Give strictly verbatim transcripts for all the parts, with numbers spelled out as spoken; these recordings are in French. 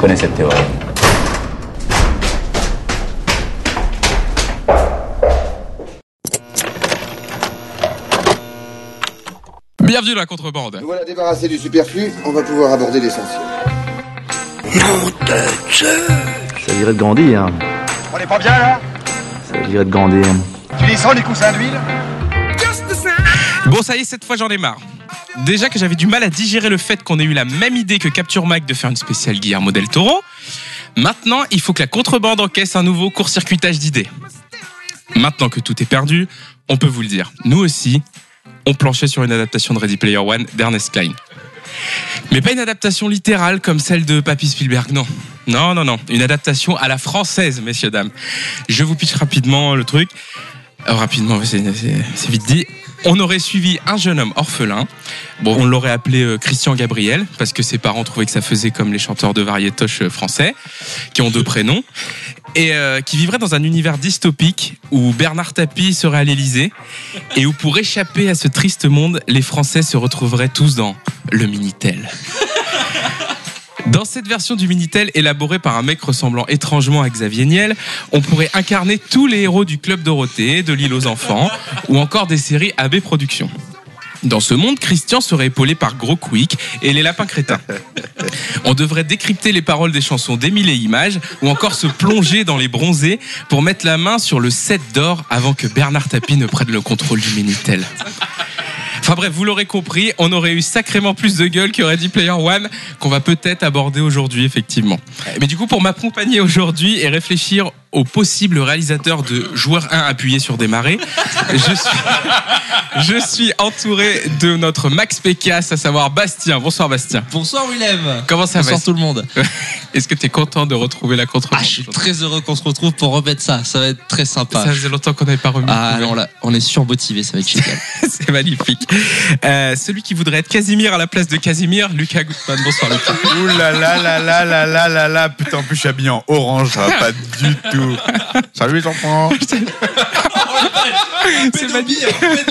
connais cette théorie. Bienvenue dans la contrebande. Nous voilà débarrassés du superflu, on va pouvoir aborder l'essentiel. Nom de Dieu. Ça dirait de grandir. On est pas bien là? Ça dirait de grandir. Tu les sens les coussins d'huile? Bon, ça y est, cette fois j'en ai marre. Déjà que j'avais du mal à digérer le fait qu'on ait eu la même idée que Capture Mag de faire une spéciale Guillermo del Toro. Maintenant, il faut que la contrebande encaisse un nouveau court-circuitage d'idées. Maintenant que tout est perdu, on peut vous le dire. Nous aussi, on planchait sur une adaptation de Ready Player One d'Ernest Cline. Mais pas une adaptation littérale comme celle de Papy Spielberg, non. Non, non, non. Une adaptation à la française, messieurs, dames. Je vous pitch rapidement le truc. Euh, rapidement, c'est, c'est, c'est vite dit. On aurait suivi un jeune homme orphelin. Bon, on l'aurait appelé euh, Christian Gabriel, parce que ses parents trouvaient que ça faisait comme les chanteurs de variétoche français, qui ont deux prénoms, et euh, qui vivrait dans un univers dystopique où Bernard Tapie serait à l'Élysée, et où pour échapper à ce triste monde, les Français se retrouveraient tous dans le Minitel. Dans cette version du Minitel, élaborée par un mec ressemblant étrangement à Xavier Niel, on pourrait incarner tous les héros du Club Dorothée, de l'Île aux Enfants, ou encore des séries A B Productions. Dans ce monde, Christian serait épaulé par Gros Quick et les Lapins Crétins. On devrait décrypter les paroles des chansons d'Émile et Images, ou encore se plonger dans les bronzés pour mettre la main sur le set d'or avant que Bernard Tapie ne prenne le contrôle du Minitel. Enfin bref, vous l'aurez compris, on aurait eu sacrément plus de gueule que Ready Player One, qu'on va peut-être aborder aujourd'hui, effectivement. Mais du coup, pour m'accompagner aujourd'hui et réfléchir au possible réalisateur de Joueur un appuyé sur démarrer, je suis, je suis entouré de notre Max Pécasse, à savoir Bastien. Bonsoir Bastien. Bonsoir Willem. Comment ça va? Bonsoir tout le monde. Est-ce que tu es content de retrouver la contrebande? Ah, je suis très heureux qu'on se retrouve pour remettre ça. Ça va être très sympa. Ça faisait longtemps qu'on n'avait pas remis. Ah, on, l'a, on est surmotivé, ça va être génial. C'est magnifique. Euh, celui qui voudrait être Casimir à la place de Casimir, Lucas Gutmann. Bonsoir Lucas. Ouh là là là là là là là là. Putain, en plus je suis habillé en orange, ça va pas du tout. Salut les enfants. C'est magnifique.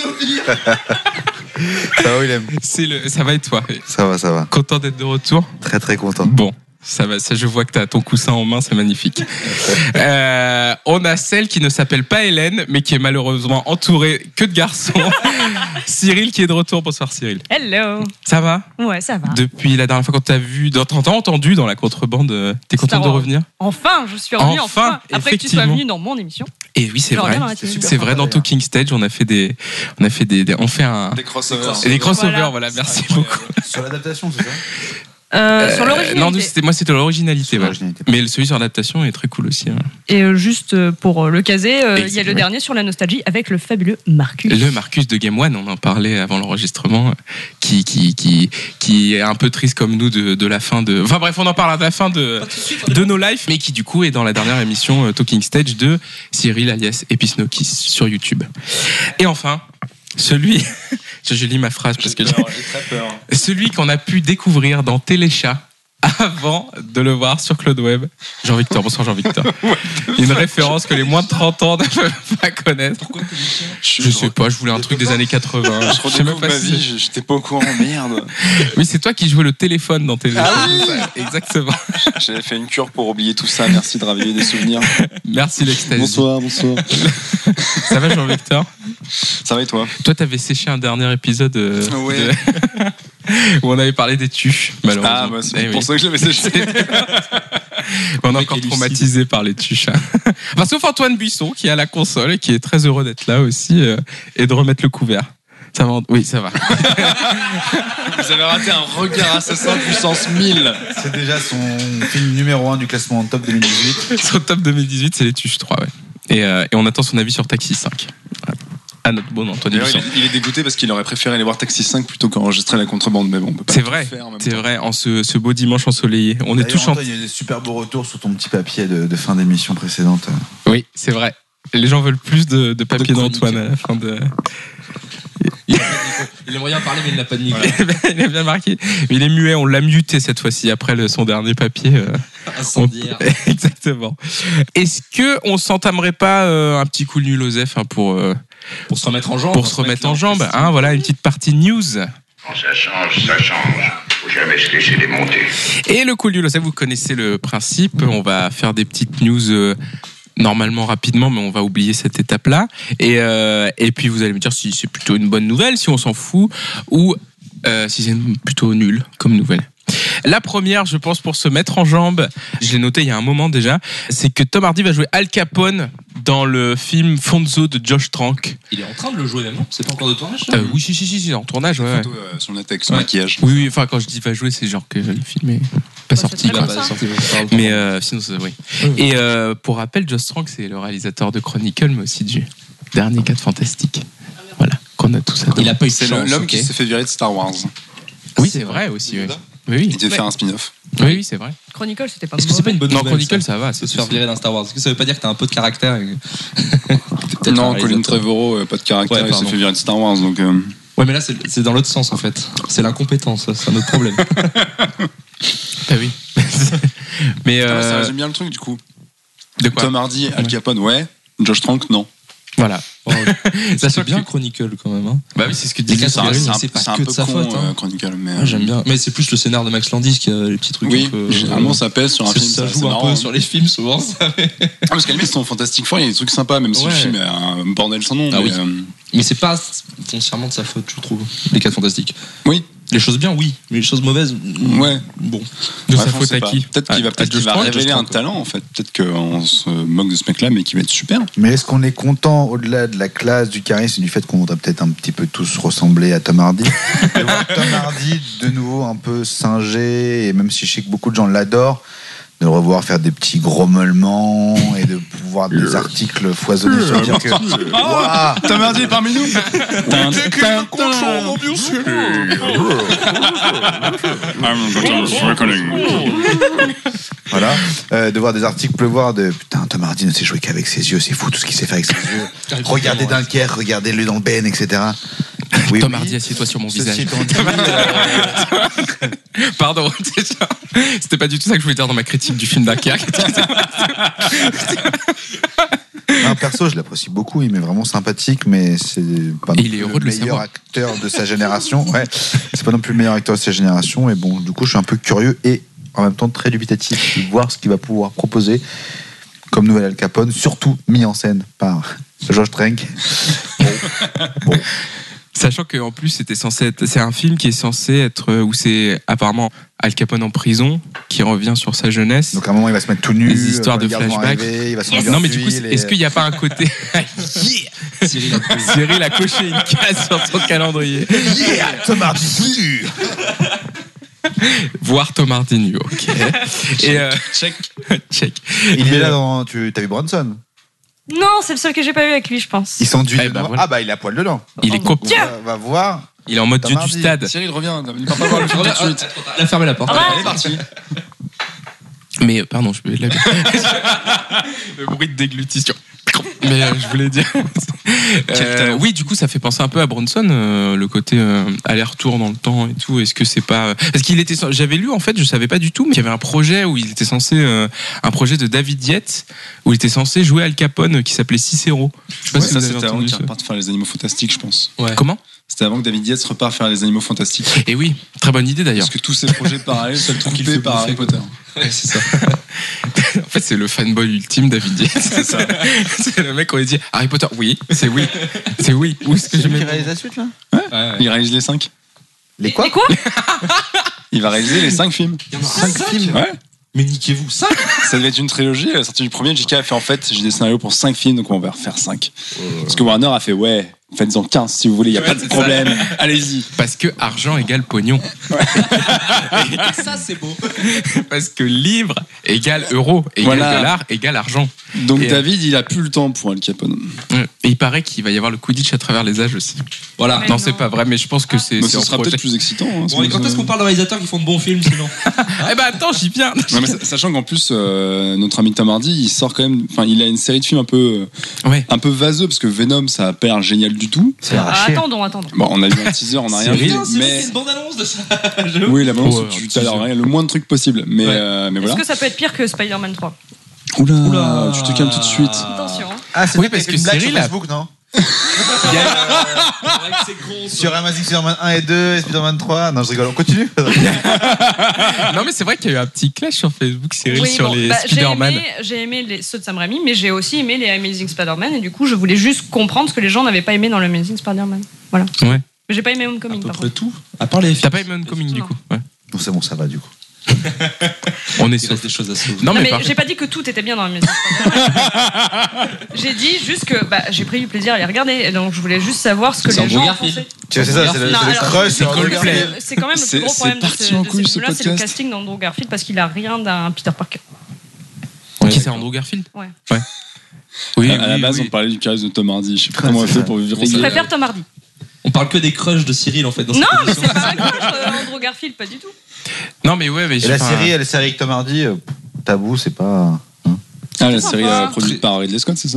Ça va Willem? C'est le, ça va et toi? Ça va, ça va. Content d'être de retour? Très très content. Bon. Ça va, ça je vois que t'as ton coussin en main, c'est magnifique. Euh, on a celle qui ne s'appelle pas Hélène, mais qui est malheureusement entourée que de garçons. Cyril qui est de retour. Bonsoir Cyril. Hello. Ça va? Ouais, ça va. Depuis la dernière fois qu'on t'a vu, t'as entendu dans la contrebande, t'es content de revenir? Enfin, je suis revenu enfin, enfin après que tu sois venu dans mon émission. Et oui, c'est Je vrai. C'est, c'est vrai, dans Talking Stage, on a fait des, on a fait des, des on fait un, des crossovers. Des crossovers, voilà. voilà merci beaucoup. Sur l'adaptation, c'est ça? Euh, euh, sur l'originalité. Non, c'était, moi c'était l'originalité, ouais. l'originalité. Mais celui sur l'adaptation est très cool aussi. Hein. Et euh, juste pour le caser, euh, il y a le ouais. dernier sur la nostalgie avec le fabuleux Marcus. Le Marcus de Game One, on en parlait avant l'enregistrement, qui, qui, qui, qui est un peu triste comme nous de, de la fin de. Enfin bref, on en parle à la fin de, de No Life, mais qui du coup est dans la dernière émission euh, Talking Stage de Cyril alias Episnokis sur YouTube. Et enfin, celui. Je lis ma phrase parce que j'ai, peur, j'ai très peur. Celui qu'on a pu découvrir dans Téléchat avant de le voir sur Claude Web. Jean-Victor, bonsoir Jean-Victor. Une référence que les moins de trente ans ne peuvent pas connaître. Pourquoi Téléchat? Je, je sais pas, je voulais un truc des années quatre-vingts. Je redécouvre ma vie, si... j'étais pas au courant, merde. Oui, c'est toi qui jouais le téléphone dans Téléchat. Ah oui. Exactement. J'avais fait une cure pour oublier tout ça, merci de raviver des souvenirs. Merci l'extasie. Bonsoir, bonsoir. Ça va Jean-Victor? Ça va et toi? Toi, t'avais séché un dernier épisode euh, ouais. de... où on avait parlé des tuches, malheureusement. Ah, bah, c'est eh pour oui. ça que je l'avais séché. On est encore traumatisé par les tuches. Hein. Enfin, sauf Antoine Buisson qui est à la console et qui est très heureux d'être là aussi euh, et de remettre le couvert. Ça va? Oui, ça va. Vous avez raté un regard assassin puissance mille. C'est déjà son film numéro un du classement en top deux mille dix-huit. Son top deux mille dix-huit, c'est les tuches trois, ouais. Et, euh, et on attend son avis sur Taxi cinq. Ouais. À notre bon Antoine Buisson. Il, il est dégoûté parce qu'il aurait préféré aller voir Taxi cinq plutôt qu'enregistrer la contrebande, mais bon, on peut pas. C'est vrai, faire en même c'est temps. vrai, en ce, ce beau dimanche ensoleillé. On est tous en... Il y a des super beaux retours sur ton petit papier de, de fin d'émission précédente. Oui, c'est vrai. Les gens veulent plus de, de papier de d'Antoine à la fin de... Il, il aimerait bien parler, mais il n'a pas de micro. Il est bien marqué. Mais il est muet, on l'a muté cette fois-ci après le, son dernier papier. Euh, Incendiaire. On... Exactement. Est-ce qu'on s'entamerait pas euh, un petit coup de nul Osef hein, pour, euh, pour se remettre en jambe Pour se remettre en jambe, hein, voilà, une petite partie news. Quand ça change, ça change. jamais se laisser démonter. Et le cool du Losa, vous connaissez le principe. On va faire des petites news euh, normalement rapidement, mais on va oublier cette étape-là. Et, euh, et puis vous allez me dire si c'est plutôt une bonne nouvelle, si on s'en fout, ou euh, si c'est plutôt nul comme nouvelle. La première, je pense, pour se mettre en jambe, je l'ai noté il y a un moment déjà, c'est que Tom Hardy va jouer Al Capone dans le film Fonzo de Josh Trank. Il est en train de le jouer maintenant. C'est pas encore de tournage ça Euh, oui, si, si, si, c'est en tournage. Ouais, ouais. Photo euh, sur le net avec son Ouais. maquillage. Oui, oui, enfin, quand je dis va jouer, c'est genre que le film est pas Ouais, sorti. c'est très quoi. bien, ça. sorti. Mais euh, sinon, c'est oui. Et euh, pour rappel, Josh Trank, c'est le réalisateur de Chronicle, mais aussi du dernier quatre Fantastique. Voilà, qu'on a tous adoré. Il a pas eu de C'est chance. l'homme ok. qui s'est fait virer de Star Wars. Oui, c'est vrai aussi. Oui, oui, oui. Il devait faire un spin-off. Oui, oui, c'est vrai. Chronicle, c'était pas Est-ce que c'est pas une bonne Non, nouvelle Chronicle, ça, ça va. de C'est se faire virer d'un Star Wars? Est-ce que ça veut pas dire que t'as un peu de caractère et... T'es peut-être un Non, Colin réalisateur. Trevorrow, euh, pas de caractère, Ouais, il s'est pardon. fait virer de Star Wars. Donc, euh, Ouais, mais là c'est c'est dans l'autre sens en fait. C'est l'incompétence, ça, c'est un autre problème. Ah oui. Mais putain, mais ça euh, résume bien le truc du coup. de quoi Tom Hardy, Al Ouais. Capone, ouais. Josh Trank, non. Voilà. Ça Sachant c'est bien que- Chronicle quand même. Hein. Bah oui, c'est ce que Les disait gars, ça Cyril. arrive. un- c'est pas un que de peu sa con, faute, hein. euh, Chronicle, mais. Ouais, j'aime bien. Mais c'est plus le scénar de Max Landis qui a les petits trucs. Oui, un peu, généralement ça pèse sur un c'est- film. ça c'est joue un marrant, peu hein. sur les films souvent. Ça. Ah, parce qu'à la limite, son Fantastic Four, il y a des trucs sympas, même si Ouais. le film est un bordel sans nom. Ah mais, oui. euh, Mais c'est pas foncièrement de sa faute, je trouve. Les quatre fantastiques. Oui. Les choses bien, oui. Mais les choses mauvaises, Ouais. bon. De Bref, sa on faute sait à pas. qui Peut-être qu'il À- va, à peut-être qu'il Josh va Trank, révéler Josh un Trank. talent en fait. Peut-être qu'on se moque de ce mec-là, mais qui va être super. Mais est-ce qu'on est content, au-delà de la classe, du charisme, et du fait qu'on voudrait peut-être un petit peu tous ressembler à Tom Hardy, de voir Tom Hardy de nouveau un peu singé, et même si je sais que beaucoup de gens l'adorent, de le revoir faire des petits grommelements et de pouvoir des articles foisonnés sur dire que Waouh, Tom Hardy est parmi nous. voilà, euh, de voir des articles pleuvoir de putain, Tom Hardy ne sait jouer qu'avec ses yeux, c'est fou tout ce qu'il sait faire avec ses yeux. Regardez Dunkerque, regardez-le dans Ben, et cetera. Oui, Tom oui. Hardy, assieds-toi sur mon Ceci visage. étant dit, euh, Pardon, déjà. C'était pas du tout ça que je voulais dire dans ma critique du film Dunkerque. un perso, je l'apprécie beaucoup, il m'est vraiment sympathique, mais c'est pas non Et il est plus heureux de le le meilleur savoir. acteur de sa génération. Ouais, c'est pas non plus le meilleur acteur de sa génération, et bon, du coup, je suis un peu curieux et en même temps très dubitatif de voir ce qu'il va pouvoir proposer comme nouvel Al Capone, surtout mis en scène par Josh Trank. Bon, bon. Sachant qu'en plus, c'était censé être, c'est un film qui est censé être, euh, où c'est apparemment Al Capone en prison, qui revient sur sa jeunesse. Donc à un moment, il va se mettre tout nu, Les histoires de les gardes vont flashback. arriver, il va s'enlever Non, en mais du coup, tuile et- est-ce qu'il n'y a pas un côté. Yeah Cyril a Cyril a coché une case sur son calendrier. Yeah, Tom Hardy tout nu. Voir Tom Hardy nu, ok. Et euh, Check. check. Il Mais, est là euh, dans. Tu as vu Bronson? Non, c'est le seul que j'ai pas vu avec lui, je pense. Ils sont du. Eh ben voilà. Ah bah il est à poil dedans. Il est Donc, complet. on va, va voir. Il est en mode Tom dieu du Hardy. stade. Cyril revient. Il part pas voir le film tout de suite. Elle a fermé la porte. Ah ouais. Elle est partie. Mais euh, pardon, je vais la... le bruit de déglutition. Mais euh, je voulais dire. Euh, talent. oui, du coup, ça fait penser un peu à Bronson, euh, le côté euh, aller-retour dans le temps et tout. Est-ce que c'est pas parce qu'il était, j'avais lu en fait, je savais pas du tout, mais il y avait un projet où il était censé, euh, un projet de David Yates où il était censé jouer Al Capone euh, qui s'appelait Cicero. Je sais pas Ouais, si ça vous avez c'était avant entendu qu'il ça. reparte faire les animaux fantastiques, je pense. Ouais. Comment? C'était avant que David Yates reparte faire les animaux fantastiques. Et oui, très bonne idée d'ailleurs. Parce que tous ces projets parallèles sont qu'il coupés fait par bouffer, Harry quoi. Potter. Ouais, c'est ça. En fait, c'est le fanboy ultime, David Yates. C'est ça. C'est le mec, on lui dit Harry Potter. Oui, c'est oui, c'est oui. Où est-ce que je C'est lui mets qui mon- réalise la suite là? Ouais, ouais. Il réalise les cinq. Les quoi? Et quoi? Il va réaliser les cinq films. Il y en a cinq films. Ouais. Mais niquez-vous, cinq. Ça devait être une trilogie. À la sortie du premier, J K a fait en fait, j'ai des scénarios pour cinq films, donc on va refaire cinq. Parce que Warner a fait ouais, faites-en quinze si vous voulez, il y a Ouais, pas de c'est problème. Allez-y. Parce que argent égale pognon. Ça, c'est beau. Parce que livre égale euro, égale Voilà. dollar, égale argent. Donc Et, euh, David, il a plus le temps pour Al Capone. Et il paraît qu'il va y avoir le Quidditch à travers les âges aussi. Voilà. Mais non, non. c'est pas vrai, mais je pense que c'est Mais c'est ce en sera projet. peut-être plus excitant. hein, Bon, et quand ça- est-ce qu'on parle de réalisateurs qui font de bons films sinon? Eh ben attends, j'y viens. Non, mais sa- sachant qu'en plus, euh, notre ami Tom Hardy, il sort quand même. Enfin, il a une série de films un peu, Ouais. un peu vaseux parce que Venom, ça a pas l'air génial du tout. C'est Ah, arraché. attendons, attendons. Bon, on a vu un teaser, on a rien vu, Putain, c'est vrai qu'il y a mais une bande-annonce de ça. oui, la balance, Ouais, tu un t'as l'air teaser. rien, le moins de trucs possible. Mais, Ouais. euh, mais Est-ce voilà. que ça peut être pire que Spider-Man trois? Oula, Oula. tu te calmes tout de suite. Attention. hein. Ah, c'est Oui, vrai parce qu'il y a que une blague Cyril sur a- Facebook, non? Il y a, euh, sur Amazing Spider-Man un et deux et Spider-Man trois. Non, je rigole, on continue. Non, mais c'est vrai qu'il y a eu un petit clash sur Facebook, Cyril, Oui, sur bon, les bah, Spider-Man. J'ai aimé, j'ai aimé les, ceux de Sam Raimi, mais j'ai aussi aimé les Amazing Spider-Man, et du coup, je voulais juste comprendre ce que les gens n'avaient pas aimé dans le Amazing Spider-Man. Voilà. Ouais. Mais j'ai pas aimé Homecoming, À peu par près contre. tout. À part les T'as pas aimé Homecoming, du Non. coup? Ouais. Bon, c'est bon, ça va du coup. On est Il sauf. reste des choses à sauver. Non, Non, mais, mais par- j'ai pas dit que tout était bien dans Amazing Spider-Man. J'ai dit juste que bah, j'ai pris du plaisir à les regarder, et donc je voulais juste savoir ce que C'est les Andrew gens Garfield. pensaient. Tu vois, c'est ça, c'est le, Non, c'est le alors, crush, c'est c'est Andrew Coldplay. Garfield. C'est quand même le C'est- plus gros c'est problème de parti ce, en de couille, ce ce film-là, c'est le podcast. casting d'Andrew Garfield, parce qu'il a rien d'un Peter Parker. Qui c'est Andrew Garfield? Ouais. Ouais. Oui, à la oui, base, oui. on parlait du charisme de Tom Hardy. Je sais pas Ah, comment on c'est fait ça. pour vivre Je ça. ça. préfère Tom Hardy. On parle que des crushs de Cyril en fait dans cette Non, mais émission. c'est pas un crush, euh, Andrew Garfield, pas du tout. Non, mais ouais, mais Et la enfin, série, la série avec Tom Hardy, euh, Tabou, c'est pas. hein. Ah, la sympa. série euh, produite par Ridley Scott, c'est ça?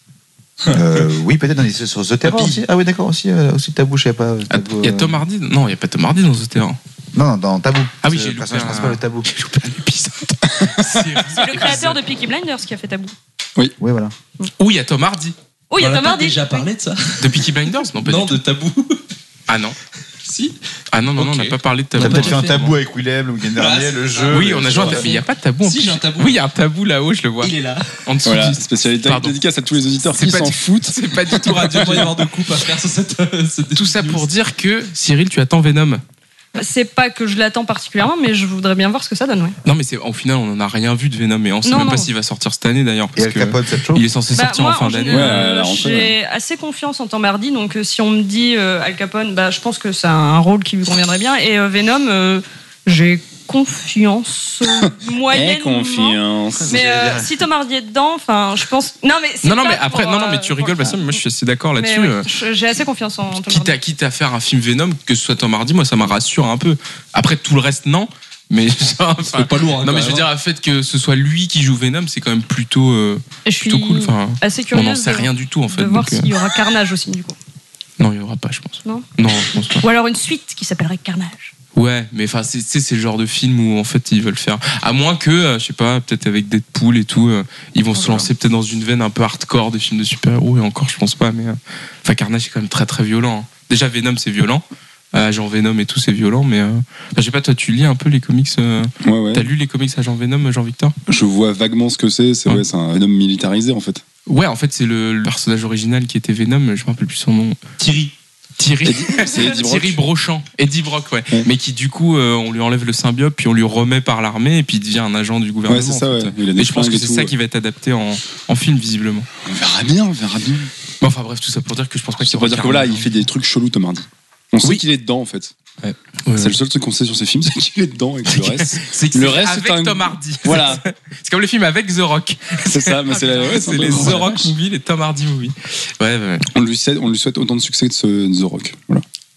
Euh, oui, peut-être dans les, sur The Terror aussi. Ah oui, d'accord, aussi, euh, aussi Tabou, je sais pas. Ah, Tabou, il y a euh, Tom Hardy. Non, il y a pas Tom Hardy dans ce terrain. Non, non, dans Tabou. Ah oui, C'est j'ai le loupé personnage un- principal de Tabou. J'ai loupé un épisode. C'est le créateur de Peaky Blinders qui a fait Tabou. Oui, voilà. Où il y a Tom Hardy. Oh, il y On a a Tom pas Hardy. déjà parlé de ça. De Peaky Blinders? Non, pas Non, du tout. de tabou. Ah non. Si. Ah non, non, non, on n'a Ok. pas parlé de T'as tabou. pas peut-être fait un déjà fait, tabou moi. avec Willem le week-end dernier, Ah, le c'est jeu. Oui, on a joué un tout à tabou. fait. Il n'y a pas de tabou. en Si, plus. j'ai un tabou. Oui, il y a un tabou là-haut, je le vois. Il est là. En dessous Voilà, du- spécialité Pardon. dédicace à tous les auditeurs C'est qui pas s'en du- foutent. C'est pas du tout radio. Il va y avoir de coups à faire sur cette. euh, cette Tout ça news. pour dire que, Cyril, tu attends Venom. C'est pas que je l'attends particulièrement, mais je voudrais bien voir ce que ça donne, ouais. Non, mais c'est au final, on n'en a rien vu de Venom et on sait Non, même pas non. s'il va sortir cette année d'ailleurs. Et Parce Al que Capone, cette chose. il est censé Bah, sortir moi, en fin en d'année. général, Ouais, à la rentrée, j'ai assez confiance en Tom Hardy, donc euh, si on me dit euh, Al Capone, bah, je pense que c'est un rôle qui lui conviendrait bien. Et euh, Venom, euh, j'ai confiance euh, moyennement. Et confiance. Mais euh, si Tom Hardy est dedans, enfin, je pense. Non, mais c'est Non, non, pas mais après, pour, non, non, mais euh, tu pour rigoles, le Bastien, mais moi je suis assez d'accord Mais là-dessus. oui, euh, je- j'ai assez confiance en Tom Quitte Hardy. à, quitte à faire un film Venom, que ce soit Tom Hardy, moi ça me rassure un peu. Après tout le reste, non. Mais enfin, C'est pas lourd. hein, non, quand mais je veux même, dire, le fait que ce soit lui qui joue Venom, c'est quand même plutôt, euh, Et je suis plutôt cool. Enfin, assez on curieuse n'en sait de, rien du tout en fait. de voir donc, euh, s'il y aura Carnage aussi, du coup. Non, il n'y aura pas, je pense. Non Non, je pense pas. Ou alors une suite qui s'appellerait Carnage. Ouais, mais enfin, c'est, tu sais, c'est le genre de film où en fait ils veulent faire. À moins que, euh, je sais pas, peut-être avec Deadpool et tout, euh, ils vont se Voilà. lancer peut-être dans une veine un peu hardcore des films de super-héros, et encore, je pense pas, mais. euh, Enfin, Carnage, c'est quand même très très violent. hein. Déjà, Venom, c'est violent. Euh, Agent Venom et tout, c'est violent, mais. Euh... enfin, je sais pas, toi, tu lis un peu les comics. euh, Ouais, ouais. T'as lu les comics Agent Venom, Jean-Victor? Je vois vaguement ce que c'est. C'est Ouais. ouais, c'est un Venom militarisé en fait. Ouais, en fait, c'est le, le personnage original qui était Venom, je me rappelle plus son nom. Thierry. Thierry. Eddie- c'est Eddie Brock. Thierry Brochant. Eddie Brock, ouais. Ouais. Mais qui, du coup, euh, on lui enlève le symbiote, puis on lui remet par l'armée, et puis il devient un agent du gouvernement. Ouais, c'est ça, en fait. ouais. Il a des Mais je pense flingues que et c'est tout, ça ouais. qui va être adapté en, en film, visiblement. On verra bien, on verra bien. Bon, enfin, bref, tout ça pour dire que je pense pas que C'est pour dire que voilà, il fait des trucs chelous, Tom Hardy. On sait Oui. qu'il est dedans en fait. Ouais, C'est le seul truc qu'on sait sur ces films, c'est qu'il est dedans et que le reste. C'est que Le c'est reste, avec c'est un- Tom Hardy. Voilà. C'est comme le film avec The Rock. C'est ça, mais c'est la- ouais, c'est un peu- les The ouais, Rock vache. movies, les Tom Hardy movies. Ouais, ouais, ouais. On lui souhaite, on lui souhaite autant de succès que ce, The Rock. Voilà.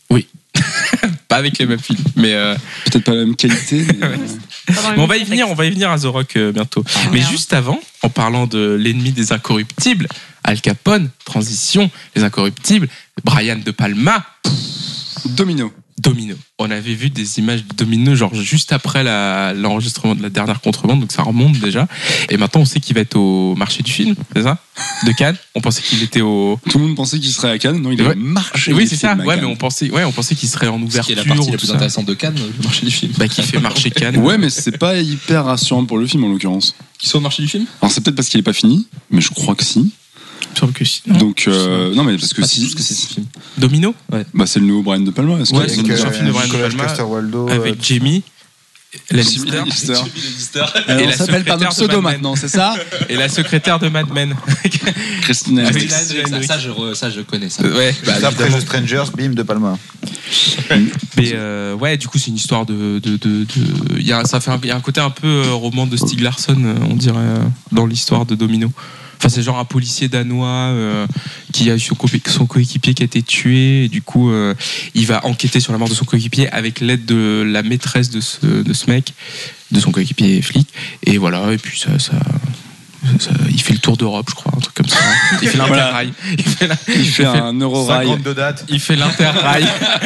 Pas avec les mêmes films, mais. euh, Peut-être pas la même qualité. Mais, euh, Pas dans le Mais on même va y contexte. venir, on va y venir à The Rock euh, bientôt. Mais merde. juste avant, en parlant de l'ennemi des incorruptibles, Al Capone, transition, les incorruptibles, Brian De Palma, Domino. Domino. On avait vu des images de Domino, genre juste après la- l'enregistrement de la dernière contrebande, donc ça remonte déjà. Et maintenant, on sait qu'il va être au marché du film, c'est ça? De Cannes. On pensait qu'il était au. Tout le monde pensait qu'il serait à Cannes. Non, il Ouais. a marché. Oui, des c'est ça. films à Ouais, Cannes. mais on pensait, ouais, on pensait qu'il serait en Ce qui ouverture. est la partie ou la tout plus ça. intéressante de Cannes, le marché du film. Bah, qui fait marcher Cannes. Ouais, mais c'est pas hyper rassurant pour le film en l'occurrence. Qui sont au marché du film? Alors c'est peut-être parce qu'il est pas fini, mais je crois que si. Il me semble que si. Non. Donc euh, non, mais parce que Ah, si, c'est ce que c'est ce film. Domino bah c'est le nouveau Brian De Palma. Est-ce que- Ouais, est-ce c'est que- le Avec, prochain euh, film de Brian De Nicolas Palma, Caster-Waldo, avec euh, Jamie Lannister. Jimmy Lannister. Et on la s'appelle par nos secrétaire de pseudos Mad Men. maintenant, c'est ça? et la secrétaire de Mad Men. Christine Avec Hendricks. la- Ça, ça, je, re- ça, je connais ça. Ouais, bah, Juste après évidemment. The Strangers, bim, De Palma. Mais euh, ouais, du coup, c'est une histoire de. de, de, de- il y a, ça fait un, il y a un côté un peu euh, roman de Stieg Larsson, euh, on dirait, euh, dans l'histoire de Domino. Enfin, c'est genre un policier danois euh, qui a eu son, co- son coéquipier qui a été tué. Et du coup, euh, il va enquêter sur la mort de son coéquipier avec l'aide de la maîtresse de ce, de ce mec, de son coéquipier flic. Et voilà, et puis ça. ça ça- il fait le tour d'Europe, je crois, un truc comme ça. Il fait l'interrail. Il fait, la- Il fait un Eurorail. cinquante de date. il fait l'interrail.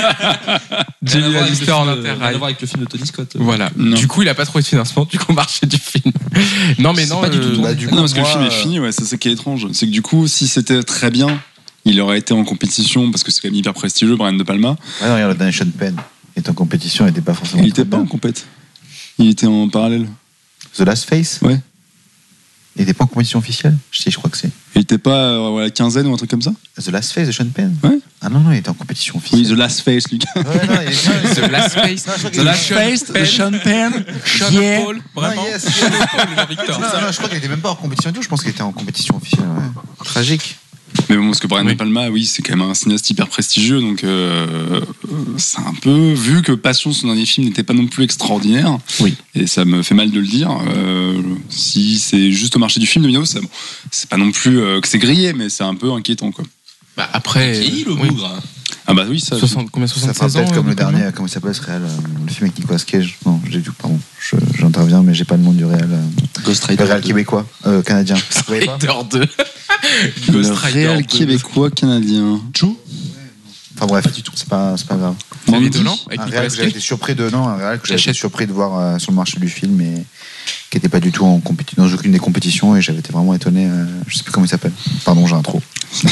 Jamie Lannister en Rien à interrail. voir avec le film de Tony Scott. Voilà. Non. Du coup, il a pas trouvé de financement du coup marché du film. Non, mais C'est non. pas du tout euh, ton- Bah, du Non, coup, parce que le moi, film est euh, fini, ouais, c'est ça qui est étrange. C'est que du coup, si c'était très bien, il aurait été en compétition parce que c'est quand même hyper prestigieux, Brian De Palma. Ouais, non, regarde, le dernier Sean Penn est en compétition, il n'était pas forcément. Il était pas en compète. Il était en parallèle. The Last Face. Ouais. Il était pas en compétition officielle. Je sais, je crois que c'est. Il était pas euh, à la quinzaine ou un truc comme ça. The Last Face de Sean Penn. Ouais. Ah non non, il était en compétition officielle. Oui, The Last Face, Lucas. Ouais, non, il est... non, The Last Face. Non, je crois The qu'il Last était- Face de Sean Penn. Sean Yeah. Paul, vraiment. Non, yes, Sean Paul, Jean-Victor. Non, non, je crois qu'il était même pas en compétition et tout. Je pense qu'il était en compétition officielle. Ouais. Tragique. Mais bon, parce que Brian Oui. De Palma, oui, c'est quand même un cinéaste hyper prestigieux, donc euh, c'est un peu vu que Passion, son dernier film, n'était pas non plus extraordinaire. Oui. Et ça me fait mal de le dire. Euh, si c'est juste au marché du film, Domino, ça, bon, c'est pas non plus euh, que c'est grillé, mais c'est un peu inquiétant, quoi. Bah, après. Vieilli, le oui. bougre. Ah bah oui, ça. soixante, combien Ça fera soixante-seize ans peut-être comme euh, le dernier, comment il s'appelle ce réel, euh, le film avec Nicolas Cage. Non, j'ai du, pardon, je- j'interviens, mais j'ai pas le nom du réel. euh, Ghost Le Rider. réel québécois, euh, canadien. Vous voyez pas Rider deux. Le Ghost Rider réel deux. québécois canadien. Joe. Enfin bref, c'est pas, c'est pas grave. Xavier Dolan avec Un Nicolas réel que j'avais Cage. été surpris de, non, un réel que j'avais été J'achète. surpris de voir euh, sur le marché du film et qui était pas du tout en compétition, dans aucune des compétitions et j'avais été vraiment étonné. euh, je sais plus comment il s'appelle. Pardon, j'ai un trou.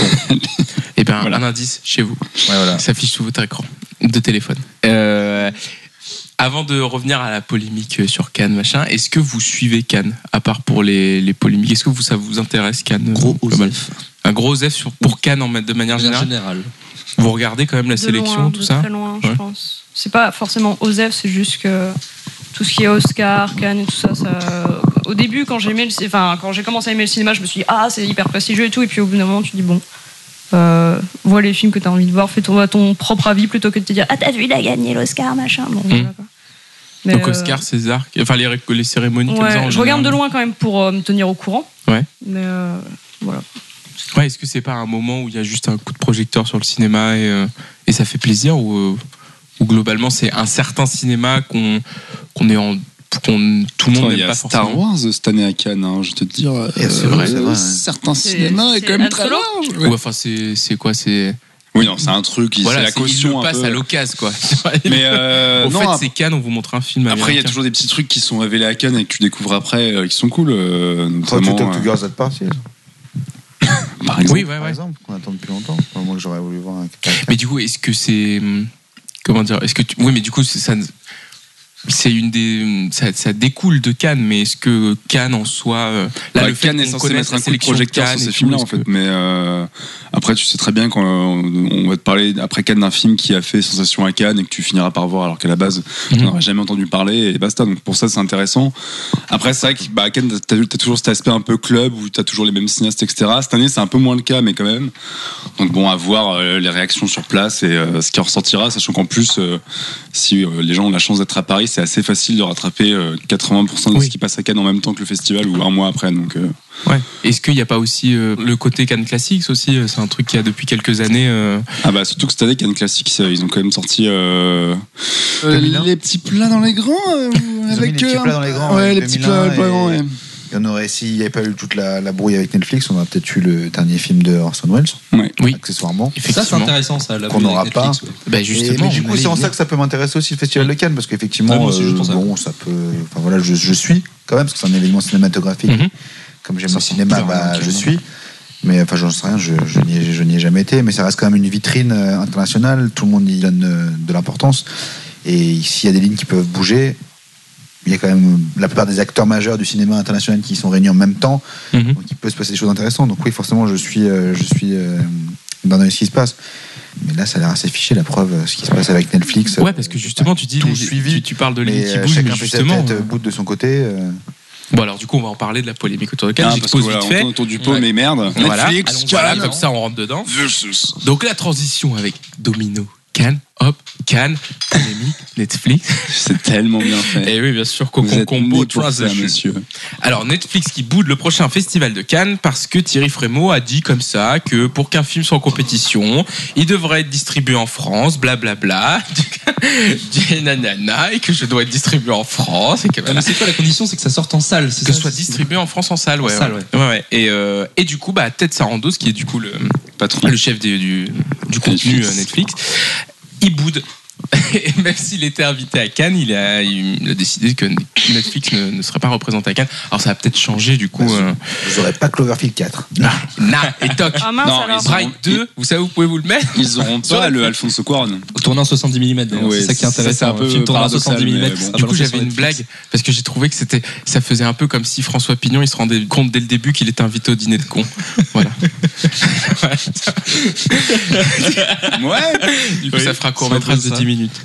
Eh bien, Voilà. un indice chez vous. Ouais, voilà. Ça s'affiche sous votre écran de téléphone. Euh, avant de revenir à la polémique sur Cannes, machin, est-ce que vous suivez Cannes, à part pour les, les polémiques? Est-ce que vous, ça vous intéresse, Cannes? Gros euh, global Osef. Un gros Osef sur, pour Cannes en, de manière En générale? général. Vous regardez quand même la De sélection, loin, tout de ça? très loin, je Ouais. pense. C'est pas forcément Osef, c'est juste que tout ce qui est Oscar, Cannes et tout ça, ça... au début, quand j'aimais le... enfin, quand j'ai commencé à aimer le cinéma, je me suis dit ah c'est hyper prestigieux et tout, et puis au bout d'un moment, tu dis bon, euh, vois les films que t'as envie de voir, fais ton, ton propre avis plutôt que de te dire ah t'as vu, il a gagné l'Oscar, machin. Bon, voilà, quoi. Mais, Donc euh, Oscar, César, enfin les, ré- les cérémonies comme ouais, ça en je regarde de général. loin quand même pour euh, me tenir au courant. Ouais. Mais euh, voilà. Ouais, est-ce que c'est pas un moment où il y a juste un coup de projecteur sur le cinéma et, euh, et ça fait plaisir ou, euh, ou globalement c'est un certain cinéma qu'on qu'on est en qu'on tout le monde Attends, il y n'aime a pas Star forcément. Wars cette année à Cannes, hein, je vais te dire. euh, Et c'est vrai, c'est vrai, ouais. Certains C'est- cinémas est c'est quand même Han très Solo large. Ouais, enfin c'est c'est quoi c'est Oui, non, c'est un truc, il- voilà, c'est la c'est- il caution le un passe peu. à l'occasion quoi. Mais euh, Au non, fait, ap- c'est Cannes, on vous montre un film après, il y a américain. toujours des petits trucs qui sont révélés à Cannes et que tu découvres après, euh, qui sont cool. Euh, Toi, tu notamment, Talk to euh, Girls That Party, par exemple. Oui, ouais, par ouais. exemple, qu'on attend depuis longtemps. Enfin, moi, j'aurais voulu voir un. Mais du coup, est-ce que c'est hum, comment dire? Est-ce que tu... oui, mais du coup, c'est ça. C'est une des ça, ça découle de Cannes, mais est-ce que Cannes en soi euh, là Bah, le fait Cannes est qu'on censé connaisse mettre la un coup de sélection de projecteur sur Cannes ces et films-là tout, en est-ce fait, que- mais euh, après tu sais très bien qu'on on va te parler après Cannes d'un film qui a fait sensation à Cannes et que tu finiras par voir alors qu'à la base Mhm. tu n'aurais jamais entendu parler et basta, donc pour ça c'est intéressant. Après c'est vrai que bah, à Cannes t'as, t'as toujours cet aspect un peu club où t'as toujours les mêmes cinéastes etc. Cette année c'est un peu moins le cas mais quand même, donc bon à voir euh, les réactions sur place et euh, ce qui en ressortira, sachant qu'en plus euh, si euh, les gens ont la chance d'être à Paris c'est assez facile de rattraper euh, quatre-vingts pour cent de Oui. ce qui passe à Cannes en même temps que le festival ou un mois après, donc euh, Ouais. Est-ce qu'il n'y a pas aussi euh, le côté Cannes Classics aussi? euh, C'est un truc qu'il y a depuis quelques années. euh, ah bah surtout que cette année Cannes Classics euh, ils ont quand même sorti euh, euh, deux mille un. les petits plats dans les grands euh, Ils ont mis avec les petits euh, plats dans les grands, ouais avec les petits deux mille un plats dans les grands et- ouais. Il y en aurait, s'il n'y avait pas eu toute la, la brouille avec Netflix, on aurait peut-être eu le dernier film de Orson Welles, Ouais. Oui. accessoirement. Ça, c'est Effectivement. intéressant, ça. La Qu'on bouille n'aura avec Netflix, ouais. Bah Et- justement. mais du on coup, allait c'est en y ça venir. que ça peut m'intéresser aussi le Festival de Cannes, parce qu'effectivement, Ouais, moi aussi, juste pour ça. bon, ça peut. Enfin voilà, je, je suis quand même, parce que c'est un événement cinématographique. Mhm. Comme j'aime Ça le sort cinéma, plus, bah, hein, je carrément. suis. Mais enfin, j'en sais rien, je, je n'y ai, je n'y ai jamais été, mais ça reste quand même une vitrine euh, internationale. Tout le monde y donne euh, de l'importance. Et s'il y a des lignes qui peuvent bouger, il y a quand même la plupart des acteurs majeurs du cinéma international qui sont réunis en même temps. Mhm. Donc il peut se passer des choses intéressantes. Donc oui, forcément, je suis, euh, je suis euh, dans ce qui se passe. Mais là, ça a l'air assez fiché, la preuve, euh, ce qui se passe avec Netflix. Ouais, parce que justement, tu dis, tout les- suivi, tu, tu parles de lignes mais qui euh, bougent, mais chacun fait sa justement. tête, euh, euh, bout de son côté. euh. Bon, alors du coup, on va en parler de la polémique autour de Cannes. Ah, parce que J'expose voilà, vite on fait. tourne autour du pot Ouais. mais merde Voilà, Netflix allons, voilà, Cannes comme ça, on rentre dedans. versus Donc la transition avec Domino, Cannes, hop, Cannes, polémique, Netflix. c'est tellement bien fait. Et oui, bien sûr, Vous Cocon êtes Combo, nés pour ça, Transition. monsieur. Alors Netflix qui boude le prochain festival de Cannes parce que Thierry Frémaux a dit comme ça que pour qu'un film soit en compétition, il devrait être distribué en France, blablabla, du nanana, et que je dois être distribué en France et que Ah, voilà. mais c'est quoi la condition? C'est que ça sorte en salle, c'est Que ça ce soit distribué en France en salle, ouais. En salle, ouais. Ouais, ouais. Et, euh, et du coup, bah, Ted Sarandos, qui est du coup le, Patron. le chef des- du, du contenu Netflix. euh, Netflix, il boude Et même s'il était invité à Cannes, il a, il a décidé que Netflix ne, ne serait pas représenté à Cannes. Alors ça a peut-être changé du coup. Bah, euh... Vous aurez pas Cloverfield quatre. Na, Na et Toc. Ah mince, Non, alors. ils Bright deux, vous savez, vous pouvez vous le mettre. Ils auront pas le Alfonso Cuarón. Tourné en soixante-dix millimètres, d'ailleurs. Ouais, c'est ça qui est ça, intéressant. c'est un peu Un film tourné en paradoxal, soixante-dix millimètres. mais bon. ça Du coup, balance j'avais sur une Netflix. blague parce que j'ai trouvé que c'était, ça faisait un peu comme si François Pignon il se rendait compte dès le début qu'il était invité au dîner de cons. Voilà. Ouais. Du coup, Oui, ça fera c'est court un peu métrage de ça. dix minutes.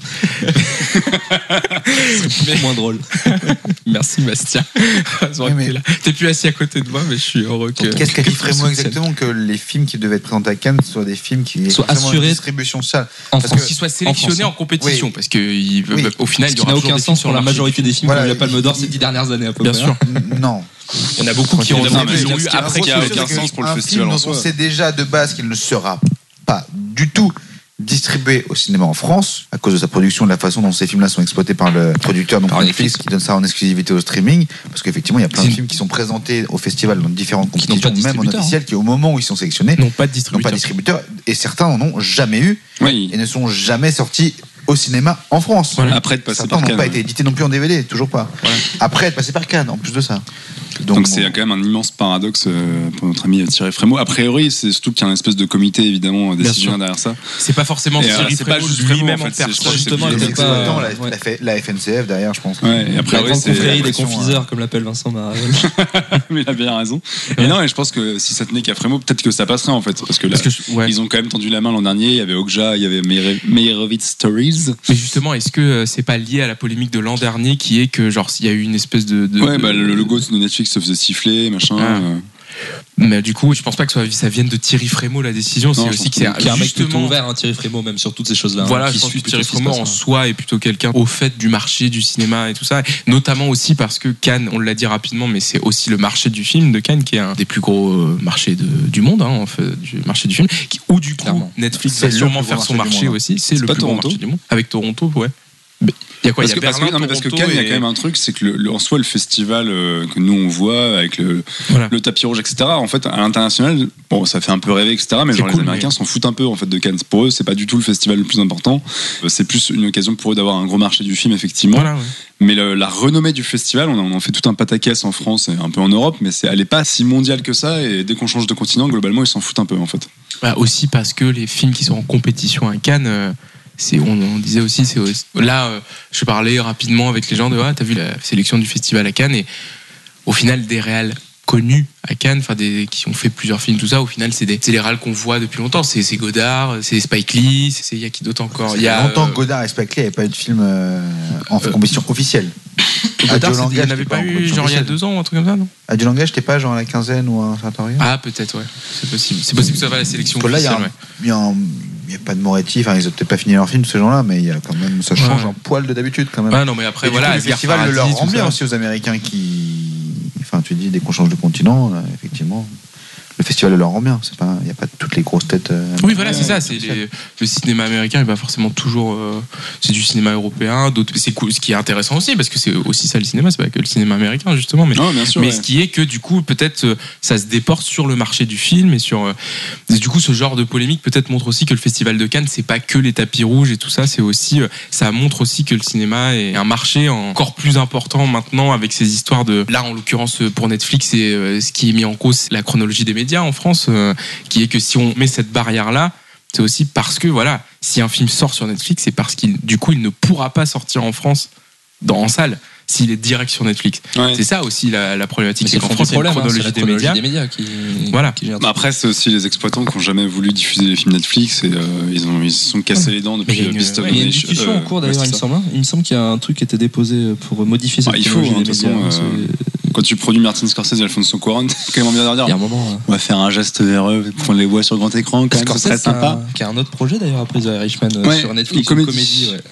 Mais moins drôle. Merci Bastien. Oui, mais- T'es plus assis à côté de moi, mais je suis heureux que. Qu'est-ce qu'a dit que Frémo François exactement que les films qui devaient être présentés à Cannes soient des films qui Soient forcément assurés une distribution salle. En Parce France. que- qu'ils soient sélectionnés en, en France, compétition, oui. parce que il- Oui. au final, Ce il y qui aura n'a toujours aucun des films sens sur pour la le marché. majorité des films Voilà, qui ont eu la Palme d'Or il- ces dix dernières années à peu Bien près. sûr. Non. Il y en a beaucoup qui ont Non, mais eu ce qui a- après ce qui a qu'il- aucun sens pour le un festival film en dont soi. on sait déjà de base qu'il ne sera pas du tout distribué au cinéma en France à cause de sa production, de la façon dont ces films-là sont exploités par le producteur, donc Par Netflix, Netflix. qui donne ça en exclusivité au streaming, parce qu'effectivement il y a plein de C'est- films qui sont présentés au festival dans différentes Qui n'ont compétitions, pas de même en distributeur, officiel, qui au moment où ils sont sélectionnés n'ont pas de n'ont distributeur. pas de distributeur, et certains en ont jamais eu Oui. et ne sont jamais sortis au cinéma en France. Voilà. Après de passer Certains par n'ont Cannes. pas été édités non plus en D V D, toujours pas. Voilà. Après être passé par Cannes, en plus de ça. Donc c'est quand même un immense paradoxe euh, pour notre ami Thierry Frémaux. A priori, c'est surtout qu'il y a un espèce de comité évidemment décisionnaire derrière ça. C'est pas forcément Et, euh, Thierry c'est pas Frémaux juste lui-même Frémaux, en en fait, c'est- je crois personne. que c'est Justement, plus- il les était pas- exploitants, la, ouais. la F- la F N C F derrière, je pense. Ouais, et a La priori, grande c'est confrérie des l'impression, confiseurs, comme l'appelle Vincent Maravel. mais il a bien raison. Et non, et je pense que si ça tenait qu'à Frémaux, peut-être que ça passerait en fait, parce que là, Parce que je- ouais. ils ont quand même tendu la main l'an dernier. Il y avait Okja, il y avait Meyer- Meyerowitz Stories. Mais justement, est-ce que euh, c'est pas lié à la polémique de l'an dernier qui est que genre s'il y a eu une espèce de, de- Ouais, de- bah, le logo de Netflix se faisait siffler, machin. Ah. euh. Mais du coup, je pense pas que ça, ça vienne de Thierry Frémaux la décision. C'est Non, je aussi pense que c'est Qui est un mec plutôt justement. ouvert, hein, Thierry Frémaux, même sur toutes ces choses-là. Voilà, hein, je qui pense que suit Thierry plutôt ce qui se Frémaux en passe, hein. soi est plutôt quelqu'un au fait du marché du cinéma et tout ça. Notamment aussi parce que Cannes, on l'a dit rapidement, mais c'est aussi le marché du film de Cannes qui est un des plus gros euh, marchés de- du monde, hein, en fait, du marché du film. Qui, où du coup, Clairement. Netflix C'est va le sûrement plus faire gros son marché du marché monde, hein. aussi. C'est C'est le pas plus gros Toronto marché du monde. Avec Toronto, ouais. Il y a quoi Il Parce y a que, parce, que, Berlin, non, mais parce que Toronto Cannes, il y a et- quand même un truc, c'est que le, le- en soi, le festival euh, que nous on voit avec le, Voilà. le tapis rouge, et cetera. En fait, à l'international, bon, ça fait un peu rêver, et cetera. Mais C'est genre, cool, les Américains mais- s'en foutent un peu en fait de Cannes. Pour eux, c'est pas du tout le festival le plus important. Euh, C'est plus une occasion pour eux d'avoir un gros marché du film, effectivement. Voilà, ouais. Mais le- la renommée du festival, on en, on en fait tout un pataquès en France et un peu en Europe, mais c'est, elle est pas si mondiale que ça. Et dès qu'on change de continent, globalement, ils s'en foutent un peu en fait. Bah, aussi parce que les films qui sont en compétition à Cannes, euh, c'est, on, on disait aussi, c'est aussi- là, euh, je parlais rapidement avec les gens de ah, t'as vu la sélection du festival à Cannes et au final des réals connus à Cannes, enfin des qui ont fait plusieurs films, tout ça. Au final, c'est des, c'est les réals qu'on voit depuis longtemps. C'est, c'est Godard, c'est Spike Lee, c'est il y a qui d'autre encore. Ça Il fait y a longtemps euh, que Godard et Spike Lee n'avaient pas eu de film euh, en compétition officielle. Godard, Adieu c'était- il n'y Langage, en avait t'es pas en eu compétition genre il y a officielle. deux ans, un truc comme ça, non Adieu Langage, t'es pas genre à la quinzaine ou à un certain rien. Ah peut-être, ouais, c'est possible. C'est possible que ça va à la sélection Parce que là, il y a, officielle. un- Ouais. il y a un- il y a pas de Moretti, enfin ils ont peut-être pas fini leur film ces gens-là, mais il y a quand même, ça change Ouais. un poil de d'habitude quand même. Ouais, non mais après Et du voilà, coup, le Asghar festival le leur Farhadi, rend tout bien ça. aussi aux Américains qui, enfin tu dis dès qu'on change de continent, là, effectivement, le festival le leur rend bien. C'est pas, il y a pas toutes les grosses têtes. euh, Oui, voilà, c'est ouais, ça. C'est les- le cinéma américain, il va forcément toujours. euh, c'est du cinéma européen. D'autres, c'est cool. Ce qui est intéressant aussi, parce que c'est aussi ça le cinéma. C'est pas que le cinéma américain justement, mais Non, bien sûr. mais ouais. ce qui est que du coup, peut-être, euh, ça se déporte sur le marché du film et sur. euh, et du coup, ce genre de polémique peut-être montre aussi que le Festival de Cannes, c'est pas que les tapis rouges et tout ça. C'est aussi, euh, ça montre aussi que le cinéma est un marché encore plus important maintenant avec ces histoires de. Là, en l'occurrence, euh, pour Netflix, c'est euh, ce qui est mis en cause, c'est la chronologie des médias en France, euh, qui est que si on met cette barrière-là, c'est aussi parce que voilà, si un film sort sur Netflix, c'est parce qu'il, du coup, il ne pourra pas sortir en France dans en salle s'il est direct sur Netflix. Ouais. C'est ça aussi la, la problématique, Mais c'est c'est qu'en le fond France, du il y a une problème, hein, c'est chronologie la des médias. chronologie des médias qui, Voilà. qui gère Bah après, c'est aussi les exploitants qui n'ont jamais voulu diffuser les films Netflix et euh, ils ont ils se sont cassés les dents depuis Mais il y a une- Beast of ouais, Il y a une the Nation. discussion euh, en cours ouais, d'ailleurs, c'est il me ça. semble. hein. Il me semble qu'il y a un truc qui était déposé pour modifier cette Bah, il faut, chronologie hein, de des toute médias. façon, hein, euh, c'est- Quand tu produis Martin Scorsese et Alfonso Cuarón, t'as quand même envie de leur dire Il y a un moment. hein. on va faire un geste vers eux pour qu'on les voit sur grand écran, quand même, ce serait Scorsese, qui a sympa. un- qui a un autre projet d'ailleurs après The Irishman euh, Ouais, sur Netflix, une une comédie. comédie. ouais.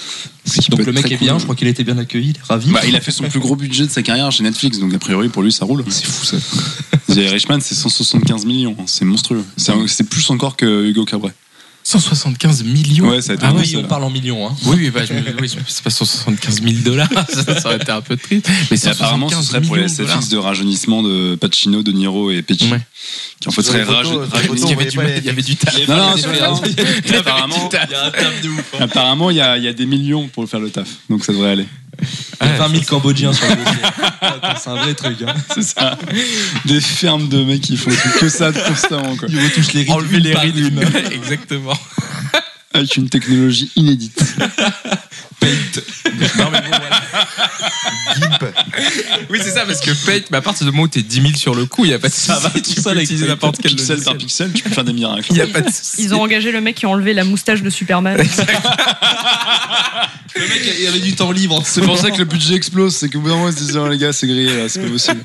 qui Donc peut le être mec très est bien, cool. je crois qu'il a été bien accueilli, il est ravi. Bah, il a fait son plus gros budget de sa carrière chez Netflix, donc a priori pour lui ça roule. C'est fou ça. The Irishman, c'est cent soixante-quinze millions, c'est monstrueux. C'est, un- c'est plus encore que Hugo Cabret. cent soixante-quinze millions. Ouais, ça a été Ah bon, oui, ça, on là. parle en millions. Hein. Oui, oui, bah, je, me- oui, je- c'est pas cent soixante-quinze mille dollars, ça, ça aurait été un peu triste. Mais Et apparemment, ce serait pour les S F X de rajeunissement de Pacino, De Niro et Pesci. Ouais. Qui en fait Sur serait les photos, rajeunis. sur les Parce photos, qu'il y on avait du, voyait pas il y avait du taf. Non, non, Il y sur a les- des- apparemment, Il y a un taf de ouf. hein. apparemment, il y a, il y a des millions pour faire le taf. Donc ça devrait aller. Il y a vingt mille Cambodgiens sur le dossier. Attends, c'est un vrai truc. Hein. C'est ça. Des fermes de mecs qui font que ça constamment, quoi. Ils retouchent les rides. Enlever une les par rides. une. Exactement. Avec une technologie inédite. Paint. Non, mais bon, voilà. Gimp. Oui, c'est ça, parce que Paint, mais à partir du moment où t'es dix mille sur le coup, il n'y a pas de Ça va souci. tout Tu seul peux avec utiliser Paint. n'importe quel Pixel par logiciel. pixel, tu peux faire des miracles. Il n'y a pas de souci. Ils ont engagé le mec qui a enlevé la moustache de Superman. Le mec, il y avait du temps libre. C'est pour ça que le budget explose, c'est qu'au bout d'un moment, ils se disent, oh, les gars, c'est grillé, là, c'est pas possible.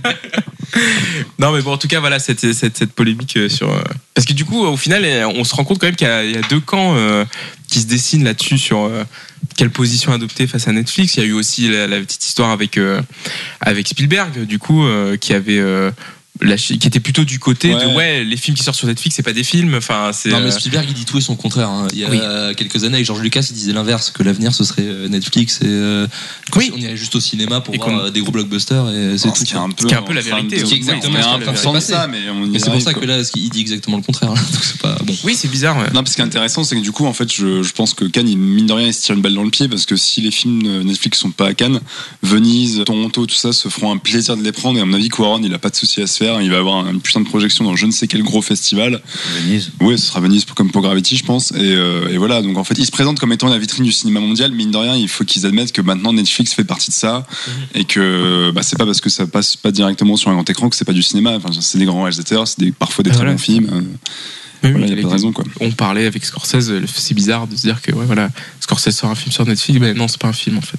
Non, mais bon, en tout cas, voilà, cette, cette, cette polémique euh, sur. euh, Parce que du coup, au final, euh, on se rend compte quand même qu'il y a, il y a deux camps euh, qui se dessinent là-dessus sur euh, quelle position adopter face à Netflix. Il y a eu aussi la, la petite histoire avec, euh, avec Spielberg, du coup, euh, qui avait. euh, lâché- qui était plutôt du côté de Ouais. ouais, les films qui sortent sur Netflix, c'est pas des films. Enfin, c'est. Non mais euh, Spielberg il dit tout et son contraire. hein. Il y a Oui. quelques années avec George Lucas il disait l'inverse, que l'avenir ce serait euh, Netflix et euh, Oui. on irait juste au cinéma pour Et voir qu'on- euh, des gros blockbusters et c'est Alors, tout. ce qui est un peu, qui est un peu la en train vérité, de- oui. C'est exactement on est ce un que peu la de vérité. ça, mais on y Et c'est pour arrive, ça quoi. que là il dit exactement le contraire. Donc c'est pas bon. Oui, c'est bizarre. ouais. Non, parce ce qui est intéressant, c'est que du coup, en fait, je, je pense que Cannes, il, mine de rien, il se tire une balle dans le pied parce que si les films de Netflix sont pas à Cannes, Venise, Toronto, tout ça se feront un plaisir de les prendre. Et à mon avis, Cuarón, il a pas de souci à se faire. Il va avoir une putain de projection dans je ne sais quel gros festival. Venise. Oui, ce sera Venise comme pour Gravity, je pense. Et, euh, et voilà, donc en fait, ils se présentent comme étant la vitrine du cinéma mondial. Mine de rien, il faut qu'ils admettent que maintenant Netflix fait partie de ça et que bah, c'est pas parce que ça passe pas directement sur un grand écran que c'est pas du cinéma. Enfin, c'est des grands réalisateurs, c'est des, parfois des très Voilà. bons films. Euh, Mais oui, voilà, il y a avec- pas de raison, quoi. On parlait avec Scorsese, le- c'est bizarre de se dire que ouais, voilà, Scorsese sort un film sur Netflix, mais non, c'est pas un film en fait.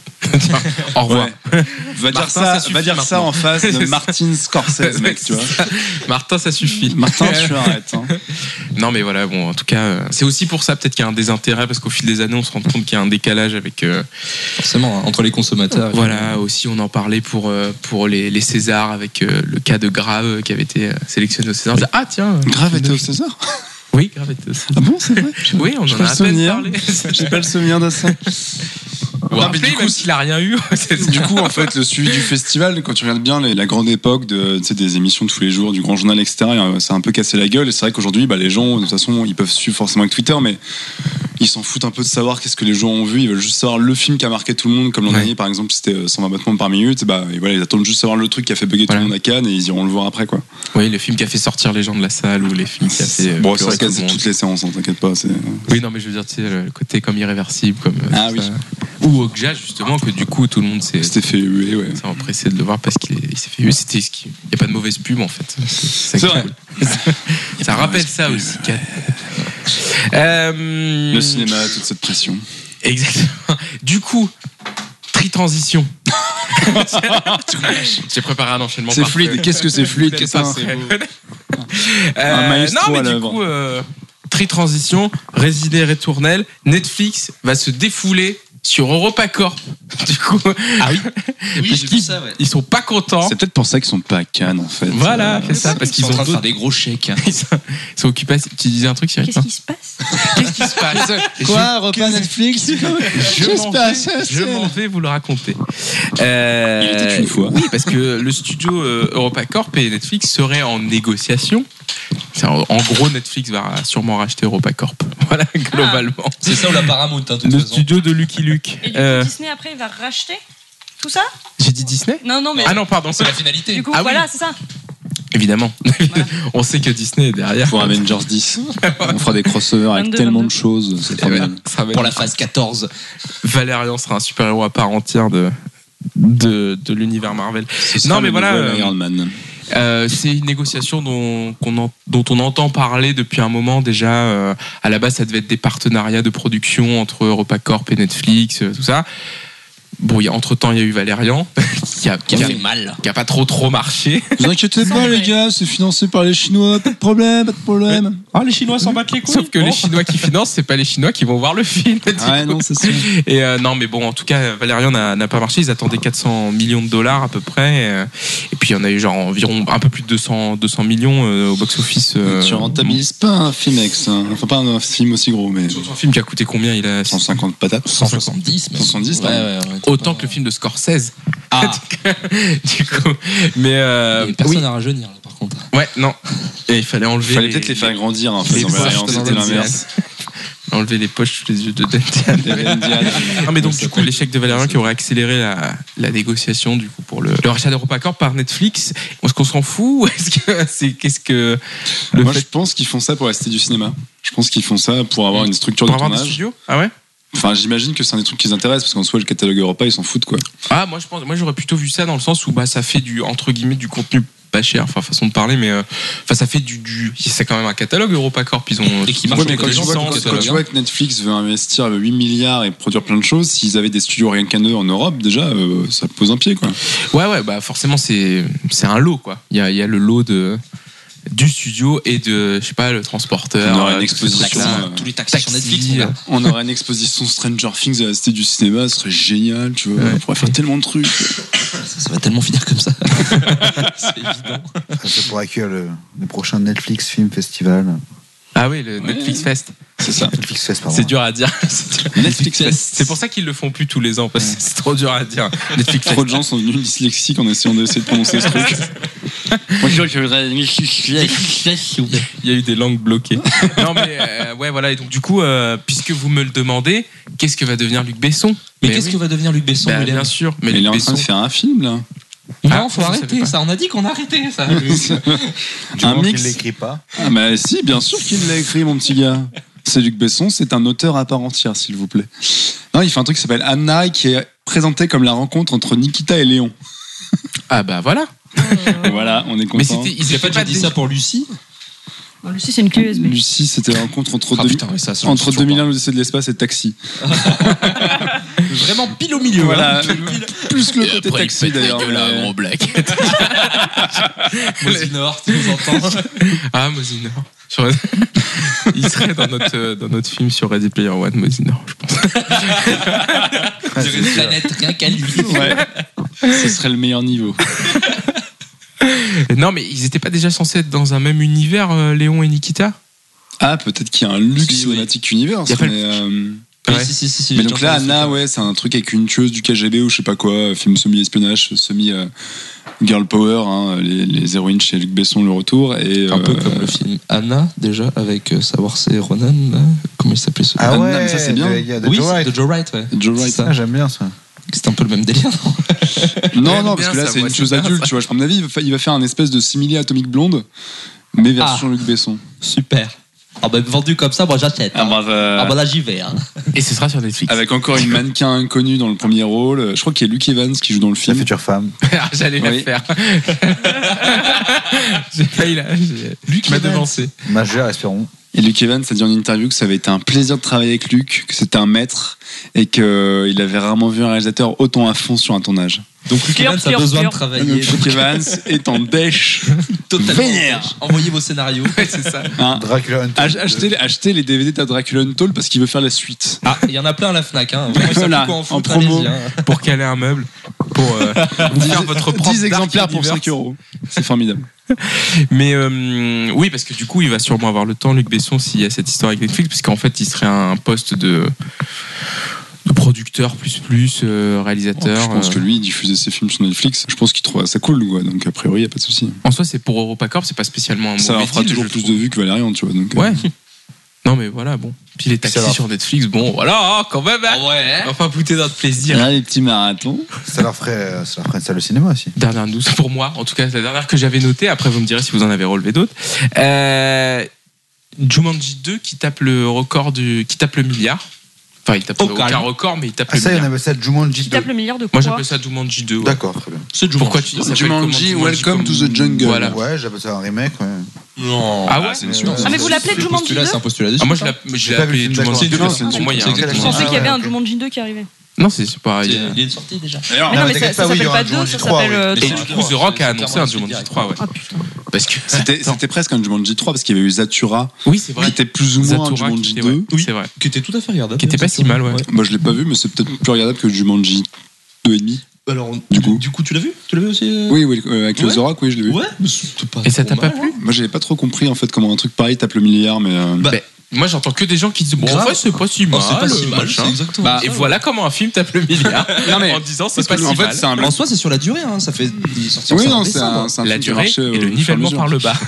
Au revoir. Ouais. Va dire Martin, ça, ça suffit va dire ça maintenant. en face de Martin Scorsese, mec, tu vois. Martin, ça suffit. Martin, tu arrêtes. Hein. Non, mais voilà, bon, en tout cas, euh, c'est aussi pour ça peut-être qu'il y a un désintérêt parce qu'au fil des années, on se rend compte qu'il y a un décalage avec. euh, Forcément hein, entre les consommateurs. et voilà, aussi, on en parlait pour euh, pour les, les Césars avec euh, le cas de Grave euh, qui avait été euh, sélectionné au César. On disait, ah tiens, Grave était au César. oui, Grave était au César. Ah bon, c'est vrai. Oui, on J'ai en pas a le à peine souvenir. parlé. J'ai pas le souvenir de ça. Vous vous Non, mais rappelez, du coup, même s'il a rien eu. c'est- Du coup, en fait, le suivi du festival, quand tu regardes bien les- la grande époque de, tu sais, des émissions de tous les jours, du grand journal, et cetera, ça a un peu cassé la gueule. Et c'est vrai qu'aujourd'hui, bah, les gens, de toute façon, ils peuvent suivre forcément avec Twitter, mais ils s'en foutent un peu de savoir qu'est-ce que les gens ont vu. Ils veulent juste savoir le film qui a marqué tout le monde, comme l'an Ouais. dernier, par exemple, c'était euh, cent vingt battements par minute. Et bah, et voilà, ils attendent juste savoir le truc qui a fait bugger Voilà. tout le monde à Cannes et ils iront le voir après, quoi. Oui, le film qui a fait sortir les gens de la salle ou les films qui a fait. euh, Bon, ça pleurer se tout casse le monde. toutes les séances, hein, t'inquiète pas. c'est- Oui, non, mais je veux dire, tu sais, le côté comme irréversible, comme. euh, Ah tout oui. ça. Ou Okja, justement, que du coup, tout le monde s'est C'était fait huer, ouais. s'est empressé de le voir parce qu'il est- il s'est fait. C'était ce qui. Il n'y a pas de mauvaise pub, en fait. C'est ça qui C'est est vrai. cool. Ça rappelle ça aussi, Kat. Euh, Le cinéma, toute cette pression. Exactement. Du coup, tri-transition. J'ai préparé un enchaînement. C'est parfait. fluide. Qu'est-ce que c'est fluide? Qu'est-ce que Ça, c'est c'est- Un Euh, maestro non, à mais du l'œuvre. coup, euh, tri-transition, Résidé Retournelle, Netflix va se défouler sur EuropaCorp. Du coup, Ah oui. Oui, parce j'ai qu'ils vu ça, ouais. ils sont pas contents. C'est peut-être pour ça qu'ils sont pas à Cannes, en fait. Voilà, Euh, c'est ça, parce Ils qu'ils sont en ont train de faire d'autres- des gros chèques. Ils sont, ils sont occupés. Tu disais un truc, Cyril? Qu'est-ce qui se passe? Qu'est-ce qui se passe Quoi, repas Netflix? Je m'en vais, je m'en vais vous le raconter. Euh, Il était une fois. Oui, parce que le studio euh, EuropaCorp et Netflix seraient en négociation. C'est En, en gros, Netflix va sûrement racheter EuropaCorp. Voilà, globalement. C'est ça ou la Paramount, hein, de toute Le façon. studio de Lucky Luke. Et du coup, Euh, Disney après il va racheter tout ça? J'ai dit Disney? Non, non, mais. Ah non, pardon. C'est la finalité. Du coup, Ah oui. voilà, c'est ça. Évidemment. On sait que Disney est derrière. Pour Avengers dix. On fera des crossovers avec vingt-deux, tellement vingt-deux. de choses. C'est Et voilà, formidable. ça va Pour être- la phase quatorze. Valérian sera un super-héros à part entière de, de, de l'univers Marvel. Ce sera Non, mais le voilà, nouvel euh, Iron Man. Euh, c'est une négociation dont, qu'on en- dont on entend parler depuis un moment déjà. Euh, à la base, ça devait être des partenariats de production entre EuropaCorp et Netflix, euh, tout ça. Bon, il y a- entre-temps, il y a eu Valérian, qui a, Qui a qui a- fait mal. qui a pas trop trop marché. Vous inquiétez pas, les gars, c'est financé par les Chinois, pas de problème, pas de problème. Ah, les Chinois s'en battent les couilles. Sauf que Bon. les Chinois qui financent, c'est pas les Chinois qui vont voir le film. du Ouais, coup. non, c'est sûr. Et euh, non, mais bon, en tout cas, Valérian n'a, n'a pas marché. Ils attendaient quatre cents millions de dollars à peu près. Et, euh, et puis il y en a eu genre environ un peu plus de deux cents, deux cents millions euh, au box-office. Euh, Tu rentabilises pas un film avec ça. Enfin, pas un film aussi gros, mais. Sur un film qui a coûté combien? Il a cent cinquante patates. cent soixante-dix, mais. cent soixante-dix, Ouais, ouais, ouais. autant que le film de Scorsese. Ah. du coup, mais euh, Il y a une personne oui. à rajeunir, là, par contre. Ouais, non. Et il fallait enlever. Il fallait les- peut-être les faire grandir, en fait. les dans poches Valérian, de c'était Dentian. l'inverse. Enlever les poches sous les yeux de Dentian. Non, mais donc, du coup, l'échec de Valérian qui aurait accéléré la, la négociation, du coup, pour le, le rachat d'EuropaCorp par Netflix. Est-ce qu'on s'en fout ou est-ce que c'est, qu'est-ce que le Moi, fait je pense qu'ils font ça pour la cité du cinéma. Je pense qu'ils font ça pour avoir une structure pour de avoir des tournage. studios? Ah ouais? Enfin, j'imagine que c'est un des trucs qui les intéresse, parce qu'en soi, le catalogue Europa, ils s'en foutent, quoi. Ah, moi, je pense, moi, j'aurais plutôt vu ça dans le sens où, bah, ça fait du, entre guillemets, du contenu pas cher, enfin, façon de parler, mais, euh, enfin, ça fait du, du, c'est quand même un catalogue EuropaCorp, ils ont, Et qui ils marche ont Ouais, mais des quand tu, vois, licences, quand, quand tu vois que Netflix veut investir huit milliards et produire plein de choses, s'ils avaient des studios rien qu'à eux en Europe, déjà, euh, ça pose un pied, quoi. Ouais, ouais, bah forcément, c'est, c'est un lot, quoi. Il y a, il y a le lot de, du studio et de, je sais pas, le transporteur. On aura une euh, exposition, tout ça. euh, Tous les taxis sur taxi, Netflix, mon gars. On aurait une exposition Stranger Things à la cité du cinéma, ce serait génial, tu vois. Ouais. On pourrait faire tellement de trucs. Ça, ça va tellement finir comme ça. C'est évident. Ça pourrait accueillir le, le prochain Netflix Film Festival. Ah oui, le Netflix Fest. C'est ça. Netflix Fest, pardon. C'est dur à dire. C'est dur. Netflix Fest. C'est pour ça qu'ils le font plus tous les ans, parce que c'est trop dur à dire. Netflix Trop de gens sont devenus dyslexiques en essayant d'essayer de prononcer ce truc. Bonjour, je voudrais Il y a eu des langues bloquées. Non mais euh, ouais voilà, et donc du coup euh, puisque vous me le demandez, qu'est-ce que va devenir Luc Besson? Mais qu'est-ce que va devenir Luc Besson, Bah, William bien sûr, mais Mais il Luc est en train Besson. de faire un film, là. Non, Ah, faut ça, je savais arrêter pas. ça. On a dit qu'on arrêtait ça. Du un moment mix. qu'il l'écrit pas. Ah, bah si, bien sûr qu'il l'a écrit, mon petit gars. C'est Luc Besson, c'est un auteur à part entière, s'il vous plaît. Non, il fait un truc qui s'appelle Anna, qui est présenté comme la rencontre entre Nikita et Léon. Ah bah voilà. Voilà, on est Mais content. c'était ils J'ai étaient pas déjà pas dit ça pour Lucie. Non, Lucie, c'est une clé U S B. Lucie, c'était la rencontre entre, Ah deux- putain, ouais, ça, ça, entre c'est deux mille un, toujours l'Odyssée de l'espace et Taxi. Vraiment pile au milieu. Voilà, hein. plus que le côté Taxi d'ailleurs. mais- black. Mosinor, tu nous entends. Ah Mosinor. Sur- Il serait dans notre euh, dans notre film sur Ready Player One, Mosinor, je pense. Sur une planète rien qu'à lui. Ouais, ce serait le meilleur niveau. Non mais ils étaient pas déjà censés être dans un même univers, euh, Léon et Nikita? Ah, peut-être qu'il y a un Luc Si, oui. Cinematic Universe. Il y a pas le- mais, euh, Oui, Ouais. si, si, si, si, mais j'ai donc déjà là, entendu Anna, ce truc. ouais, c'est un truc avec une tueuse du K G B ou je sais pas quoi, film semi-espionnage, semi-girl power, hein, les, les héroïnes chez Luc Besson, le retour. Et, Un peu euh, comme le film Anna, déjà, avec euh, savoir c'est Ronan, là. Comment il s'appelait ce Ah Ah, ouais, non, mais ça, c'est bien. de- il y a de Oui, Joe c'est Wright. de Joe Wright, ouais. Joe C'est Wright. ça. Ah, j'aime bien ça. C'est un peu le même délire, non Non, J'aime non, bien parce que là, ça, c'est moi, une c'est chose bien, adulte, ça. tu vois. Je prends mon avis, il va fa- il va faire un espèce de simili Atomic Blonde, mais version Luc Besson. Super. Ah bah vendu comme ça, moi j'achète. Ah, hein. bah, euh, Ah bah là j'y vais. Hein. Et ce sera sur Netflix. Avec encore une mannequin inconnue dans le premier rôle. Je crois qu'il y a Luke Evans qui joue dans le La film. future femme. Ah, J'allais la Oui. faire. J'ai failli la. j'ai- Luc m'a devancé. Majeur, espérons. Et Luke Evans a dit en interview que ça avait été un plaisir de travailler avec Luc, que c'était un maître et qu'il avait rarement vu un réalisateur autant à fond sur un tournage. Donc Luc Clear, Evans a clear, besoin clear. de travailler. Donc, Luke Evans est en dèche. Totalement. Vénère. Envoyez vos scénarios. Ouais, c'est ça. Hein. Dracula Untold. Ach- Achetez, achetez les D V D de Dracula Untold parce qu'il veut faire la suite. Ah, il y en a plein à la Fnac. Hein. Vraiment, ils savent Voilà, plus quoi en en foutre, promo. allez-y, hein. Pour caler un meuble. Pour euh, vous faire votre propre dix Dark exemplaires pour Universe. cinq euros. C'est formidable. Mais euh, oui, parce que du coup, il va sûrement avoir le temps, Luc Besson, s'il y a cette histoire avec Netflix, parce qu'en fait, il serait un poste de, de producteur plus plus, euh, réalisateur. Je pense euh. que lui, il diffusait ses films sur Netflix. Je pense qu'il trouvait ça cool, quoi. Donc, a priori, il n'y a pas de souci. En soi, c'est pour EuropaCorp, c'est pas spécialement un Ça mauvais leur fera deal, toujours je plus trouve. de vues que Valérian, tu vois. Donc, euh, Ouais. Non, mais voilà, bon. Puis les Ça taxis va. sur Netflix, bon, voilà, hein, quand même. hein. ouais. On va pas goûter notre plaisir. Là, les petits marathons. Ça leur ferait, ça leur ferait une salle de cinéma aussi. Dernière news pour moi, en tout cas, c'est la dernière que j'avais notée. Après, vous me direz si vous en avez relevé d'autres. Euh, Jumanji deux qui tape le record du, qui tape le milliard. Enfin, il tape Au aucun calme. record, mais il tape Ah, le ça, il y en milliard. avait ça, Jumanji Qui deux. tape le milliard de quoi? Moi, j'appelle ça Jumanji deux. Ouais. D'accord, très bien. C'est Jumanji. Pourquoi tu dis ça? Jumanji, s'appelle comment, Welcome comme- to the Jungle. Voilà. Ouais, j'appelle ça un remake. Ouais. Non. Ah ouais c'est une mais suite. non. Ah, mais vous l'appelez C'est un Jumanji postulat, deux? c'est un postulat. Ah, moi, je l'ai je l'ai J'ai pas vu appelé le film, Jumanji d'accord. deux. C'est une Pour moi, il y a un suite, truc. c'est Je pensais Ah, qu'il y avait ouais, un ok. Jumanji deux qui arrivait. Non, c'est c'est pas. C'est- il y a- Il y a une sortie déjà. D'ailleurs, Mais non, non, mais mais ça, t'inquiète ça pas, oui, il y s'appelle aura pas un deux, Jumanji ça trois, s'appelle. ouais. euh, Et trois. du coup, The Rock a annoncé un Jumanji trois, ouais. Ah putain. Parce que C'était, c'était presque un Jumanji trois parce qu'il y avait eu Zatura, oui, c'est vrai. qui était plus ou moins un Zatura, qui Jumanji était- deux. ouais, Oui. c'est vrai. Qui était tout à fait regardable. Qui était pas si mal, ouais. Moi, je l'ai pas vu, mais c'est peut-être plus regardable que Jumanji deux et demi. Alors, Du du coup. coup, du coup, tu l'as vu Tu l'as vu aussi euh Oui, oui, euh, avec le Ouais. The Rock, oui, je l'ai vu. Ouais, mais c'était pas Et ça trop t'a pas mal, plu hein. Moi, j'avais pas trop compris en fait comment un truc pareil tape le milliard, mais. euh, Bah, Ben, moi, j'entends que des gens qui disent bon, en Grave. fait, c'est pas si mal. Oh, c'est pas si euh, mal, machin. c'est exactement Bah, Et ça. voilà comment un film tape le milliard. Non, mais- en disant c'est parce pas que, si en fait, mal. c'est un En soi, c'est sur la durée, hein. Ça fait des sorties en Oui, décembre. non, c'est un, c'est un La film qui durée marchait, et euh, le au fur et à nivellement mesure. par le bas.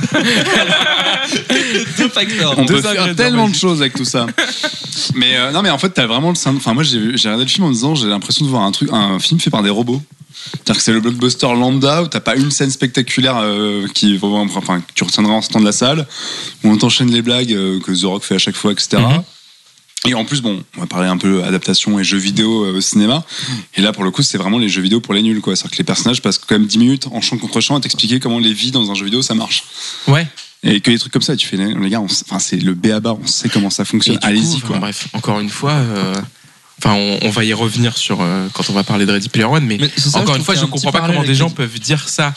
Deux facteurs. On Deux peut faire ingrédients tellement de magiques. choses avec tout ça. Mais euh, non, mais en fait, t'as vraiment le syndrome. Enfin, moi, j'ai j'ai regardé le film en me disant, j'ai l'impression de voir un truc, un film fait par des robots. C'est-à-dire que c'est le blockbuster lambda où t'as pas une scène spectaculaire euh, qui, enfin, que tu retiendras en sortant de la salle, où on t'enchaîne les blagues euh, que The Rock fait à chaque fois, et cetera. Mhm. Et en plus, bon, on va parler un peu adaptation et jeux vidéo euh, au cinéma. Et là, pour le coup, c'est vraiment les jeux vidéo pour les nuls, quoi. C'est-à-dire que les personnages passent quand même dix minutes en champ contre champ à t'expliquer comment les vies dans un jeu vidéo ça marche. Ouais. Et que des trucs comme ça, tu fais, les gars, on s- enfin, c'est le b a ba, on sait comment ça Et fonctionne. du coup, Allez-y, enfin, quoi. bref, encore une fois, euh, enfin, on, on va y revenir sur euh, quand on va parler de Ready Player One, mais, Mais c'est ça, encore je une fois, trouve je qu'il y a un comprends petit pas comment parallèle des gens avec peuvent dire ça.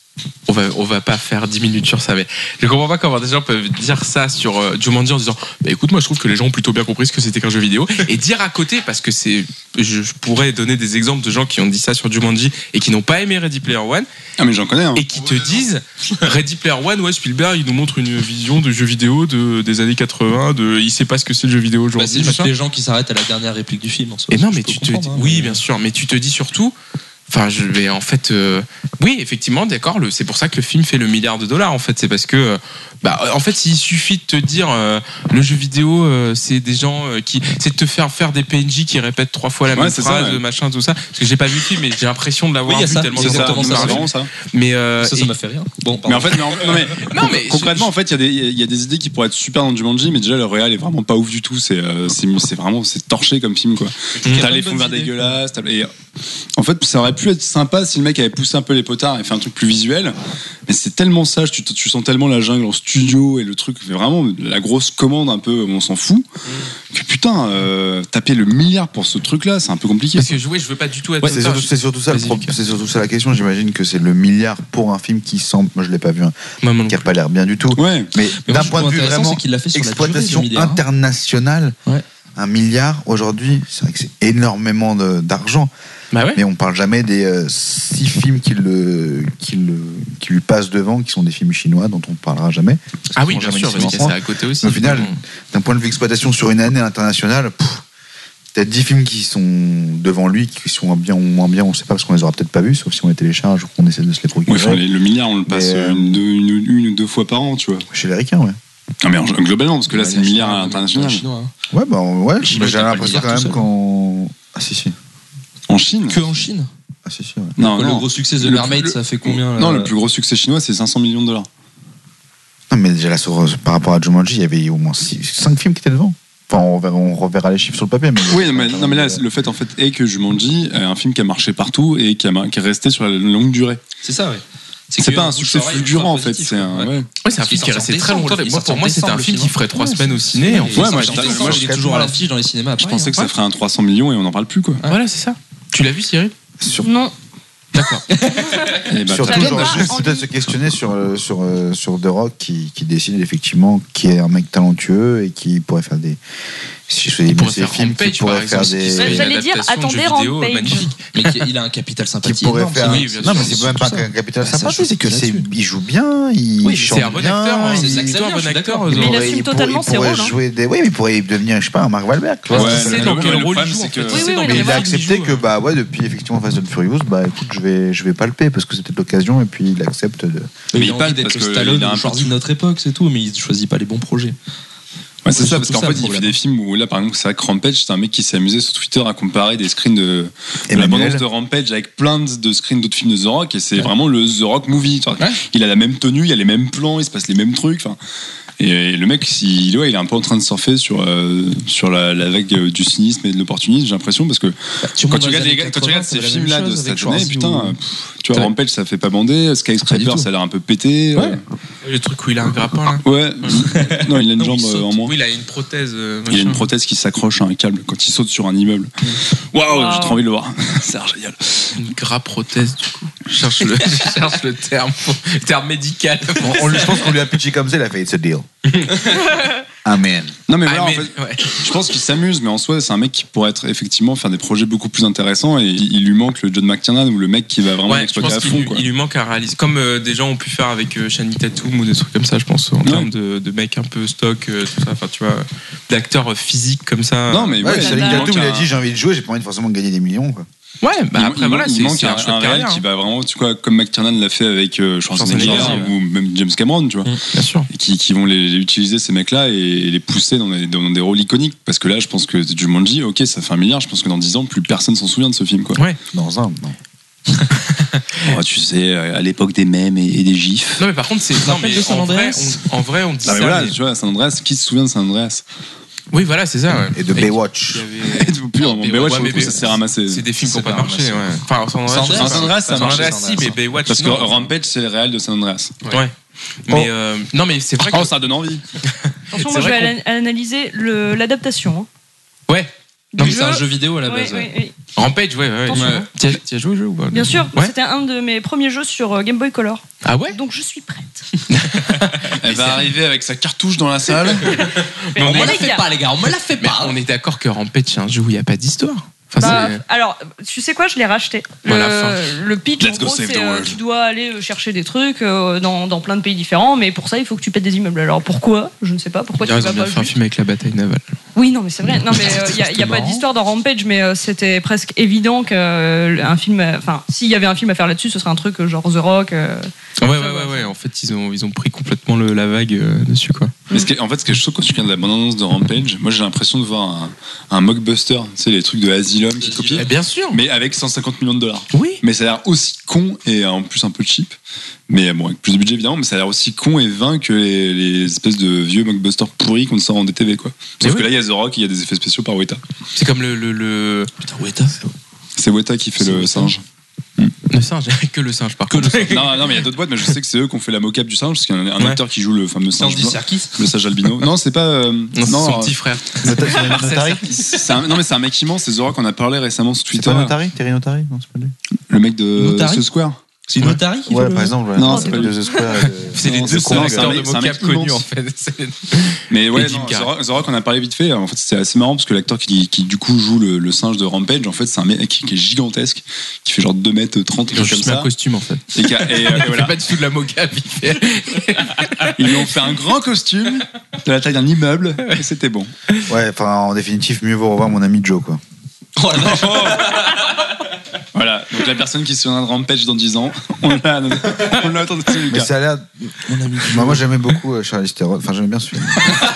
On va, on va pas faire dix minutes sur ça, mais je comprends pas comment des gens peuvent dire ça sur euh, Jumanji en disant bah écoute, moi je trouve que les gens ont plutôt bien compris ce que c'était qu'un jeu vidéo, et dire à côté, parce que c'est, je, je pourrais donner des exemples de gens qui ont dit ça sur Jumanji et qui n'ont pas aimé Ready Player One Ah, mais j'en connais, hein. et qui te disent Ready Player One, ouais, Spielberg il nous montre une vision de jeu vidéo de, des années quatre-vingts, de, il sait pas ce que c'est le jeu vidéo Bah, aujourd'hui. c'est juste machin. les gens qui s'arrêtent à la dernière réplique du film. En soi. Et non, Je mais peux tu te dis, comprendre, hein, oui, mais- bien sûr, mais tu te dis surtout, enfin, je vais en fait, euh, oui, effectivement, d'accord, le, c'est pour ça que le film fait le milliard de dollars, en fait, c'est parce que, euh, bah, en fait, s'il suffit de te dire, euh, le jeu vidéo, euh, c'est des gens euh, qui, c'est de te faire faire des P N J qui répètent trois fois la Ouais, même c'est phrase, ça, ouais. machin, tout ça, parce que j'ai pas vu le film, mais j'ai l'impression de l'avoir Oui, il y a vu ça, tellement c'est j'en ai exactement entendu ça, c'est parler. vraiment ça. Mais, euh, Ça, ça et- m'a fait rire. Bon, Mais pardon. en fait, non, non, mais, non, mais concrètement, je- en fait, il y, a des- il y a des idées qui pourraient être super dans Jumanji, mais déjà, le réal est vraiment pas ouf du tout. C'est euh, c'est c'est vraiment c'est torché comme film, quoi. Il y a T'as plein les de fonds verts bonnes idées, dégueulasses. t'as- et, en fait, ça aurait pu être sympa si le mec avait poussé un peu les potards et fait un truc plus visuel. Mais c'est tellement sage, tu, tu sens tellement la jungle en studio et le truc fait vraiment la grosse commande un peu, on s'en fout. Que putain, euh, taper le milliard pour ce truc-là, c'est un peu compliqué. parce que jouer, je veux pas du tout être. Ouais, c'est surtout, c'est surtout ça le Vas-y, pro- Lucas. c'est surtout ça la question. J'imagine que c'est le milliard pour un film qui semble, moi je l'ai pas vu, hein, Moi, moi non qui a plus. pas l'air bien du tout. Ouais. Mais, Mais moi, d'un je point de trouve vue intéressant, vraiment c'est qu'il l'a fait sur la durée exploitation du milliard, hein. internationale, Ouais. un milliard aujourd'hui, c'est vrai que c'est énormément de- d'argent. Bah ouais. Mais on parle jamais des euh, six films qui, le, qui, le, qui lui passent devant, qui sont des films chinois dont on ne parlera jamais. parce Ah qu'ils oui, sont bien jamais sûr, diffusés parce que en c'est France. à côté aussi. Au final, évidemment. d'un point de vue exploitation sur une année internationale, pff, peut-être dix films qui sont devant lui, qui sont bien ou moins bien, on ne sait pas parce qu'on les aura peut-être pas vus, sauf si on les télécharge ou qu'on essaie de se les procurer. Ouais, enfin, les- le milliard, on le passe Mais, euh, une, deux, une, une ou deux fois par an, tu vois. Chez les ricains, ouais. Non, mais en- globalement, parce que là, Ouais, c'est le les milliard Chinois, international. les Chinois, hein. Ouais, bah ouais, Les Chinois, mais j'ai t'as pas le l'impression milliard quand même tout seul. qu'en. Ah si, si. En Chine Que en Chine. Ah si, si, ouais. Non, Le non. gros succès de Le Mermaid, plus- ça fait combien Non, là le plus gros succès chinois, c'est cinq cents millions de dollars. Non, mais déjà là, sur, par rapport à Jumanji, il y avait au moins cinq films qui étaient devant. Enfin, on, verra, on reverra les chiffres sur le papier. Mais Oui, non, mais, non, mais là, le fait en fait est que Jumanji est un film qui a marché partout et qui, a, mar- qui est resté sur la longue durée. C'est ça, ouais. C'est qu'il y a pas eu un bouche succès à oreille fulgurant en ultra fait. positif, C'est un, ouais. ouais. Ouais, c'est un Parce film qu'il qui est sort resté en très décembre, longtemps. le film, Moi, il pour sort en moi, c'était un décembre, film le qui film, ferait trois ouais, semaines au c'est- ciné. En Ouais, fait, moi, moi, je- je moi, moi, je- j'ai toujours à l'affiche dans les cinémas. Je après, pensais hein. que ça ferait un trois cents millions et on n'en parle plus, quoi. Voilà, c'est ça. Tu l'as vu, Cyril sur- Non. D'accord. Et bah, Surtout, t'as- J'avais genre, pas juste envie. peut-être se questionner sur, euh, sur, euh, sur The Rock qui, qui décide effectivement qui est un mec talentueux et qui pourrait faire des. Si je fais des pourrait ces faire films, qui Rampage, par pourrait faire exemple, qui serait des. une J'allais dire, adaptation de jeu attendez, vidéo Rampage. magnifique. Mais qui- il a un capital Qui sympathie pourrait énorme. faire. oui, bien non, mais sûr, c'est même pas tout qu'un ça. capital Bah, ça sympathie, joue c'est que que c'est, là-dessus. il joue bien, il Oui, chante c'est un bon bien, acteur. hein, il- C'est Zack plutôt un Snyder, bon je suis acteur. d'accord. il Mais il pourrait- assume il pourrait- totalement il ses pourrait rôles, hein. jouer des. Oui, mais il pourrait devenir, je sais pas, un Mark Wahlberg. tu vois. Ouais, C'est c'est la- dans le- quel le rôle problème, il joue, c'est en fait. que- Tu Oui, sais oui, dans oui, quel Mais non, il a rôle accepté joue, que euh. bah ouais depuis effectivement Fast and Furious bah écoute je vais je vais palper parce que c'était l'occasion et puis il accepte de. Mais Mais il il a parle envie d'être parce le que Stallone il a un ou peu Schwarzenegger tout. de notre époque, c'est tout, mais il choisit pas les bons projets. Ouais, c'est C'est ça, parce surtout qu'en ça, fait, le il fait problème. des films où là, par exemple, c'est vrai que Rampage, c'est un mec qui s'est amusé sur Twitter à comparer des screens de, de Emmanuel. l'abondance de Rampage avec plein de, de screens d'autres films de The Rock, et c'est Ouais. vraiment le The Rock movie. Enfin, Ouais. Il a la même tenue, il y a les mêmes plans, il se passe les mêmes trucs. Enfin, Et, et le mec, il, ouais, il est un peu en train de surfer sur, euh, sur la, la vague du cynisme et de l'opportunisme, j'ai l'impression, parce que Bah, tu quand, montes tu dans regardes les les, années quand tu regardes quatre-vingts, ces c'est la films-là même de chose cette avec année, Schwarzy putain, ou- pff, tu vois, Ouais. Rampage, ça fait pas bander, Skyscraper, Pas du tout. ça a l'air un peu pété. Ouais. Le truc où il a un grappin là. Ouais. Non, il a une Non, jambe il saute. euh, en moins. Oui, il a une prothèse. euh, Il a une machin. prothèse qui s'accroche à un câble quand il saute sur un immeuble. Waouh, Wow. j'ai trop envie de le voir. Ça a l'air génial. Une graprothèse du coup. Je cherche le, je cherche le terme, le terme médical. On, on lui- je pense qu'on lui a pitché comme ça, il a fait it's a deal. Amen. Non mais Ah, voilà, mais- en fait, ouais. je pense qu'il s'amuse, mais en soi, c'est un mec qui pourrait être effectivement faire des projets beaucoup plus intéressants. Et il il lui manque le John McTiernan ou le mec qui va vraiment Ouais, je l'exploiter pense à qu'il fond. lui, Quoi. il lui manque à réaliser. Comme euh, des gens ont pu faire avec euh, Channing Tatum ou des trucs comme ça, je pense, en Ouais. termes de, de mecs un peu stock, euh, tout ça. Enfin, tu vois, d'acteurs physiques comme ça. Non mais Ouais, ouais, Channing il manque Tatum, il a un- dit j'ai envie de jouer, j'ai pas envie de forcément gagner des millions. Quoi. Ouais, bah il, après, il voilà, manque- il c'est manque c'est un, un chouette un réel carrière, qui hein. va vraiment, tu vois, comme McTiernan l'a fait avec euh, Schwarzenegger Schwarzenegger, ou même James Cameron, tu vois, Bien sûr. et qui, qui vont les, les utiliser ces mecs-là et, et les pousser dans des, dans des rôles iconiques. Parce que là, je pense que Jumanji, ok, ça fait un milliard. Je pense que dans dix ans, plus personne s'en souvient de ce film, quoi. Ouais. Dans un, non. Oh, tu sais, à l'époque des mèmes et, et des gifs. Non, mais par contre, c'est. Non, mais de San en vrai, Andreas on, en vrai, on dit Ah, mais ça. voilà, mais- tu vois, San Andreas, qui se souvient de San Andreas? Oui, voilà, c'est ça. Ouais. Et de Baywatch. Il y avait- Et tout pur, Mais Baywatch, ouais, je mais trouve que ça s'est ramassé. C'est des films qui n'ont C'est pas pas marché, ramassé. ouais. Enfin, San Andreas, San je sais Andreas, pas. San Andreas, ça San marche, Andreas, San si, Andreas. mais Baywatch. Parce que non. Rampage, c'est le réel de San Andreas. Ouais. Mais euh, non, mais c'est vrai que. Oh, ça donne envie. Attention, C'est moi je vrai vais ana- analyser le- l'adaptation. hein. Ouais. Du Non, mais c'est jeu. un jeu vidéo à la Oui, base. oui, ouais. oui. Rampage, ouais, ouais. Attention. ouais. Tu as, tu as joué au jeu ou pas Bien sûr, Ouais. c'était un de mes premiers jeux sur euh, Game Boy Color. Ah ouais. Donc je suis prête. Elle va arriver avec sa cartouche dans la salle. Mais on Mais est- les gars, les gars, on me la fait Mais on est d'accord que Rampage, c'est un jeu où il n'y a pas d'histoire. Enfin, bah, c'est- alors, tu sais quoi, je l'ai racheté. Le, Voilà, fin. le pitch, Let's en go gros, save c'est the euh, world. tu dois aller euh, chercher des trucs euh, dans, dans plein de pays différents, mais pour ça, il faut que tu pètes des immeubles. Alors pourquoi Je ne sais pas. Pourquoi tu Ils vas ont bien pas fait un juste- film avec la bataille navale. Oui, non, mais c'est vrai. Non, mais il n'y a, y a pas marrant. d'histoire dans Rampage, mais euh, c'était presque évident qu'un film. euh, Enfin, s'il y avait un film à faire là-dessus, ce serait un truc euh, genre The Rock. euh, Ouais, ouais, Ça ouais, va, ouais. ça. En fait, ils ont, ils ont pris complètement le, la vague euh, dessus, quoi. Mais ce qui est- en fait, ce que je trouve quand tu regardes la bande-annonce de Rampage, moi j'ai l'impression de voir un, un mockbuster, tu sais, les trucs de Asylum qui copient, Eh bien sûr. mais avec cent cinquante millions de dollars. Oui. Mais ça a l'air aussi con et en plus un peu cheap. Mais bon, avec plus de budget évidemment, mais ça a l'air aussi con et vain que les, les espèces de vieux mockbusters pourris qu'on sort en D T V, quoi. Sauf Mais que oui. là, il y a The Rock et il y a des effets spéciaux par Weta. C'est comme le, le, le, Putain, Weta. C'est Weta qui fait C'est le Weta. singe. le singe. Que le singe, par contre. Non, non, mais il y a d'autres boîtes, mais je sais que c'est eux qui ont fait la mocap du singe, parce qu'il y a un, un Ouais. acteur qui joue le fameux singe. Andy blanc- Serkis. Le singe albino. Non, c'est pas. euh, Non, c'est non, son euh, petit frère. Notari c'est un- non, mais c'est un mec immense, c'est The Rock, on a parlé récemment sur C'est Twitter. pas Notari Terry Notari Non, c'est pas lui. Le mec de Notari The Square. C'est une Notari qui fait Ouais, le- par exemple. Ouais. Non, c'est c'est pas pas de The Square. et de- C'est les Non, deux c'est con, seuls c'est un acteurs mec- de c'est un mocap mec connus, immense. en fait. C'est- Mais ouais, Et Jim non, The Carrey. Rock, The Rock, on a parlé vite fait. En fait, c'est assez marrant parce que l'acteur qui, qui du coup joue le, le singe de Rampage, en fait, c'est un mec qui, qui est gigantesque, qui fait genre deux mètres trente, Ils ont comme juste mis un ça. costume, en fait. Et, qui a- et, euh, et Il voilà. fait pas du tout de la mocap, il fait. Ils lui ont fait un grand costume de la taille d'un immeuble et c'était bon. Ouais, enfin, en définitive, mieux vaut revoir mon ami Joe, quoi. Oh la vache. Voilà. Donc la personne qui se souviendra de Rampage dans dix ans, on l'a, on l'a entendu sur le Mais cas. ça a l'air. Mon ami. Moi, moi j'aimais beaucoup euh, Charlize Theron. Enfin, j'aimais bien ce film.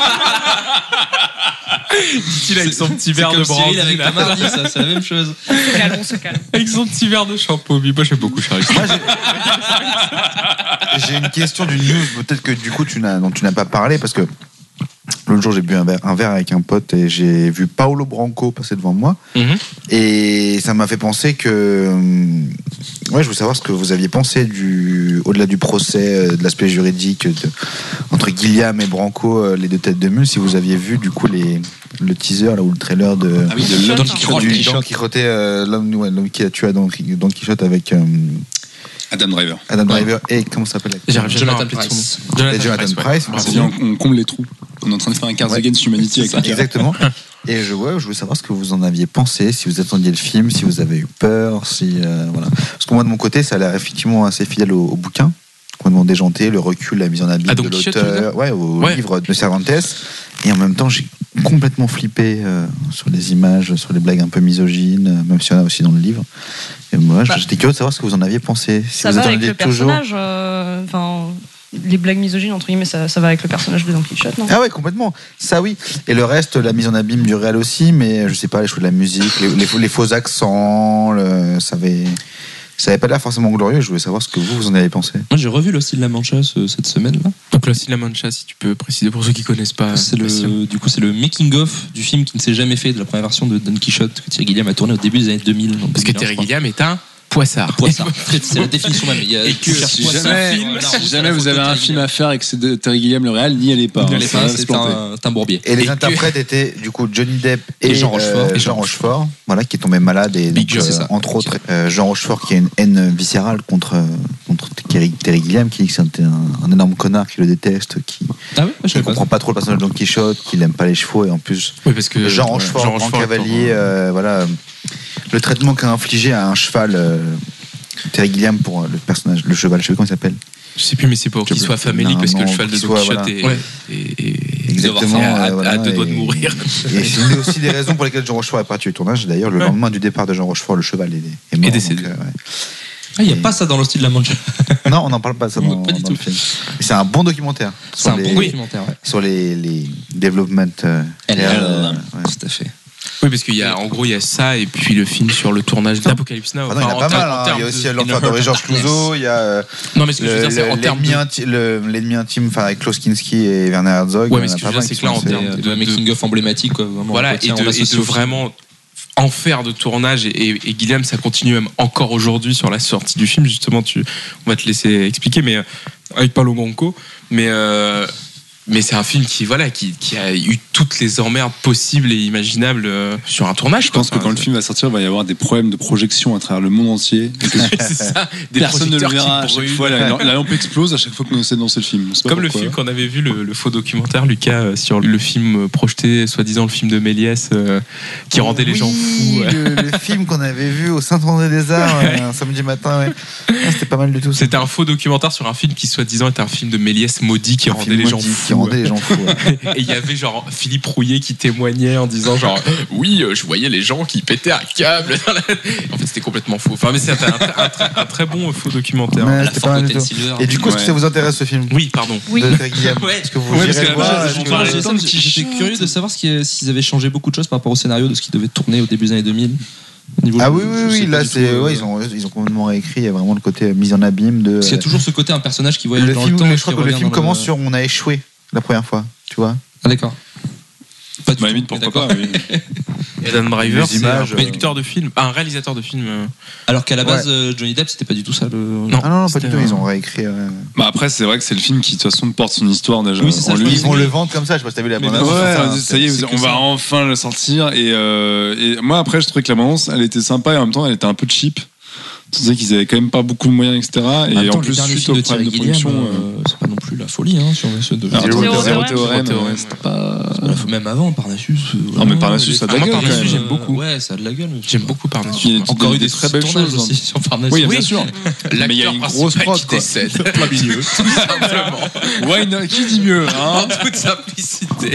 Il avec son petit verre C'est de comme Cyril brandy, avec là. Tom Hardy, ça, c'est la même chose. On se calme, on se calme. Avec son petit verre de shampoing. Moi, j'aime beaucoup Charlie. Moi, j'ai- J'ai une question d'une news, peut-être que du coup, tu n'as, dont tu n'as pas parlé, parce que l'autre jour, j'ai bu un verre, un verre avec un pote et j'ai vu Paolo Branco passer devant moi. Mhm. Et ça m'a fait penser que. hum, Ouais, je voulais savoir ce que vous aviez pensé du, au-delà du procès, euh, de l'aspect juridique de- entre Gilliam et Branco, euh, les deux têtes de mule, si vous aviez vu du coup les, le teaser là, ou le trailer de. Ah oui, de Don Don Quichotte. du Quichotte. Don Quichotte, euh, l'homme, ouais, l'homme qui a tué Don, Don Quichotte avec euh, Adam Driver. Adam Driver et comment ça s'appelle l'acteur J'arrive jamais à Jonathan rappeler son Price. nom. Et Jonathan ouais. Price, Bravo. C'est bien, on comble les trous. On est en train de faire un Cards Ouais. Against Humanity avec C'est ça, Lucas. exactement. Et je, ouais, je voulais savoir ce que vous en aviez pensé, si vous attendiez le film, si vous avez eu peur, si euh, voilà. Parce que moi de mon côté, ça a l'air effectivement assez fidèle au, au bouquin, complètement déjanté, le recul, la mise en abîme Ah, Don de Quichotte, tu veux l'auteur, ouais, au Ouais. livre de Cervantes. Et en même temps, j'ai complètement flippé euh, sur les images, sur les blagues un peu misogynes, euh, même s'il y en a aussi dans le livre. Et moi, Bah, j'étais curieux de savoir ce que vous en aviez pensé. Si Ça vous va avec attendiez le personnage. euh, Enfin, les blagues misogynes, entre guillemets, ça, ça va avec le personnage de Don Quichotte, non? Ah ouais, complètement. Ça oui. Et le reste, la mise en abîme du réel aussi, mais je sais pas, les choix de la musique, les, les, faux- les faux accents, le, ça avait. Ça avait pas l'air forcément glorieux. Je voulais savoir ce que vous, vous en avez pensé. Moi, j'ai revu l'Hostie de la Mancha ce- cette semaine-là. Donc là, si la Mancha, si tu peux préciser pour ceux qui connaissent pas. C'est le, du coup, c'est le making-of du film qui ne s'est jamais fait, de la première version de Don Quichotte que Terry Gilliam a tourné au début des années deux mille. donc Parce que deux mille un, Terry je crois. Gilliam est un poissard. Poissard. C'est la définition même. Il y a Et que tu cherches Si poissard, jamais, film, la si route, jamais la vous photo avez de un Terry film Gilliam. à faire et que c'est de Terry Gilliam le réal, n'y allez pas. N'y hein, allez ça pas, va se c'est planter. un, c'est un bourbier. Et les Et que- interprètes étaient du coup Johnny Depp et, Et Jean Rochefort. euh, Et Jean Jean Rochefort, voilà, qui est tombé malade et Big donc, Joe, euh, c'est ça. entre autres euh, Jean Rochefort qui a une haine viscérale contre euh, contre Terry, Terry Gilliam, qui dit que c'est un, un énorme connard, qui le déteste, qui Ah oui, je ne savais pas. comprend pas trop le personnage de Don Quichotte, qui n'aime pas les chevaux et en plus Oui, parce que Jean ouais, Rochefort, Jean grand Rochefort cavalier, étant, euh, voilà, euh, le traitement qu'a infligé à un cheval. euh, Terry Gilliam pour le personnage, le cheval, je sais pas comment il s'appelle. Je sais plus, mais c'est pour qu'il Je- soit famélique parce que le non, cheval de qu'il Don soit, Quichotte voilà. est, Ouais. est- est- Exactement, est à, euh, voilà, à deux doigts de et- mourir. Et c'est une aussi des raisons pour lesquelles Jean Rochefort est parti au tournage. D'ailleurs, le Ouais. lendemain du départ de Jean Rochefort, le cheval est, est mort. Est décédé. donc, euh, ouais. Ah, il n'y a pas ça dans l'Hostie de la Mancha. Non, on n'en parle pas de ça Non, dans, pas du dans tout. le film. Mais c'est un bon documentaire. C'est sur un les, bon documentaire, ouais. sur les, les development. Euh, L L, euh, ouais. tout à fait. Oui, parce qu'il y a, en gros, il y a ça et puis le film sur le tournage d'Apocalypse Now. Ah non, il y en a Enfin, pas en ter- mal. en hein. termes Il y a de- aussi L'Enfer de Georges Clouzot. Il y a euh, Non, mais ce que je veux le- dire, c'est en le- termes l'ennemi de. inti- le- l'ennemi intime, enfin avec Klaus Kinski et Werner Herzog. Ouais, il y mais en ce a que je pas veux dire, mal c'est qui que là, sont en assez- termes De, de- de making-of emblématique, quoi. Vraiment, Voilà, on et retient, de, on et associe de au film. vraiment en faire de tournage. Et, et, et Guillaume, ça continue même encore aujourd'hui sur la sortie du film. Justement, tu, on va te laisser expliquer, mais euh, avec Paolo Manco. Mais. Euh, Mais c'est un film qui, voilà, qui, qui a eu toutes les emmerdes possibles et imaginables euh, sur un tournage. Je pense que quand le film va sortir, il va y avoir des problèmes de projection à travers le monde entier. c'est ça, des Personne ne le projecteurs qui verra. À chaque brûlent. fois, la, la lampe explose à chaque fois qu'on essaie de lancer le film. On sait pas Comme le pourquoi. film qu'on avait vu, le, le faux documentaire, Lucas, euh, sur le film euh, projeté, soi-disant le film de Méliès, euh, qui rendait les Oui, gens fous. Le, le film qu'on avait vu au Saint-André-des-Arts euh, un samedi matin, ouais. Ah, c'était pas mal du tout. C'était un faux documentaire sur un film qui, soi-disant, était un film de Méliès maudit qui Un rendait film les gens maudit, fous. qui rendait les gens fous. ouais. Et il y avait genre Philippe Rouillet qui témoignait en disant genre oui, euh, je voyais les gens qui pétaient un câble. Dans la... En fait, c'était complètement faux. Enfin, mais c'était un, un, un, très, un très bon euh, faux documentaire. Ouais, La c'était pas mal du Forgotten tout. Silver. Et du coup, est-ce que Ouais. ça vous intéresse ce film Oui, pardon. Oui. de Terry Gilliam Ouais. Est-ce que vous Ouais, irez parce que le la voir base, est-ce on que- parlait J'étais Tom qui j'étais chante. curieux de savoir ce qui est- s'ils avaient changé beaucoup de choses par rapport au scénario de ce qui devait tourner au début des années deux mille. Au niveau Ah de- oui, je oui, sais oui, pas là, du c'est, tout, euh, ouais, ils ont, ils ont complètement réécrit. Il y a vraiment le côté mise en abîme de. Parce qu'il y a toujours ce côté un personnage qui voyage le dans film, le temps. je et crois qui que le revient film dans commence sur on a échoué la première fois, tu vois. Ah d'accord. Pas du Bah, tout, limite, pourquoi d'accord. pas. oui. Adam Driver, Les c'est un images, producteur de film, ah, un réalisateur de film. euh, Alors qu'à la base, Ouais. euh, Johnny Depp, c'était pas du tout ça le. Non. Ah non, non, pas C'était du tout. un- Ils ont réécrit. euh, Bah après, c'est vrai que c'est le film qui, de toute façon, porte son histoire déjà. Oui, c'est ça, en je lui. pense Ils vont le vendre comme ça. Je sais pas si t'as vu la Mais bande bien annonce. sûr, Ouais, ça, on dit, ça y est, c'est on que va ça. enfin le sortir. Et, euh, et moi, après, je trouvais que la bande, elle était sympa et en même temps, elle était un peu cheap. Tu sais qu'ils avaient quand même pas beaucoup de moyens, et cetera. Et En même temps, en le plus, dernier suite film au de Terry problème de Gilliam, production. euh, euh, c'est pas non plus la folie, hein, si on veut se de. alors, Zéro Zéro théorème. théorème, Zéro ouais, théorème, c'était pas. Même avant, Parnassus. euh, Non, mais vraiment, Parnassus, les- ça a de la Ah, gueule, moi, quand même. Parnassus, J'aime beaucoup. Ouais, ça a de la gueule. J'aime beaucoup Parnassus. Il y a Encore eu des des très belles tournages choses. aussi sur Parnassus. Oui, bien sûr. L'acteur Mais il y a une principal grosse prod, qui quoi. décède plein milieu, tout simplement. Ouais, non, qui dit mieux, hein? En toute simplicité.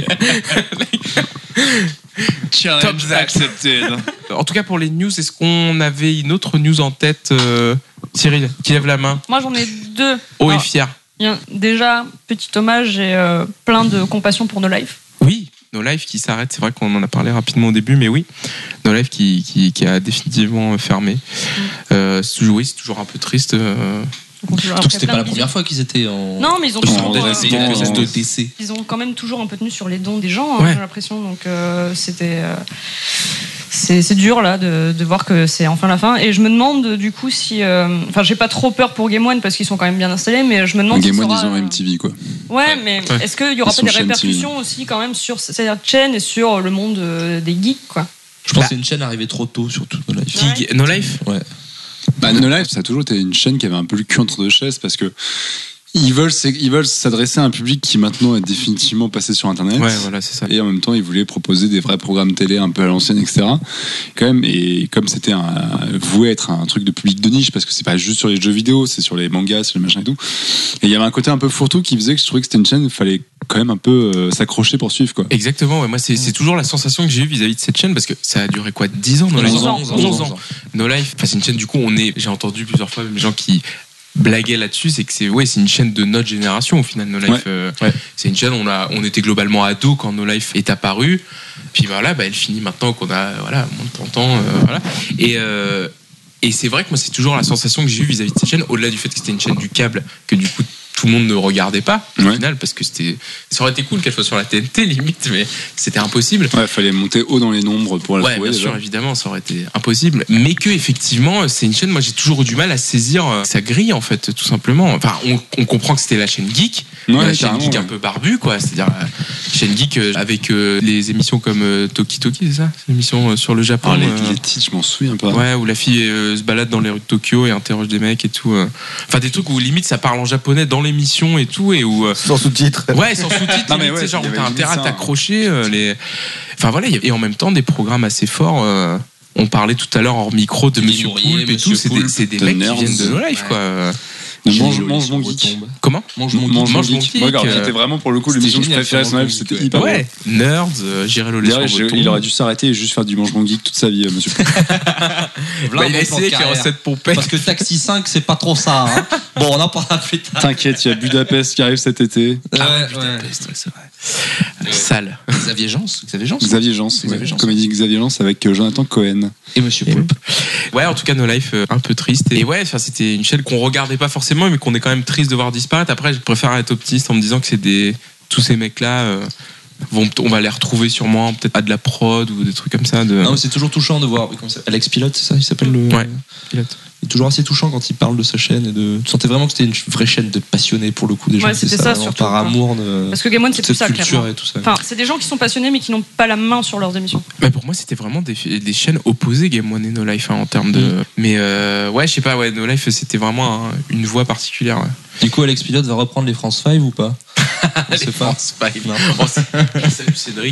Challenge Top accepted. En tout cas, pour les news, est-ce qu'on avait une autre news en tête, euh, Cyril, qui lève la main, Moi, j'en ai deux. haut et Alors, fier. il y a déjà, petit hommage et euh, plein de compassion pour No Life. Oui, No Life qui s'arrête, c'est vrai qu'on en a parlé rapidement au début, mais oui, No Life qui, qui, qui a définitivement fermé. Euh, c'est toujours- oui, c'est toujours un peu triste. euh, Donc, on- Surtout après, que c'était plein pas la de première fois qu'ils étaient en. Non, mais ils ont Ils toujours, ont en déjà euh, fait quelques espèces de décès. ils ont quand même toujours un peu tenu sur les dons des gens, hein, Ouais. j'ai l'impression. Donc euh, c'était, euh, c'est, c'est dur là de, de voir que c'est enfin la fin. Et je me demande du coup si, euh, enfin, j'ai pas trop peur pour Game One parce qu'ils sont quand même bien installés, mais je me demande. Game si One, ça ils aura, ont euh, M T V, quoi. Ouais, mais Ouais. est-ce qu'il y aura Ils pas sont des chaîne répercussions aussi quand même sur cette chaîne et sur le monde euh, des geeks, quoi. Je pense Bah. que c'est une chaîne arrivée trop tôt, surtout No Life. qui- No Life Ouais. Bah, No Life, ça a toujours été une chaîne qui avait un peu le cul entre deux chaises parce que ils veulent, c'est- ils veulent s'adresser à un public qui maintenant est définitivement passé sur Internet. Ouais, voilà, c'est ça. Et en même temps, ils voulaient proposer des vrais programmes télé un peu à l'ancienne, et cetera. Quand même, et comme c'était un, voué être un truc de public de niche, parce que c'est pas juste sur les jeux vidéo, c'est sur les mangas, sur les machins et tout. Et il y avait un côté un peu fourre-tout qui faisait que je trouvais que c'était une chaîne, il fallait quand même un peu euh, s'accrocher pour suivre, quoi. Exactement, ouais, moi c'est, c'est toujours la sensation que j'ai eue vis-à-vis de cette chaîne parce que ça a duré quoi, dix ans No Life onze ans, onze onze ans. No Life, enfin, c'est une chaîne du coup, on est, j'ai entendu plusieurs fois les gens qui blaguaient là-dessus, c'est que c'est, ouais, c'est une chaîne de notre génération au final, No Life. Ouais. euh, c'est une chaîne, on, a, on était globalement ados quand No Life est apparu, puis voilà, bah, elle finit maintenant qu'on a voilà, moins de trente ans. euh, voilà. Et, euh, Et c'est vrai que moi, c'est toujours la sensation que j'ai eue vis-à-vis de cette chaîne, au-delà du fait que c'était une chaîne du câble, que du coup, tout le monde ne regardait pas, au Ouais. final, parce que c'était, ça aurait été cool qu'elle soit sur la T N T, limite, mais c'était impossible. Ouais, fallait monter haut dans les nombres pour la Ouais, trouver. bien déjà. sûr, évidemment, ça aurait été impossible. Mais que, effectivement, c'est une chaîne, moi, j'ai toujours eu du mal à saisir euh, sa grille, en fait, tout simplement. Enfin, on, on comprend que c'était la chaîne geek, Ouais, mais la chaîne carrément, geek ouais. un peu barbue, quoi. C'est-à-dire, la chaîne geek euh, avec euh, les émissions comme euh, Toki Toki, c'est ça? C'est l'émission euh, sur le Japon. Ah, les, euh, les titres, je m'en souviens pas. Ouais, où la fille euh, se balade dans les rues de Tokyo et interroge des mecs et tout. euh. Enfin, des trucs où limite ça parle en japonais dans l'émission et tout, et où. euh, Sans sous-titres. Ouais, sans sous-titres, Non, mais limite, ouais, tu sais, genre il y où avait t'as limite intérêt à ça, hein. t'accrocher. euh, les... Enfin voilà, il y a- et en même temps des programmes assez forts. euh, On parlait tout à l'heure hors micro de Monsieur Mourier, Poulpe et Monsieur tout. C'est des, Poulpe, c'est des de mecs Nerds. qui viennent de nos lives, Ouais. quoi. euh. De J'ai mange, rigolé mange sur mon Retombe. geek. Comment Mange mon Mange geek. mon Mange mon geek. geek, Moi, alors, euh, c'était vraiment pour le coup c'était l'émission que je génial, préférais sur sur Live, Mange mon c'était geek, hyper ouais. bon. Ouais, Nerds, euh, j'irai le lait D'ailleurs, sur j'ai- votre il tombe. aurait dû s'arrêter et juste faire du mange mon geek toute sa vie, euh, monsieur. Bah, Voilà il a mon plan essayé de avec les carrière. recettes pompées. Parce que Taxi cinq, c'est pas trop ça. Hein. Bon, on en parlera plus tard. T'inquiète, il y a Budapest qui arrive cet été. Ouais, Ah, ouais. Budapest, ouais, c'est vrai. Euh, Sale. Xavier Jean, Xavier Jean. Xavier Jean, Xavier ouais. Jean, Comédie Xavier Jean avec euh, Jonathan Cohen. Et Monsieur Et Poulpe. Ouais, en tout cas, No Life, euh, un peu triste. Et ouais, enfin, c'était une chaîne qu'on regardait pas forcément, mais qu'on est quand même triste de voir disparaître. Après, je préfère être optimiste en me disant que c'est des tous ces mecs-là. euh, Vont, on va les retrouver sûrement peut-être à de la prod ou des trucs comme ça. De... Non, mais c'est toujours touchant de voir. Comment ça s'appelle Alex Pilote, c'est ça, il s'appelle le. Ouais, Pilote. Il est toujours assez touchant quand il parle de sa chaîne et de. Tu sentais vraiment que c'était une vraie chaîne de passionnés pour le coup des gens. Ouais, qui faisaient c'était ça, vraiment surtout, par quoi. amour de. Parce que Game One, c'est cette plus ça, culture clairement. et tout ça. Enfin, c'est des gens qui sont passionnés mais qui n'ont pas la main sur leurs émissions. Mais pour moi, c'était vraiment des, des chaînes opposées, Game One et No Life, hein, en termes de. Mm. Mais euh, ouais, je sais pas, ouais, No Life, c'était vraiment un- une voix particulière. Ouais. Du coup, Alex Pilote va reprendre les France cinq ou pas? Les sais pas. France Five. Non. Oh, c'est- Salut Cédric,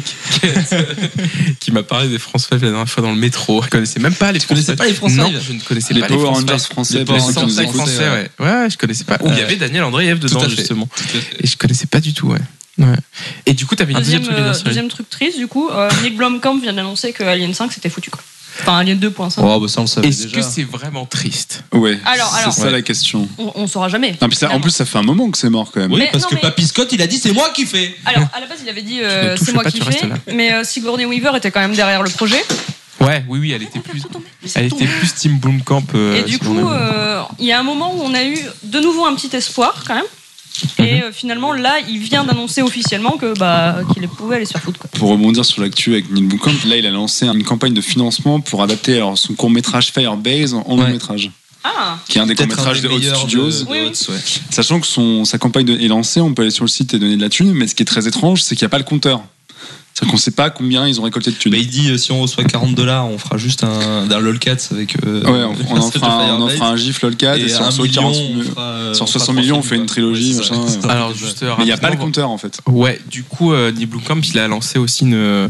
qui m'a parlé des France Five la dernière fois dans le métro. Je connaissais même pas les France connaissais Five. pas les France Non, Five je ne connaissais Les pas Power les France Rangers Five. français, Les pour Power ceux qui nous Sans Rangers écoutent. français, ouais. Ouais, je connaissais pas. Où il y avait Daniel Andreev Tout dedans, à fait. justement. Tout à fait. Et je connaissais pas du tout, ouais. Ouais. Et du coup, t'avais un deuxième Deuxième, truc à euh, dire sur les- deuxième truc triste, du coup, euh, Nick Blomkamp vient d'annoncer que Alien cinq c'était foutu, quoi. Enfin, Alien deux point cinq. Oh, bah ça, on le savait Est-ce déjà. que c'est vraiment triste? Ouais, Alors, alors. c'est ça Ouais. la question. On, on saura jamais. Non, puis ça- en plus, ça fait un moment que c'est mort quand même. Oui, Mais parce non, que mais- Papy Scott, il a dit c'est moi qui fais. Alors, à la base, il avait dit euh, Tu ne touches c'est moi pas, qui tu restes fais, là. mais euh, Sigourney Weaver était quand même derrière le projet. Ouais, oui, oui, elle était plus, Laissez elle tomber. était plus Team Blomkamp. euh, Et du si coup, on a- euh, il y a un moment où on a eu de nouveau un petit espoir quand même. Mhm. Et euh, finalement, là, il vient d'annoncer officiellement que bah qu'il pouvait aller se faire foutre, quoi. Pour rebondir sur l'actu avec Neil Blomkamp, là il a lancé une campagne de financement pour adapter alors, son court-métrage Firebase en Ouais. long-métrage, Ah. qui est un des Peut-être courts-métrages un de des Hot meilleurs Studios. de- de Oui, oui. Hot, ouais. Sachant que son, sa campagne de- est lancée, on peut aller sur le site et donner de la thune, mais ce qui est très étrange, c'est qu'il n'y a pas le compteur. C'est-à-dire qu'on ne sait pas combien ils ont récolté de thunes. Bah, il dit euh, si on reçoit quarante dollars, on fera juste un, un lolcats avec. Euh, Ouais, on, on en de fera, un- on en Firebase. fera un gif lolcat et, Et si on un reçoit million, quarante on mi- fera, euh, sur on fera soixante millions, on trois fait une films, quoi. trilogie, Ouais, c'est ça. machin. C'est un Alors, truc de- juste, Mais il n'y a pas le rapidement, compteur en fait. Ouais, du coup, euh, Neil Blomkamp, il a lancé aussi une,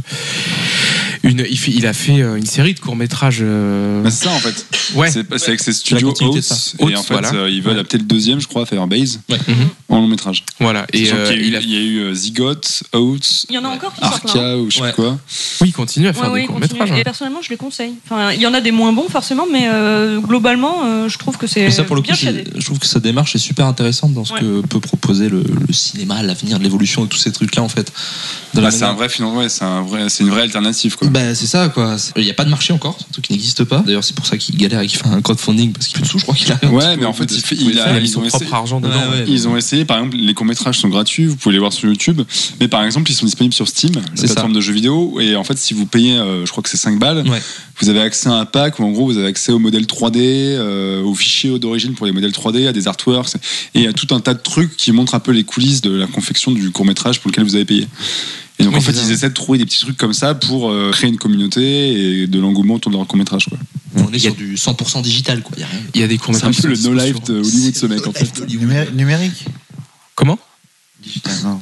une il, fait- il a fait euh, une série de courts métrages. Bah, c'est ça en fait. Ouais. C'est c'est avec ses studios continuité Oates. de ça. Et Oates, en fait, voilà. euh, il veut Ouais. adapter le deuxième, je crois, Firebase, Ouais. Mhm. en long métrage. Voilà. Et Sachant euh, qu'il y a eu- il a, il y a eu euh, Zygote, Oates, Il y en a encore qui sortent là. hein. Arca ou je sais Ouais. pas quoi. oui, il continue à faire Ouais, des ouais, courts continue. métrages. Et personnellement, je les conseille. Enfin, il y en a des moins bons forcément, mais euh, globalement, euh, je trouve que c'est Mais ça, pour le coup, bien c'est- chiadé. je trouve que sa démarche est super intéressante dans ce Ouais. que peut proposer le, le cinéma, l'avenir de l'évolution et tous ces trucs-là, en fait. De la Bah, c'est manière- un vrai financement, ouais, c'est un vrai, c'est une vraie alternative quoi. Bah, c'est ça, quoi. C'est- Il n'y a pas de marché encore, c'est un truc qui n'existe pas. D'ailleurs, c'est pour ça qu'il galère et qu'il fait un crowdfunding parce qu'il fait de sous, je crois qu'il a. un Ouais, petit mais peu en fait, de- il fait- de- il de- a- Il a ils mis son ont propre essayé- argent dedans. Ouais, ouais. Ils ont essayé, par exemple, les courts-métrages sont gratuits, vous pouvez les voir sur YouTube, mais par exemple, ils sont disponibles sur Steam, la C'est plateforme de jeux vidéo, et en fait, si vous payez, euh, je crois que c'est cinq balles, Ouais. vous avez accès à un pack où en gros, vous avez accès aux modèles trois D, euh, aux fichiers d'origine pour les modèles trois D, à des artworks, et à tout un tas de trucs qui montrent un peu les coulisses de la confection du court-métrage pour lequel vous avez payé. Et donc, Oui, en fait, c'est ils ça. essaient de trouver des petits trucs comme ça pour euh, créer une communauté et de l'engouement autour de leur court-métrage, quoi. On est sur du cent pour cent digital, quoi. Y a rien. Il y a des courts C'est un métrages. peu le no-life de Hollywood, ce mec, en fait. Numé- numérique. Comment? Digital, non.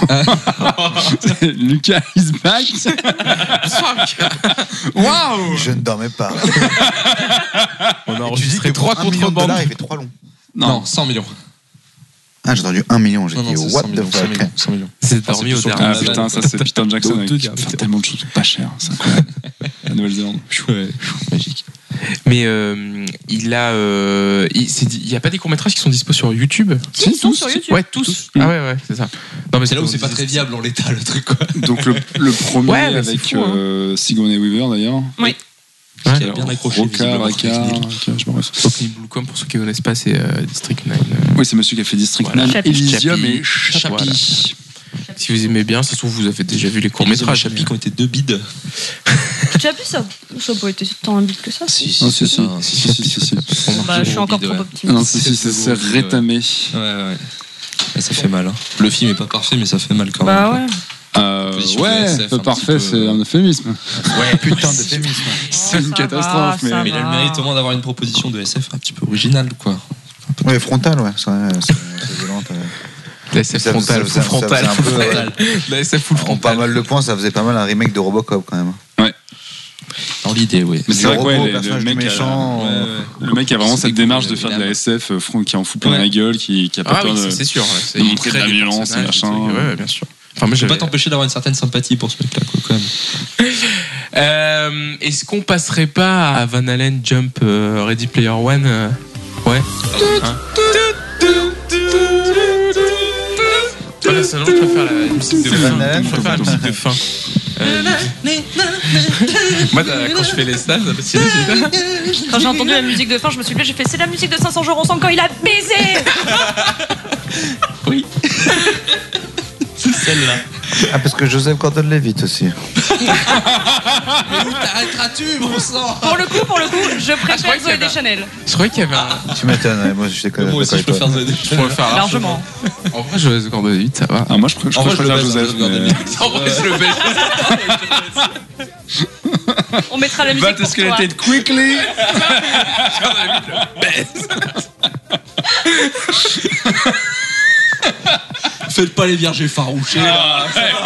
Lucas is back. Waouh! Je ne dormais pas. On a Tu dis enregistré que trois pour un million de contrebandes. dollars, il fait trois longs. Non, cent millions. Ah, j'ai entendu un million. J'ai Non, dit non, c'est what cent the millions. cent fuck. millions, cent millions. C'est dormi au c'est plus dernier. Ah sur- putain, ça c'est Peter Jackson Au avec deux qui peut derniers. faire tellement de choses pas chères, c'est incroyable. La Nouvelle-Zélande. Ouais, magique. Mais euh, il a, euh, il c'est dit- il y a pas des courts métrages qui sont dispo sur YouTube? Si, ils sont sur YouTube. Ouais, tous. Ah ouais, ouais, c'est ça. Non, mais C'est là où comme c'est on pas disait, très viable en l'état, le truc, quoi. Donc le, le premier Ouais, mais c'est avec fou, hein. euh, Sigourney Weaver d'ailleurs. Oui. Ouais, qui a bien accroché. Roca, Raka, je me refais. Opening Bluecom, pour ceux qui ne connaissent pas, c'est euh, District neuf. Euh... Oui, c'est monsieur qui a fait District Voilà. neuf, Chappie. Elysium et Chappie. Chappie. Voilà. Si vous aimez bien, ça se trouve, vous avez déjà vu les courts-métrages. Chappie qui ont été deux bides. Chappie, ça ça n'a pas été tant un bide que ça. Si, Ah, si, si, c'est si, ça. si, si, si, si. Bah, je suis encore trop Non, optimiste. si, si, ça s'est rétamé. Ouais, ouais. Et ça fait mal. Hein. Le film est pas parfait, mais ça fait mal quand même. Bah ouais. Euh, Position ouais, de S F, peu un parfait, petit peu, c'est un euphémisme. Ouais, Putain d'euphémisme. C'est une ça catastrophe, va, mais. ça Mais il a le va. mérite au moins d'avoir une proposition de S F un petit peu originale, quoi. Ouais, frontal, ouais, c'est vrai, c'est c'est violent. ouais. La S F Ça- frontale, ça- full ça- ça frontal. faisait un peu, ouais. La S F full En pas frontal. mal de points, ça faisait pas mal un remake de Robocop quand même. Dans l'idée, oui. Mais c'est Le vrai que ouais, robot, le- le, personnage mec méchant. a, Ouais, ouais. le mec a vraiment C'est cette cool, démarche de euh, faire de la évidemment. S F, euh, front- qui en fout plein Ouais. la gueule, qui, qui a pas Ah peur oui, de. ça, c'est sûr. ouais. de Il montrer de crée la des violence, personnages, machin. des trucs. Ouais, ouais, bien sûr. Enfin, moi, Je peux j'avais- pas t'empêcher d'avoir une certaine sympathie pour ce mec-là, quoi, quand même. Euh, Est-ce qu'on passerait pas à Van Halen Jump euh, Ready Player One euh, Ouais. Hein Voilà, c'est non, je préfère la musique de C'est fin. Van Halen, Je préfère la musique de fin. Euh, Moi, quand je fais les stats, c'est là, c'est- Quand j'ai entendu la musique de fin, je me suis levée, j'ai fait c'est la musique de cinq cents jours ensemble quand il a baisé. Oui. C'est celle-là. Ah, parce que Joseph Gordon-Levitt aussi. Mais où t'arrêteras-tu, mon sang? Pour le coup, pour le coup, je Ah, je croyais préfère qu'il y Zoé avait un- Deschanel. Je croyais qu'il y avait un. Tu m'étonnes, ouais, moi je suis d'accord Moi aussi, je d'accord peux avec faire toi. Zoé Je pourrais faire Largement. En vrai, Joseph Gordon-Levitt, ça va. Ah, moi, je pr- je En vrai, préfère je le Joseph. baise, hein, mais- Joseph En vrai, je le baise. On mettra la musique pour toi. quickly. Faites pas les vierges effarouchés, là.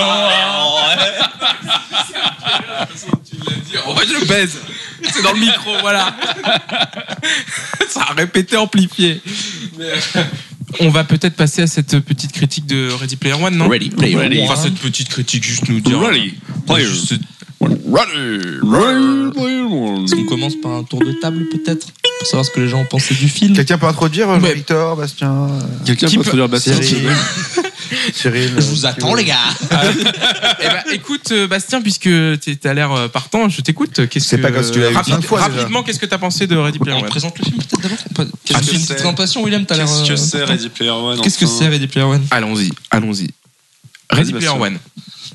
En vrai, je le baise. C'est dans le micro, voilà. Ça a répété, amplifié. On va peut-être passer à cette petite critique de Ready Player One, non Ready Player Ready. One. Enfin, cette petite critique, juste nous dire. Ready Player Juste- Est-ce qu'on commence par un tour de table, peut-être, pour savoir ce que les gens ont pensé du film? Quelqu'un peut introduire Ouais. Jean-Victor, Bastien, Quelqu'un Qui peut peut- te dire Bastien Cyril, Cyril. Je vous attends, les gars. Eh ben, écoute, euh, Bastien, puisque t'as l'air euh, partant, je t'écoute. Qu'est-ce C'est que- pas grave si tu l'as vu Rapide- cinq fois, déjà. Rapidement, qu'est-ce que t'as pensé de Ready Player On One présente le film, peut-être, d'abord? Pas- Ah, Qu'est-ce que tu c'est une sais. présentation, William? T'as l'air. Qu'est-ce que euh, c'est Ready Player One? Qu'est-ce que enfin c'est Ready Player One? Allons-y, allons-y. Ready Vas-y, Player Bastien. One.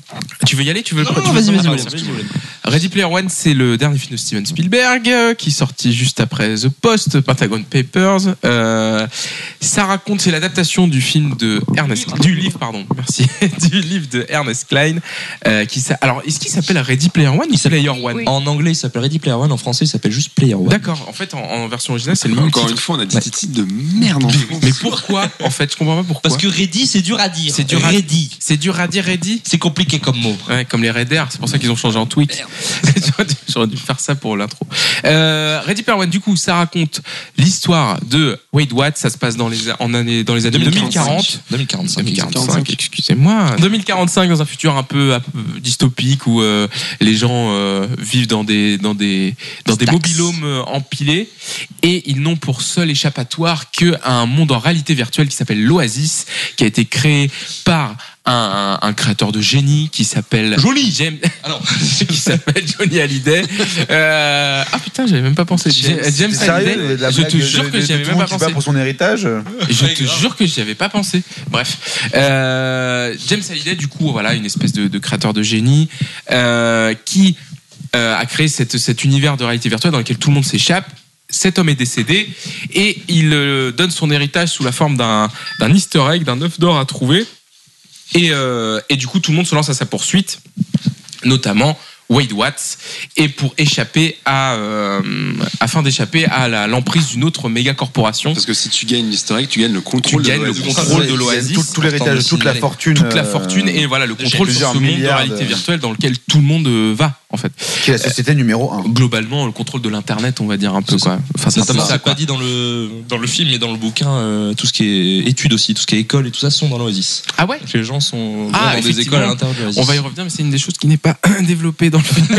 Tu veux y aller? Tu veux Non, tu non, veux vas-y, vas-y, commencer? vas-y. Ready Player One, c'est le dernier film de Steven Spielberg euh, qui est sorti juste après The Post, Pentagon Papers. Euh, ça raconte, c'est l'adaptation du film de Ernest, du livre, pardon, merci, du livre de Ernest Cline. Euh, qui s'a- alors, est-ce qu'il s'appelle Ready Player One ou Player One? Oui. En anglais, il s'appelle Ready Player One. En français, il s'appelle juste Player One. D'accord. En fait, en, en version originale, c'est le même Encore titre. une fois, on a dit des titres de merde en France. Mais pourquoi? En fait, je comprends pas pourquoi. Parce que Ready, c'est dur à dire. C'est dur à- Ready. c'est dur à dire, Ready. C'est compliqué comme mot. Ouais, comme les Raiders, c'est pour ça qu'ils ont changé en tweet. J'aurais dû- J'aurais dû faire ça pour l'intro. Euh, Ready Player One, du coup, ça raconte l'histoire de Wade Watts. Ça se passe dans les, en année, dans les années deux mille quarante. deux mille quarante-cinq. deux mille quarante-cinq, excusez-moi. deux mille quarante-cinq, dans un futur un peu, un peu dystopique où euh, les gens euh, vivent dans des, dans des, dans des Stacks. mobilhomes euh, empilés et ils n'ont pour seul échappatoire qu'un monde en réalité virtuelle qui s'appelle l'Oasis, qui a été créé par un, un, un créateur de génie qui s'appelle Johnny. James, Alors, qui s'appelle Johnny Hallyday. Euh, ah putain, j'avais même pas pensé. James, James C'est sérieux, Hallyday. la Je blague te de- jure de- que de j'y avais tout même le pas monde qui bat pensé. pour son héritage. Je Ouais, te grave. jure que j'y avais pas pensé. Bref, euh, James Hallyday, du coup, voilà, une espèce de, de créateur de génie euh, qui euh, a créé cette, cet univers de réalité virtuelle dans lequel tout le monde s'échappe. Cet homme est décédé et il euh, donne son héritage sous la forme d'un d'un Easter egg, d'un œuf d'or à trouver. Et, euh, et du coup, tout le monde se lance à sa poursuite, notamment Wade Watts, et pour échapper à, euh, afin d'échapper à la- l'emprise d'une autre méga corporation. Parce que si tu gagnes l'Easter egg, tu gagnes le Tu contrôle de gagnes le l'Oasis. contrôle de Tout, l'Oasis, tout, tout l'héritage, toute la fortune. toute la euh, fortune et voilà le contrôle sur plusieurs ce monde de milliards réalité de- virtuelle dans lequel tout le monde euh, va en fait. Qui est la société numéro un. Globalement, le contrôle de l'internet, on va dire un peu C'est quoi. Enfin, ça, Notamment, ça, c'est quoi. pas dit dans le, dans le film et dans le bouquin, euh, tout ce qui est études aussi, tout ce qui est école et tout ça sont dans l'Oasis. Ah ouais. Les gens sont vont Ah, dans des effectivement. écoles à l'intérieur de l'Oasis. On va y revenir, mais c'est une des choses qui n'est pas développée dans le film.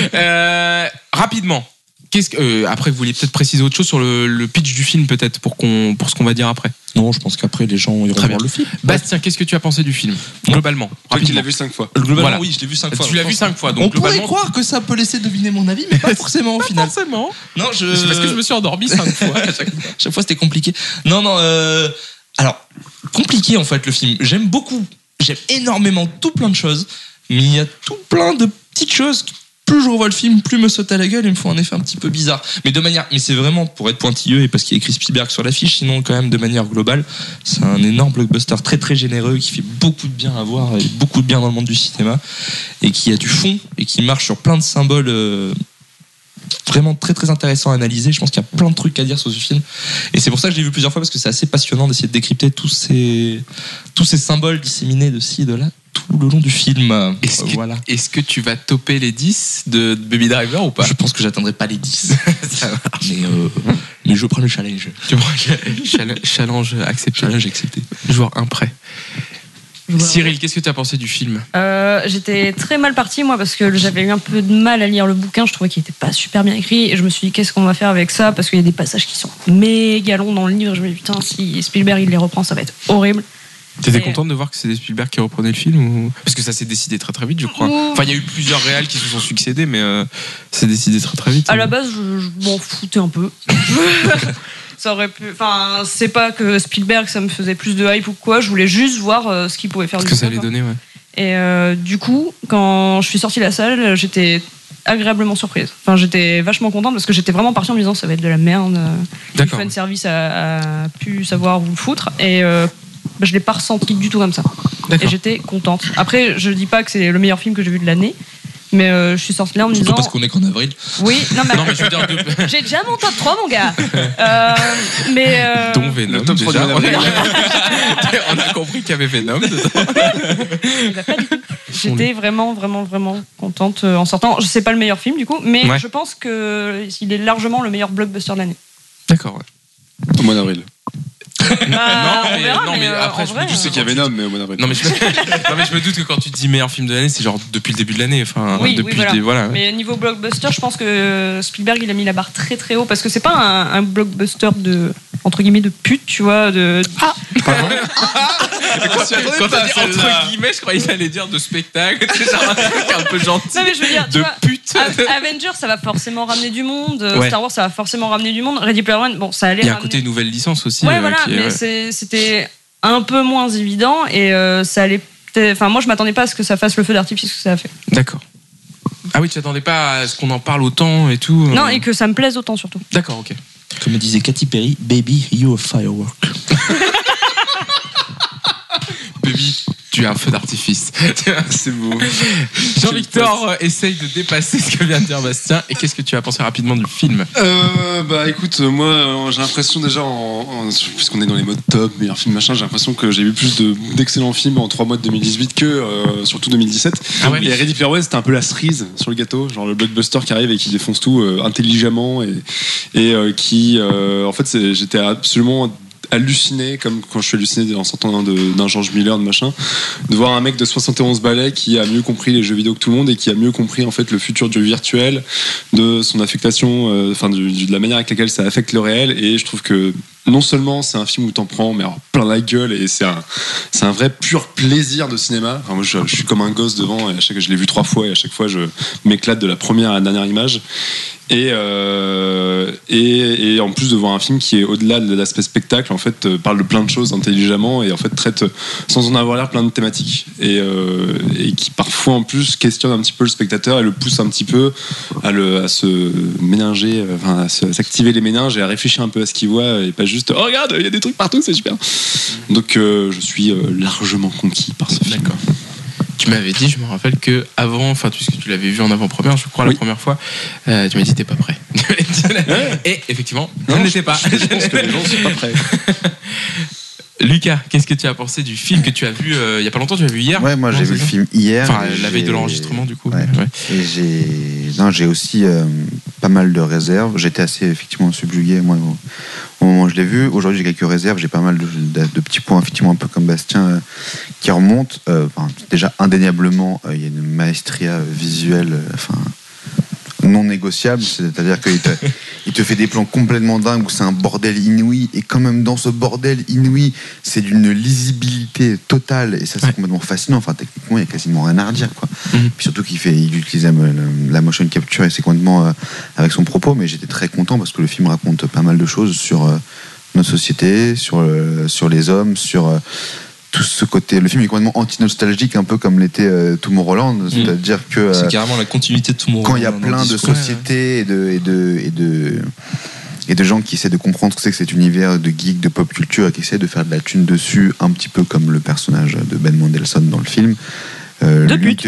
Euh, rapidement. Qu'est-ce que, euh, après, vous vouliez peut-être préciser autre chose sur le, le pitch du film, peut-être, pour qu'on, pour ce qu'on va dire après. Non, je pense qu'après les gens iront Très bien. voir le film. Bastien, qu'est-ce que tu as pensé du film globalement? Toi qui Rapidement. l'as vu cinq fois. Globalement, Voilà. oui, je l'ai vu cinq fois. Tu l'as Je vu pense- cinq fois, donc On pourrait globalement. croire que ça peut laisser deviner mon avis, mais pas forcément au final. Forcément. Non, je. C'est parce que je me suis endormi cinq fois à chaque fois. Chaque fois, c'était compliqué. Non, non. Euh... Alors, compliqué en fait le film. J'aime beaucoup. J'aime énormément tout plein de choses, mais il y a tout plein de petites choses qui, plus je revois le film, plus me saute à la gueule et me font un effet un petit peu bizarre. Mais de manière, mais c'est vraiment pour être pointilleux et parce qu'il y a écrit Spielberg sur l'affiche, sinon quand même de manière globale, c'est un énorme blockbuster très très généreux qui fait beaucoup de bien à voir et beaucoup de bien dans le monde du cinéma et qui a du fond et qui marche sur plein de symboles euh, vraiment très très intéressants à analyser. Je pense qu'il y a plein de trucs à dire sur ce film et c'est pour ça que je l'ai vu plusieurs fois parce que c'est assez passionnant d'essayer de décrypter tous ces tous ces symboles disséminés de ci et de là tout le long du film. Est-ce Euh, que, voilà. est-ce que tu vas topper les dix de Baby Driver ou pas? Je pense que j'atteindrai pas les dix. Ça va. mais, euh, mais je prends le challenge. Tu prends challenge, challenge accepté. Challenge accepté. Joueur un prêt. Joueur. Cyril, qu'est-ce que tu as pensé du film? Euh, j'étais très mal partie moi parce que j'avais eu un peu de mal à lire le bouquin, je trouvais qu'il était pas super bien écrit et je me suis dit qu'est-ce qu'on va faire avec ça parce qu'il y a des passages qui sont méga longs dans le livre, je me dis putain si Spielberg il les reprend ça va être horrible. T'étais Et- contente de voir que c'était Spielberg qui reprenait le film ou... Parce que ça s'est décidé très très vite, je crois. Ouh. Enfin, il y a eu plusieurs réals qui se sont succédés, mais euh, ça s'est décidé très très vite. À la base je, je m'en foutais un peu. Ça aurait pu, enfin c'est pas que Spielberg ça me faisait plus de hype ou quoi, je voulais juste voir euh, ce qu'il pouvait faire Ce du que ça bouquin, allait quoi. donner, ouais. Et euh, du coup, quand je suis sortie de la salle, j'étais agréablement surprise. Enfin, j'étais vachement contente parce que j'étais vraiment partie en me disant ça va être de la merde. Le D'accord. fan service a, a pu savoir où le foutre et euh, bah, je l'ai pas ressenti du tout comme ça. Et D'accord. j'étais contente. Après, je dis pas que c'est le meilleur film que j'ai vu de l'année, mais euh, je suis sortie là en me Surtout disant parce qu'on est qu'en avril. oui, non mais, Non, mais je veux dire, de... j'ai déjà mon top trois mon gars. Euh, mais euh, dont Venom, Le top trois déjà. du On Venom. a... on a compris qu'il y avait Venom dedans. bah, pas du tout. J'étais vraiment, vraiment, vraiment contente euh, en sortant. C'est pas le meilleur film du coup, mais Ouais. je pense que il est largement le meilleur blockbuster de l'année. D'accord, ouais. Au mois d'avril. Bah, non, on mais, verra, non, mais, mais, euh, après, en je vrai, me doute Je sais qu'il y avait Venom, mais au mois d'avril. Non mais, je... non, mais je me doute que quand tu dis meilleur film de l'année, c'est genre depuis le début de l'année. Enfin, Oui, depuis oui, voilà. des- voilà. Mais niveau blockbuster, je pense que Spielberg il a mis la barre très très haut parce que c'est pas un, un blockbuster de entre guillemets de pute, tu vois, de Quand, s'y attendait quand pas, t'as dit celle-là. entre guillemets, je croyais qu'il allait dire de spectacle. C'est genre un truc un peu gentil. Non, mais je veux dire, tu de vois, pute. A- Avengers, ça va forcément ramener du monde. Ouais. Star Wars, ça va forcément ramener du monde. Ready Player One, bon, ça allait Il y a un ramener. côté nouvelle licence aussi. Ouais, euh, voilà, qui est- mais ouais. c'est- c'était un peu moins évident et euh, ça allait. peut-être- Enfin, moi, je m'attendais pas à ce que ça fasse le feu d'artifice que ça a fait. D'accord. Ah oui, tu t'attendais pas à ce qu'on en parle autant et tout. Non, euh. et que ça me plaise autant surtout. D'accord, ok. Comme disait Katy Perry, baby, you a firework. Baby, tu es un feu d'artifice. C'est beau. Jean-Victor euh, essaye de dépasser ce que vient de dire Bastien. Et qu'est-ce que tu as pensé rapidement du film? Euh, bah écoute, euh, moi euh, j'ai l'impression déjà, en, en- puisqu'on est dans les modes top, meilleur film machin, j'ai l'impression que j'ai vu plus de- d'excellents films en trois mois de deux mille dix-huit que euh, surtout deux mille dix-sept. Ah ouais. Et Ready Player One, c'était un peu la cerise sur le gâteau, genre le blockbuster qui arrive et qui défonce tout euh, intelligemment et, et euh, qui, euh, en fait, c'est- j'étais absolument halluciné, comme quand je suis halluciné en sortant d'un de- d'un George Miller de machin, de voir un mec de soixante et onze balais qui a mieux compris les jeux vidéo que tout le monde et qui a mieux compris en fait le futur du virtuel, de son affectation, euh, enfin du- du- de la manière avec laquelle ça affecte le réel. Et je trouve que non seulement c'est un film où t'en prends mais alors plein la gueule et c'est un c'est un vrai pur plaisir de cinéma. Enfin, moi je, je suis comme un gosse devant et à chaque je l'ai vu trois fois et à chaque fois je m'éclate de la première à la dernière image. Et, euh, et, et en plus de voir un film qui est au-delà de l'aspect spectacle, en fait, euh, parle de plein de choses intelligemment et en fait traite euh, sans en avoir l'air plein de thématiques et, euh, et qui parfois en plus questionne un petit peu le spectateur et le pousse un petit peu à, le, à se ménager, euh, enfin, à se- à s'activer les méninges et à réfléchir un peu à ce qu'il voit et pas juste oh regarde il y a des trucs partout c'est super. Donc euh, je suis euh, largement conquis par ce film. D'accord. Tu m'avais dit, je me rappelle que avant, enfin, puisque tu l'avais vu en avant-première, je crois, Oui. la première fois, euh, tu m'as dit t'es pas prêt. Et effectivement, je Non, n'étais pas. Je pense que les gens sont pas prêts. Lucas, qu'est-ce que tu as pensé du film que tu as vu euh, il y a pas longtemps? Tu l'as vu hier? Ouais, moi Non, j'ai c'est vu le ça film hier. Enfin, et la veille j'ai- de l'enregistrement, du coup. Ouais. Ouais. Et j'ai non, j'ai aussi euh, pas mal de réserves. J'étais assez effectivement subjugué moi au, au moment où je l'ai vu. Aujourd'hui, j'ai quelques réserves. J'ai pas mal de, de- de petits points effectivement un peu comme Bastien euh, qui remontent. Euh, enfin, déjà indéniablement, euh, il y a une maestria visuelle. euh, Enfin, non négociables, c'est-à-dire qu'il te, il te fait des plans complètement dingues où c'est un bordel inouï, et quand même dans ce bordel inouï, c'est d'une lisibilité totale, et ça c'est ouais. complètement fascinant. Enfin, techniquement, il n'y a quasiment rien à redire, quoi. Mm-hmm. Puis surtout qu'il fait, il utilise la, la motion capture et c'est complètement euh, avec son propos, mais j'étais très content parce que le film raconte pas mal de choses sur euh, notre société, sur, euh, sur les hommes, sur euh, tout ce côté. Le film est complètement anti-nostalgique, un peu comme l'était euh, Tomorrowland, c'est-à-dire que euh, c'est carrément la continuité de Tomorrowland. Quand il y a plein de sociétés et de, et de, et de et de gens qui essaient de comprendre ce que c'est que cet univers de geek, de pop culture, et qui essaient de faire de la thune dessus, un petit peu comme le personnage de Ben Mendelsohn dans le film. Euh, de lui, but.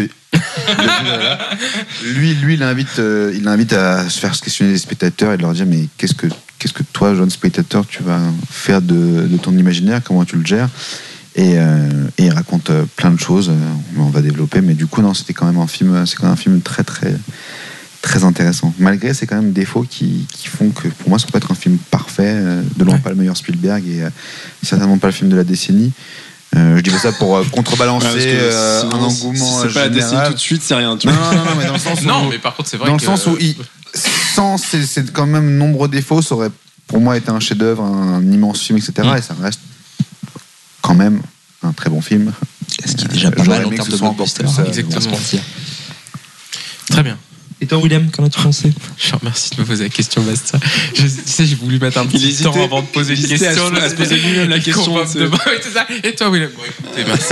lui, lui, il invite, euh, il invite à se faire questionner les spectateurs et de leur dire mais qu'est-ce que, qu'est-ce que toi, jeune spectateur, tu vas faire de, de ton imaginaire, comment tu le gères? Et, euh, et il raconte plein de choses, on va développer, mais du coup non, c'était quand même un film, c'est quand même un film très très très intéressant. Malgré c'est quand même des défauts qui, qui font que pour moi ça peut être un film parfait, de loin ouais. pas le meilleur Spielberg et euh, certainement pas le film de la décennie. Euh, je dis pas ça pour euh, contrebalancer ouais, euh, un engouement. Si c'est pas la décennie tout de suite, c'est rien. Tu non, non, non, mais dans le sens où, non, mais par contre c'est vrai dans que le sens où il, sans c'est, c'est quand même nombreux défauts, ça aurait pour moi été un chef-d'œuvre, un, un immense film, et cetera. Mm. Et ça reste quand même un très bon film. Ce qui est déjà pas mal en termes de blockbuster. Exactement. Très bien. Et toi, William, qu'en as-tu pensé? Je te remercie de me poser la question, Bastien. Je tu sais, j'ai voulu mettre un petit temps avant de poser une question. À se poser lui-même la question. De... oui, c'est ça. Et toi, William? Bon, écoutez, merci.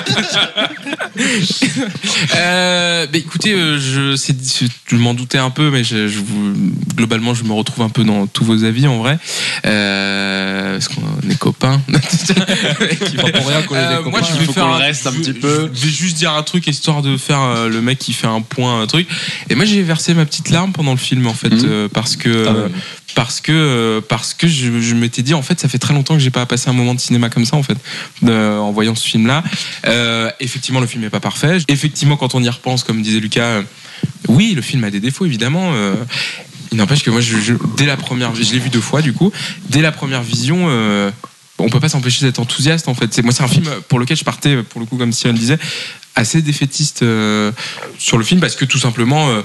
euh, bah, écoutez, euh, je, c'est, je m'en doutais un peu, mais je, je vous, globalement, je me retrouve un peu dans tous vos avis, en vrai. Euh, parce qu'on est copains. Pas pour rien qu'on est euh, des copains. Moi, je vais faut faire qu'on un, reste un je, petit peu. Je vais juste dire un truc, histoire de faire euh, le mec qui fait un point, un truc. Et moi, j'ai versé ma petite larme pendant le film, en fait, mmh. euh, parce que ah ouais. parce que euh, parce que je, je m'étais dit, en fait, ça fait très longtemps que j'ai pas passé un moment de cinéma comme ça, en fait, euh, en voyant ce film-là. Euh, effectivement, le film est pas parfait. Effectivement, quand on y repense, comme disait Lucas, euh, oui, le film a des défauts, évidemment. Euh, il n'empêche que moi, je, je, dès la première, je l'ai vu deux fois, du coup, dès la première vision. Euh, on peut pas s'empêcher d'être enthousiaste, en fait. C'est, moi, c'est un film pour lequel je partais, pour le coup, comme Cyril disait, assez défaitiste euh, sur le film, parce que tout simplement euh,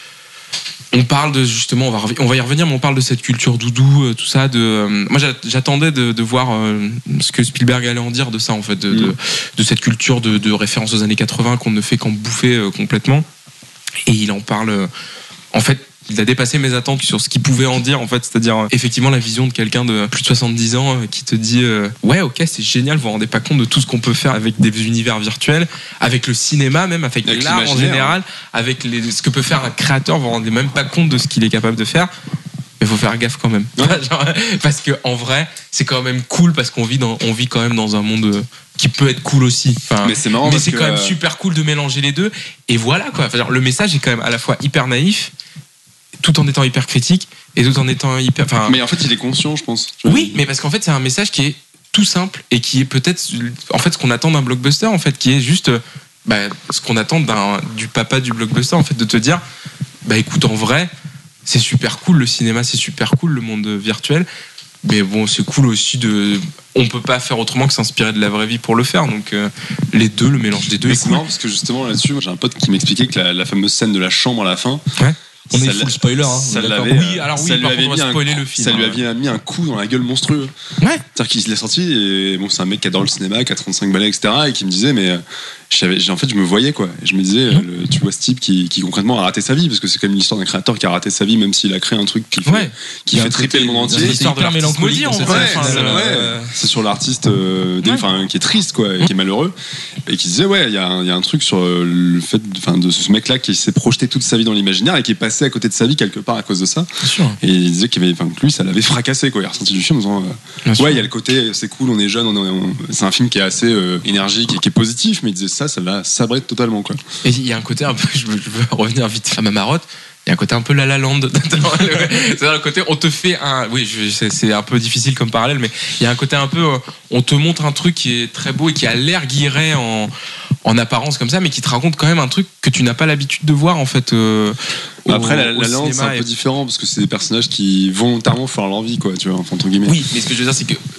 on parle de, justement, on va, on va y revenir, mais on parle de cette culture doudou, euh, tout ça. De, euh, moi, j'attendais de, de voir euh, ce que Spielberg allait en dire de ça, en fait, de, mmh. de, de cette culture de, de référence aux années quatre-vingts qu'on ne fait qu'en bouffer euh, complètement. Et il en parle. Euh, en fait, il a dépassé mes attentes sur ce qu'il pouvait en dire, en fait, c'est-à-dire euh, effectivement la vision de quelqu'un de plus de soixante-dix ans euh, qui te dit euh, ouais, ok, c'est génial, vous vous rendez pas compte de tout ce qu'on peut faire avec des univers virtuels, avec le cinéma même, avec, avec l'art en général, avec les, ce que peut faire un créateur, vous vous rendez même pas compte de ce qu'il est capable de faire. Mais faut faire gaffe quand même. Ouais. Genre, parce que en vrai, c'est quand même cool parce qu'on vit dans, on vit quand même dans un monde qui peut être cool aussi. Enfin, mais c'est marrant. Mais parce c'est que quand même super cool de mélanger les deux. Et voilà quoi. Enfin, genre, le message est quand même à la fois hyper naïf, tout en étant hyper critique et tout en étant hyper. Enfin, mais en fait, il est conscient, je pense. Oui, mais parce qu'en fait, c'est un message qui est tout simple et qui est peut-être, en fait, ce qu'on attend d'un blockbuster, en fait, qui est juste, bah, ce qu'on attend d'un du papa du blockbuster, en fait, de te dire, bah, écoute, en vrai. C'est super cool, le cinéma, c'est super cool, le monde virtuel. Mais bon, c'est cool aussi de. On peut pas faire autrement que s'inspirer de la vraie vie pour le faire. Donc, euh, les deux, le mélange des deux mais est c'est cool. marrant parce que justement, là-dessus, j'ai un pote qui m'expliquait que la, la fameuse scène de la chambre à la fin. Ouais. On est full spoiler, hein. Ça l'avait, oui, alors oui, ça par lui avait contre, on va mis spoiler un, le film. ça lui hein. avait mis un coup dans la gueule monstrueux. Ouais. C'est-à-dire qu'il l'a sorti et bon, c'est un mec qui adore le cinéma, qui a trente-cinq balais, et cetera. Et qui me disait, mais j'avais, en fait, je me voyais quoi. Et je me disais, mmh. le, tu vois ce type qui, qui concrètement a raté sa vie, parce que c'est quand même l'histoire d'un créateur qui a raté sa vie, même s'il a créé un truc qui fait, ouais. qui fait triper le monde entier. C'est l'histoire de mélancolie en fait. vrai. Ouais, c'est, ouais. c'est sur l'artiste euh, ouais. enfin, qui est triste quoi, et qui est malheureux, et qui disait ouais, il y, y a un truc sur le fait, enfin, de ce mec-là qui s'est projeté toute sa vie dans l'imaginaire et qui est passé à côté de sa vie quelque part à cause de ça. Et il disait qu'il avait, enfin, que lui, ça l'avait fracassé quoi. Il a ressenti du film en disant euh, ouais, il y a le côté, c'est cool, on est jeune, on est, on, c'est un film qui est assez euh, énergique et qui est positif, mais il disait ça, ça l'a sabré totalement quoi. Et il y a un côté un peu, je veux, je veux revenir vite à ma marotte. Il y a un côté un peu La La Land. C'est-à-dire le côté, on te fait un. Oui, je, c'est, c'est un peu difficile comme parallèle, mais il y a un côté un peu. On te montre un truc qui est très beau et qui a l'air guiré en, en apparence comme ça, mais qui te raconte quand même un truc que tu n'as pas l'habitude de voir en fait. Euh, au, Après, La La Land, c'est un et... peu différent parce que c'est des personnages qui volontairement font l'envie, quoi, tu vois, entre guillemets. Oui, mais ce que je veux dire, c'est que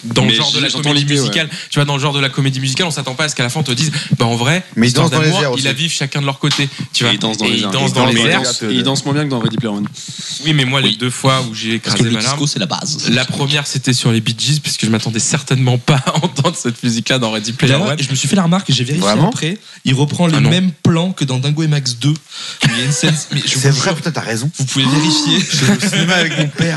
dans Mais le genre de la j'entends comédie l'idée, ouais. musicale. Tu vois, dans le genre de la comédie musicale, on s'attend pas à ce qu'à la fin on te dise, bah en vrai, Mais ils Histoire dansent dans les d'amour, airs aussi. ils la vivent chacun de leur côté. Tu Et vois, ils dansent dans Et les ils airs. dansent dans les Mais ils airs. dansent- et ils dansent moins bien que dans Ready Player One. Oui, mais moi, les Oui. deux fois où j'ai Parce que écrasé le ma larme, disco, c'est la base. la première c'était sur les Bee Gees, puisque je m'attendais certainement pas à entendre cette musique-là dans Ready Player D'ailleurs, One. je me suis fait la remarque et j'ai vérifié Vraiment après. Il reprend les Ah non. mêmes plans que dans Dingo et Max deux. Où il y a une scène. Mais je C'est vous vrai, jure, putain, t'as raison. vous pouvez vérifier. J'étais au cinéma avec mon père.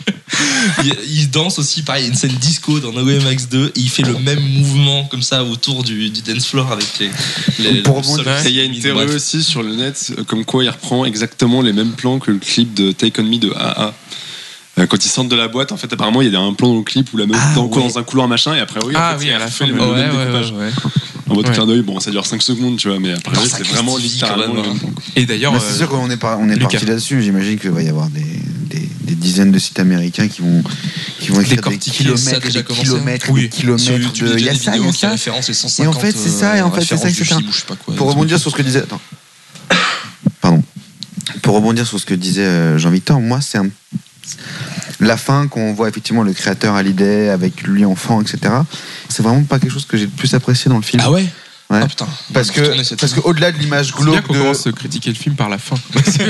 Il, il danse aussi, pareil, il y a une scène disco dans Dingo et Max deux. Et il fait le même mouvement comme ça autour du, du dance floor avec les. les Pour le sol rebondir- Et il y a une féminin, théorie bref. aussi sur le net, euh, comme quoi il reprend exactement les mêmes plans que le clip de Take On Me de A A. Euh, Quand ils sortent de la boîte, en fait, apparemment, il y a un plan dans le clip où la meuf Ah, est dans, ouais. dans un couloir machin, et après, oui, en Ah fait, oui, elle à la fait fin, le ouais, même ouais, découpage. ouais, ouais. En mode Ouais. clin d'œil, bon, ça dure cinq secondes, tu vois, mais après, Alors, oui, ça c'est vraiment justifie littéralement quand même, le même hein. plan, quoi. Et d'ailleurs, Mais c'est euh, sûr qu'on est, par- on est Lucas. parti là-dessus. J'imagine qu'il va y avoir des, des, des dizaines de sites américains qui vont, qui vont écrire des Décortiquer, ça a kilomètres, déjà des commencé. kilomètres, Oui. des kilomètres Sur YouTube, de. il Il y y a a des ça, il y vidéos a qui ça. référencent les cent Et cinquante. en fait, c'est ça, et en fait, c'est ça, références du et cetera. film ou je sais pas quoi. Pour des rebondir trucs. sur ce que disait. Attends. Pardon. Pour rebondir sur ce que disait euh, Jean-Victor, moi, c'est un. La fin, qu'on voit effectivement le créateur à l'idée avec lui enfant, et cetera. C'est vraiment pas quelque chose que j'ai le plus apprécié dans le film. Ah ouais Ouais. Ah putain. Parce On va retourner que, cette parce que scène. au-delà de l'image c'est bien glauque qu'on de. commence à critiquer le film par la fin.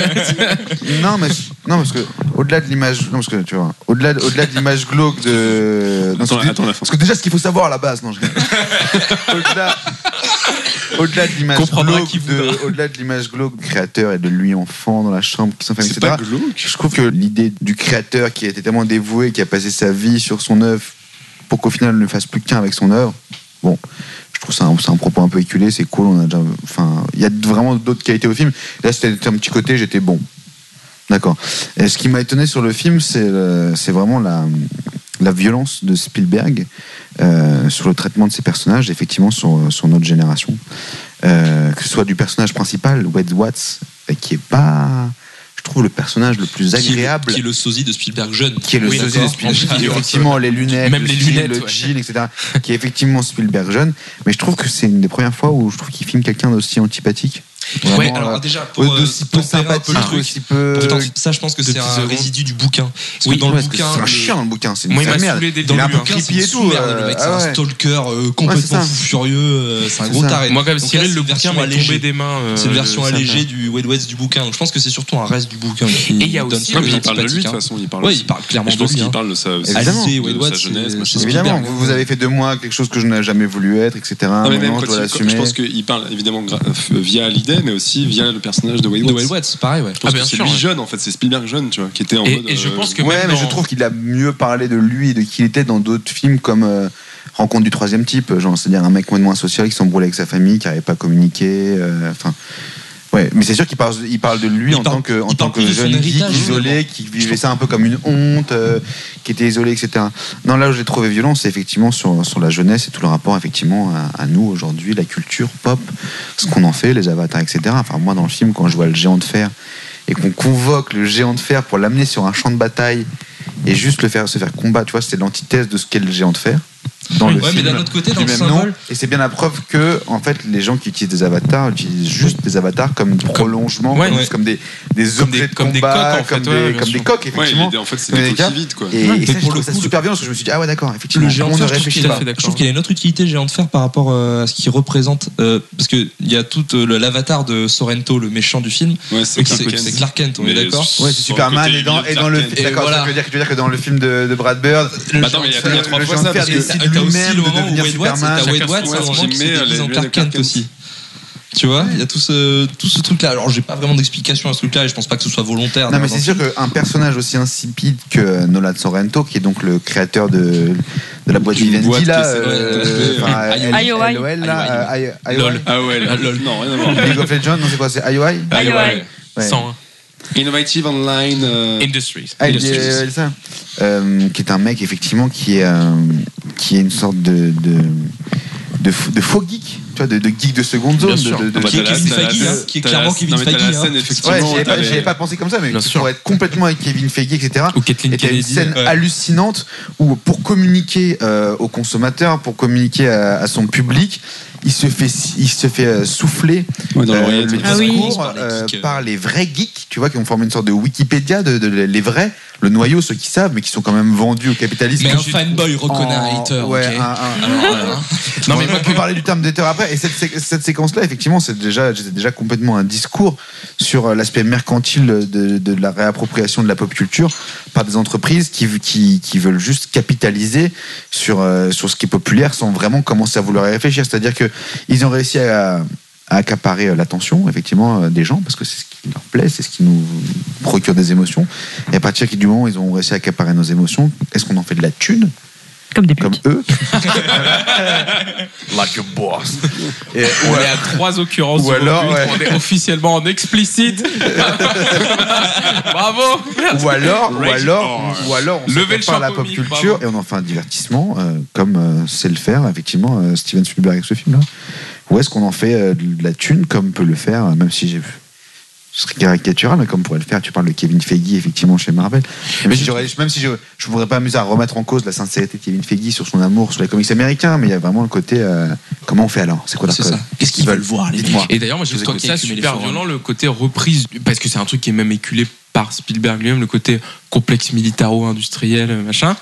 Non, mais non, parce que au-delà de l'image, non, parce que tu vois, au-delà, de- au-delà de l'image glauque de. Non, Attends, parce que- attends la fin. Parce que déjà, ce qu'il faut savoir à la base, non, je rigole. au-delà, au-delà de l'image Comprendra glauque, qui de, voudra. au-delà de l'image glauque du créateur et de lui enfant dans la chambre qui s'enferme, C'est et cetera. pas glauque. Je trouve que l'idée du créateur qui a été tellement dévoué, qui a passé sa vie sur son œuvre, pour qu'au final ne fasse plus qu'un avec son œuvre. Bon, je trouve ça un, c'est un propos un peu éculé, c'est cool. On a déjà, enfin, il y a vraiment d'autres qualités au film. Là, c'était un petit côté, j'étais bon. D'accord. Et ce qui m'a étonné sur le film, c'est, le- c'est vraiment la, la violence de Spielberg euh, sur le traitement de ses personnages, effectivement, sur, sur notre génération. Euh, que ce soit du personnage principal, Wade Watts, euh, qui est pas, je trouve, le personnage le plus Qui est- agréable. Qui est le sosie de Spielberg jeune. Qui est le Oui, sosie de d'accord. Spielberg, En qui est plus, effectivement les lunettes, Même le les style, lunettes, le ouais. jean, et cetera. Qui est effectivement Spielberg jeune, mais je trouve que c'est une des premières fois où je trouve qu'il filme quelqu'un d'aussi antipathique. Ouais, Vraiment, alors euh, déjà, pour euh, d'aussi peu tempérer un peu le sympathique, truc, aussi peu. pourtant, ça, je pense que de c'est petits un secondes. résidu du bouquin. Parce Oui, que dans ouais, le parce que bouquin, c'est un les- chien dans le bouquin, c'est une Moi, il m'a merde. saoulé dès le dans Il est un le peu bouquin, creepy c'est et une tout. sous-merde, euh, le mec, c'est ah un ouais. stalker euh, Ouais, complètement c'est ça. fou furieux, euh, c'est un C'est gros ça. taré. Moi, comme Donc Cyril, là, le c'est bouquin une m'est version tombé des mains. euh, C'est une version ça allégée fait- du Wade Watts du bouquin. Donc je pense que c'est surtout un reste du bouquin qui Et il y a donne aussi ça, le- mais il parle de lui, de antipathique, toute hein. façon, il parle Ouais, aussi. il parle clairement Et je de pense lui. qu'il hein. parle de ça aussi. Évidemment. Alizé, de Wade sa Watts, jeunesse, c'est- machin. c'est Évidemment, Spielberg. vous, vous avez fait de moi quelque chose que je n'ai jamais voulu être, et cetera. Non, mais même Maintenant, je quand dois il- l'assumer. je pense qu'il parle évidemment gra- euh, via l'idée, mais aussi via le personnage de Wade De Watts. Wade Watts, c'est pareil, ouais. Je pense Ah, bien que c'est sûr, lui ouais. jeune, en fait, c'est Spielberg jeune, tu vois, qui était en Et- mode. et je euh, pense que Ouais, même mais dans- je trouve qu'il a mieux parlé de lui et de qui il était dans d'autres films comme euh, Rencontre du troisième type, genre c'est-à-dire un mec moins social qui s'embrouille avec sa famille, qui n'arrive pas à communiquer. euh, Enfin, ouais, mais c'est sûr qu'il parle, il parle de lui Il en parle- tant que, en il tant parle plus que de son jeune geek héritage, isolé, qui vivait ça un peu comme une honte, euh, qui était isolé, et cetera. Non, là où j'ai trouvé violent, c'est effectivement sur, sur la jeunesse et tout le rapport effectivement à, à nous aujourd'hui, la culture pop, ce qu'on en fait, les avatars, et cetera. Enfin, moi dans le film, quand je vois le géant de fer et qu'on convoque le géant de fer pour l'amener sur un champ de bataille et juste le faire se faire combattre, tu vois, c'est l'antithèse de ce qu'est le géant de fer. Dans le Ouais, mais film d'un autre côté, dans du le même symbole- nom, et c'est bien la preuve que en fait les gens qui utilisent des avatars utilisent juste des avatars comme prolongement, Ouais, comme, ouais. comme des, des Comme objets des- de comme des combat, coques, en fait, comme, ouais, des, bien comme sûr. des coques Ouais, effectivement. l'idée, en fait, c'est Comme des des gars. coquilles vides, quoi. Et, Ouais, et mais ça, pour je le trouve ça coup, super bien parce que je me suis dit ah ouais d'accord effectivement Le géant de on ne fer, je trouve réfléchit qu'il pas. a- je trouve qu'il y a une autre utilité géant de fer par rapport euh, à ce qu'il représente, euh, parce que il y a tout euh, le- l'avatar de Sorrento, le méchant du film. Ouais, c'est C'est Clark Kent. c'est Clark Kent, on est Mais d'accord. Ouais, c'est sur Superman le côté et dans, milieu et dans le Clark Kent. Et d'accord, voilà. ça veut dire que tu veux dire que dans le film de, de Brad Bird, Bah attends, mais il y a- il y a trois le fois géant de ça, fer parce que décide T'as aussi lui-même le de moment où devenir Wade Watts, Superman. t'as Wade chacun Watts, son- à un moment son- qui se met déguise les- en les Clark Clark Kent Kent. aussi. Tu vois, il y a tout ce, tout ce truc-là. Alors, j'ai pas vraiment d'explication à ce truc-là et je pense pas que ce soit volontaire. Non, mais dans- c'est sûr qu'un personnage aussi insipide que Nolan Sorrento, qui est donc le créateur de, de la boîte Une Vivendi, boîte là, qui s'est- euh, enfin, I O I. L O L, là, euh, I O I. Lol. Ah ouais, Ah, lol. non, rien à voir. League of Legends, non, c'est quoi, c'est I O I? Ah, Aïe, ouais, aïe. Ouais. cent un. Innovative Online. euh, Industries. Ah, il Industries. est- ça. Euh, qui est un mec effectivement qui est euh, qui est une sorte de de, de, faux- de faux geek, tu vois, de, de geek de seconde zone, Bien sûr. de, de, de- Ah bah, Qui est t'as la- Kevin t'as la- Feige, hein, qui est t'as clairement la- Kevin non, mais t'as Feige, la hein. scène, Ouais, effectivement. j'y avais pas, t'avais- j'y avais pas pensé comme ça, mais Bien qui sûr. pourrait être complètement avec Kevin Feige, et cetera. Ou Kathleen Et t'as une Kennedy. scène Ouais. hallucinante où, pour communiquer euh, aux consommateurs, pour communiquer à, à son public, il se fait, il se fait euh, souffler Ouais, dans euh, l'oreillette. le Ah oui. discours Par les euh, geeks, euh. par les vrais geeks, tu vois, qui ont formé une sorte de Wikipédia de, de- les vrais, le noyau, ceux qui savent, mais qui sont quand même vendus au capitalisme. Mais un fanboy reconnaît un hater. Ouais, ok. un, un- Alors, euh, non, mais on peut parler du terme d'hater après. Et cette, sé- cette séquence-là, effectivement, c'est déjà, c'est déjà complètement un discours sur euh, l'aspect mercantile de, de la réappropriation de la pop culture par des entreprises qui, qui, qui veulent juste capitaliser sur, euh, sur ce qui est populaire sans vraiment commencer à vouloir y réfléchir. C'est-à-dire qu'ils ont réussi à, à accaparer euh, l'attention, effectivement, euh, des gens, parce que c'est ce qui leur plaît, c'est ce qui nous procure des émotions. Et à partir du moment où ils ont réussi à accaparer nos émotions, est-ce qu'on en fait de la thune ? Comme des putes. Comme eux. Like a boss. Et, On est à trois occurrences. Ou alors, aujourd'hui, ouais. on est officiellement en explicite. Bravo. ou alors, ou Rage alors, on. ou alors, on Levez le se par la champ pop comique, culture bravo. et on en fait un divertissement, euh, comme euh, sait le faire effectivement euh, Steven Spielberg avec ce film-là. Ou est-ce qu'on en fait euh, de la thune comme peut le faire, euh, même si j'ai ce serait caricatural, mais comme pourrait le faire, tu parles de Kevin Feige effectivement chez Marvel. Même Mais si, je- j'aurais- même si je ne voudrais pas m'amuser à remettre en cause la sincérité de Kevin Feige sur son amour sur les comics américains, mais il y a vraiment le côté euh, comment on fait alors ? C'est quoi leur C'est code ça. Qu'est-ce qu'ils veulent voir, les Dites-moi. Et d'ailleurs, moi, j'ai Je vous trouvé écoute. ça Qui met les super forums. violent, le côté reprise, parce que c'est un truc qui est même éculé par Spielberg lui-même, le côté complexe militaro-industriel, machin.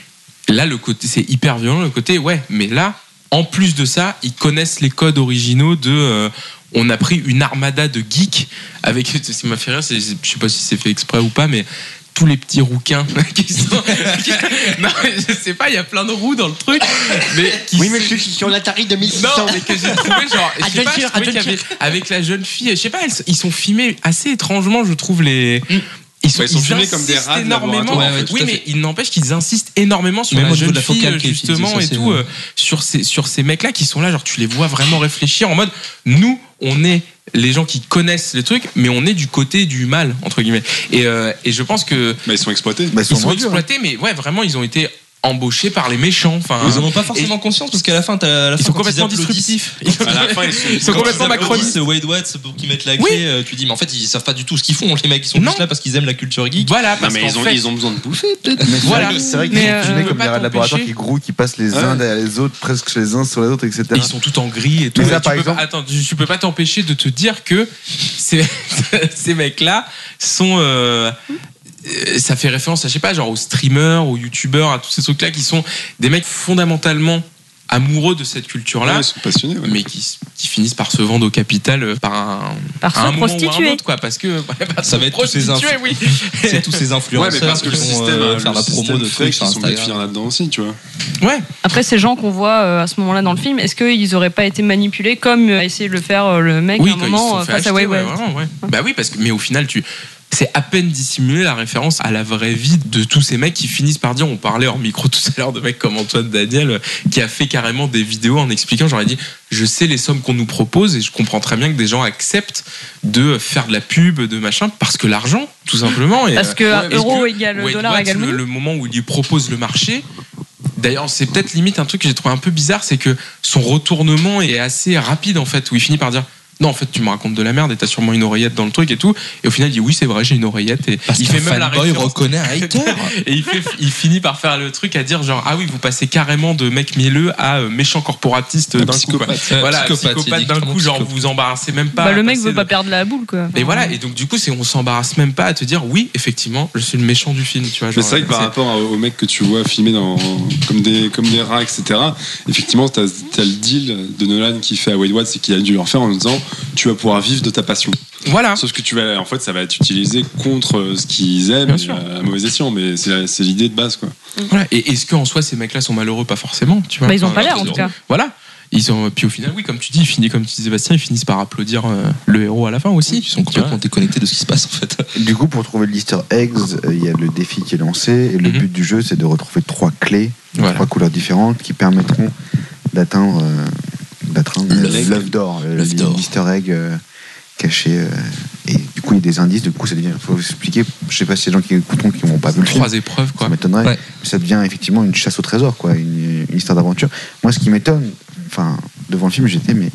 Là, le côté, c'est hyper violent, le côté, ouais, mais là, en plus de ça, ils connaissent les codes originaux de. euh, on a pris une armada de geeks avec. Ce qui m'a fait rire, c'est, je sais pas si c'est fait exprès ou pas, mais tous les petits rouquins qui sont. qui- non, mais je sais pas, il y a plein de roues dans le truc, mais qui Oui, mais se- celui qui sur l'Atari deux mille six cents. non, mais que j'ai trouvé genre, je sais pas, je trouvais qu'il y avait- avec la jeune fille, je sais pas, elles- ils sont filmés assez étrangement, je trouve les. Ils sont, Ouais, ils sont filmés comme des insistent rats de énormément. laboratoire, en fait, tout oui, à mais fait. il n'empêche qu'ils insistent énormément sur Même la au niveau jeune de la fille focale qui est utilisée, justement ça, et c'est- tout euh, sur ces sur ces mecs-là qui sont là, genre tu les vois vraiment réfléchir en mode nous on est les gens qui connaissent les trucs, mais on est du côté du mal entre guillemets. Et euh, et je pense que Bah, ils sont exploités. Bah, ils sont ils sont vendus, hein. exploités, mais ouais vraiment ils ont été embauchés par les méchants. Enfin, Ils en ont pas forcément conscience parce qu'à la fin, t'as à la ils fin, sont quand complètement applaudissent- disruptifs. À la fin, ils sont, Ils sont complètement macronistes. C'est Wade Watts pour qu'ils mettent la clé. Oui. euh, Tu dis, mais en fait, ils savent pas du tout ce qu'ils font. Les mecs, ils sont Non. juste là parce qu'ils aiment la culture geek. Voilà, Non, parce mais qu'en ils ont, fait, ils ont besoin de bouffer, peut-être. Mais c'est Voilà. vrai que- c'est vrai qu'ils Mais, sont euh, filmés tu comme peux des pas rats de laboratoire t'empêcher. qui grouillent, qui passent les Ouais. uns derrière les autres, presque les uns sur les autres, et cetera. Et ils sont tout en gris et tout. Mais Et ça, tu par peux exemple- pas, attends, tu, tu peux pas t'empêcher de te dire que ces, ces mecs-là sont. euh, euh, ça fait référence à, je sais pas, genre aux streamers, aux youtubeurs, à tous ces trucs-là qui sont des mecs fondamentalement amoureux de cette culture-là. Ouais, ils sont passionnés. Ouais. Mais qui, qui finissent par se vendre au capital euh, par un, Par à se un moment ou à un prostituer. autre, quoi, parce que ouais, par Ça se va être tous ces prostituer, infos. oui. C'est tous ces influenceurs Ouais, mais parce que qui le vont système, euh, le faire la promo système de fait trucs sur qu'ils sont obligés de Instagram. finir là-dedans aussi, tu vois. Ouais. Après, ces gens qu'on voit euh, à ce moment-là dans le film, est-ce qu'ils auraient pas été manipulés comme a essayé de le faire euh, le mec Oui, à un quand ils se moment sont euh, fait face à acheter, Wade ouais, Watts. vraiment, ouais. Bah oui, parce que mais au final, tu c'est à peine dissimuler la référence à la vraie vie de tous ces mecs qui finissent par dire, on parlait hors micro tout à l'heure de mecs comme Antoine Daniel, euh, qui a fait carrément des vidéos en expliquant, j'aurais dit, je sais les sommes qu'on nous propose et je comprends très bien que des gens acceptent de faire de la pub, de machin, parce que l'argent, tout simplement. Et, Parce que euh, un est-ce euro que égale Wade dollar Watts, égale le, monnaie. le moment où il lui propose le marché, d'ailleurs, c'est peut-être limite un truc que j'ai trouvé un peu bizarre, c'est que son retournement est assez rapide en fait, où il finit par dire non, en fait, tu me racontes de la merde et t'as sûrement une oreillette dans le truc et tout. Et au final, il dit oui, c'est vrai, j'ai une oreillette. Et Parce il qu'un fait même la fanboy référence. reconnaît un hater. Et il, fait, il finit par faire le truc à dire genre ah oui, vous passez carrément de mec mielleux à euh, méchant corporatiste Un d'un coup. quoi. psychopathe. Voilà, Psychopathe, psychopathe, il dit d'un clairement coup, genre psychopathe. vous vous embarrassez même pas. Bah, le à mec passer veut pas de- perdre la boule, quoi. Et voilà, et donc du coup, c'est on s'embarrasse même pas à te dire oui, effectivement, je suis le méchant du film, tu vois. Mais genre, c'est vrai que par c'est- rapport aux mecs que tu vois filmés dans, comme, des, comme des rats, et cetera, effectivement, t'as as le deal de Nolan qui fait à Wade Watts et qu'il a dû leur faire en disant tu vas pouvoir vivre de ta passion. Voilà. Sauf que tu vas, en fait, ça va être utilisé contre ce qu'ils aiment, Bien et sûr. à mauvais escient, mais c'est c'est l'idée de base, quoi. Voilà. Et est-ce qu'en soi, ces mecs-là sont malheureux? Pas forcément, tu vois. Bah, ils ont Enfin, pas l'air, ils en tout ont- cas. Voilà. Ils ont, puis au final, oui, comme tu dis, ils finissent, comme tu disais, Bastien, ils finissent par applaudir euh, le héros à la fin aussi. Ils sont complètement déconnectés de ce qui se passe en fait. Du coup, pour trouver l'Easter eggs, euh, il y a le défi qui est lancé et le Mhm. but du jeu, c'est de retrouver trois clés, Voilà. trois couleurs différentes qui permettront d'atteindre euh, d'atteindre L'œuf. l'œuf d'or, euh, L'œuf d'or. l'Easter egg euh, caché. euh, et du coup, il y a des indices. Du coup, ça devient. Il faut expliquer. Je sais pas si les gens qui écouteront qui n'ont pas vu le film, Trois épreuves, quoi. ça m'étonnerait. Ouais. Mais ça devient effectivement une chasse au trésor, quoi, une, une histoire d'aventure. Moi, ce qui m'étonne, enfin, devant le film, j'étais, mais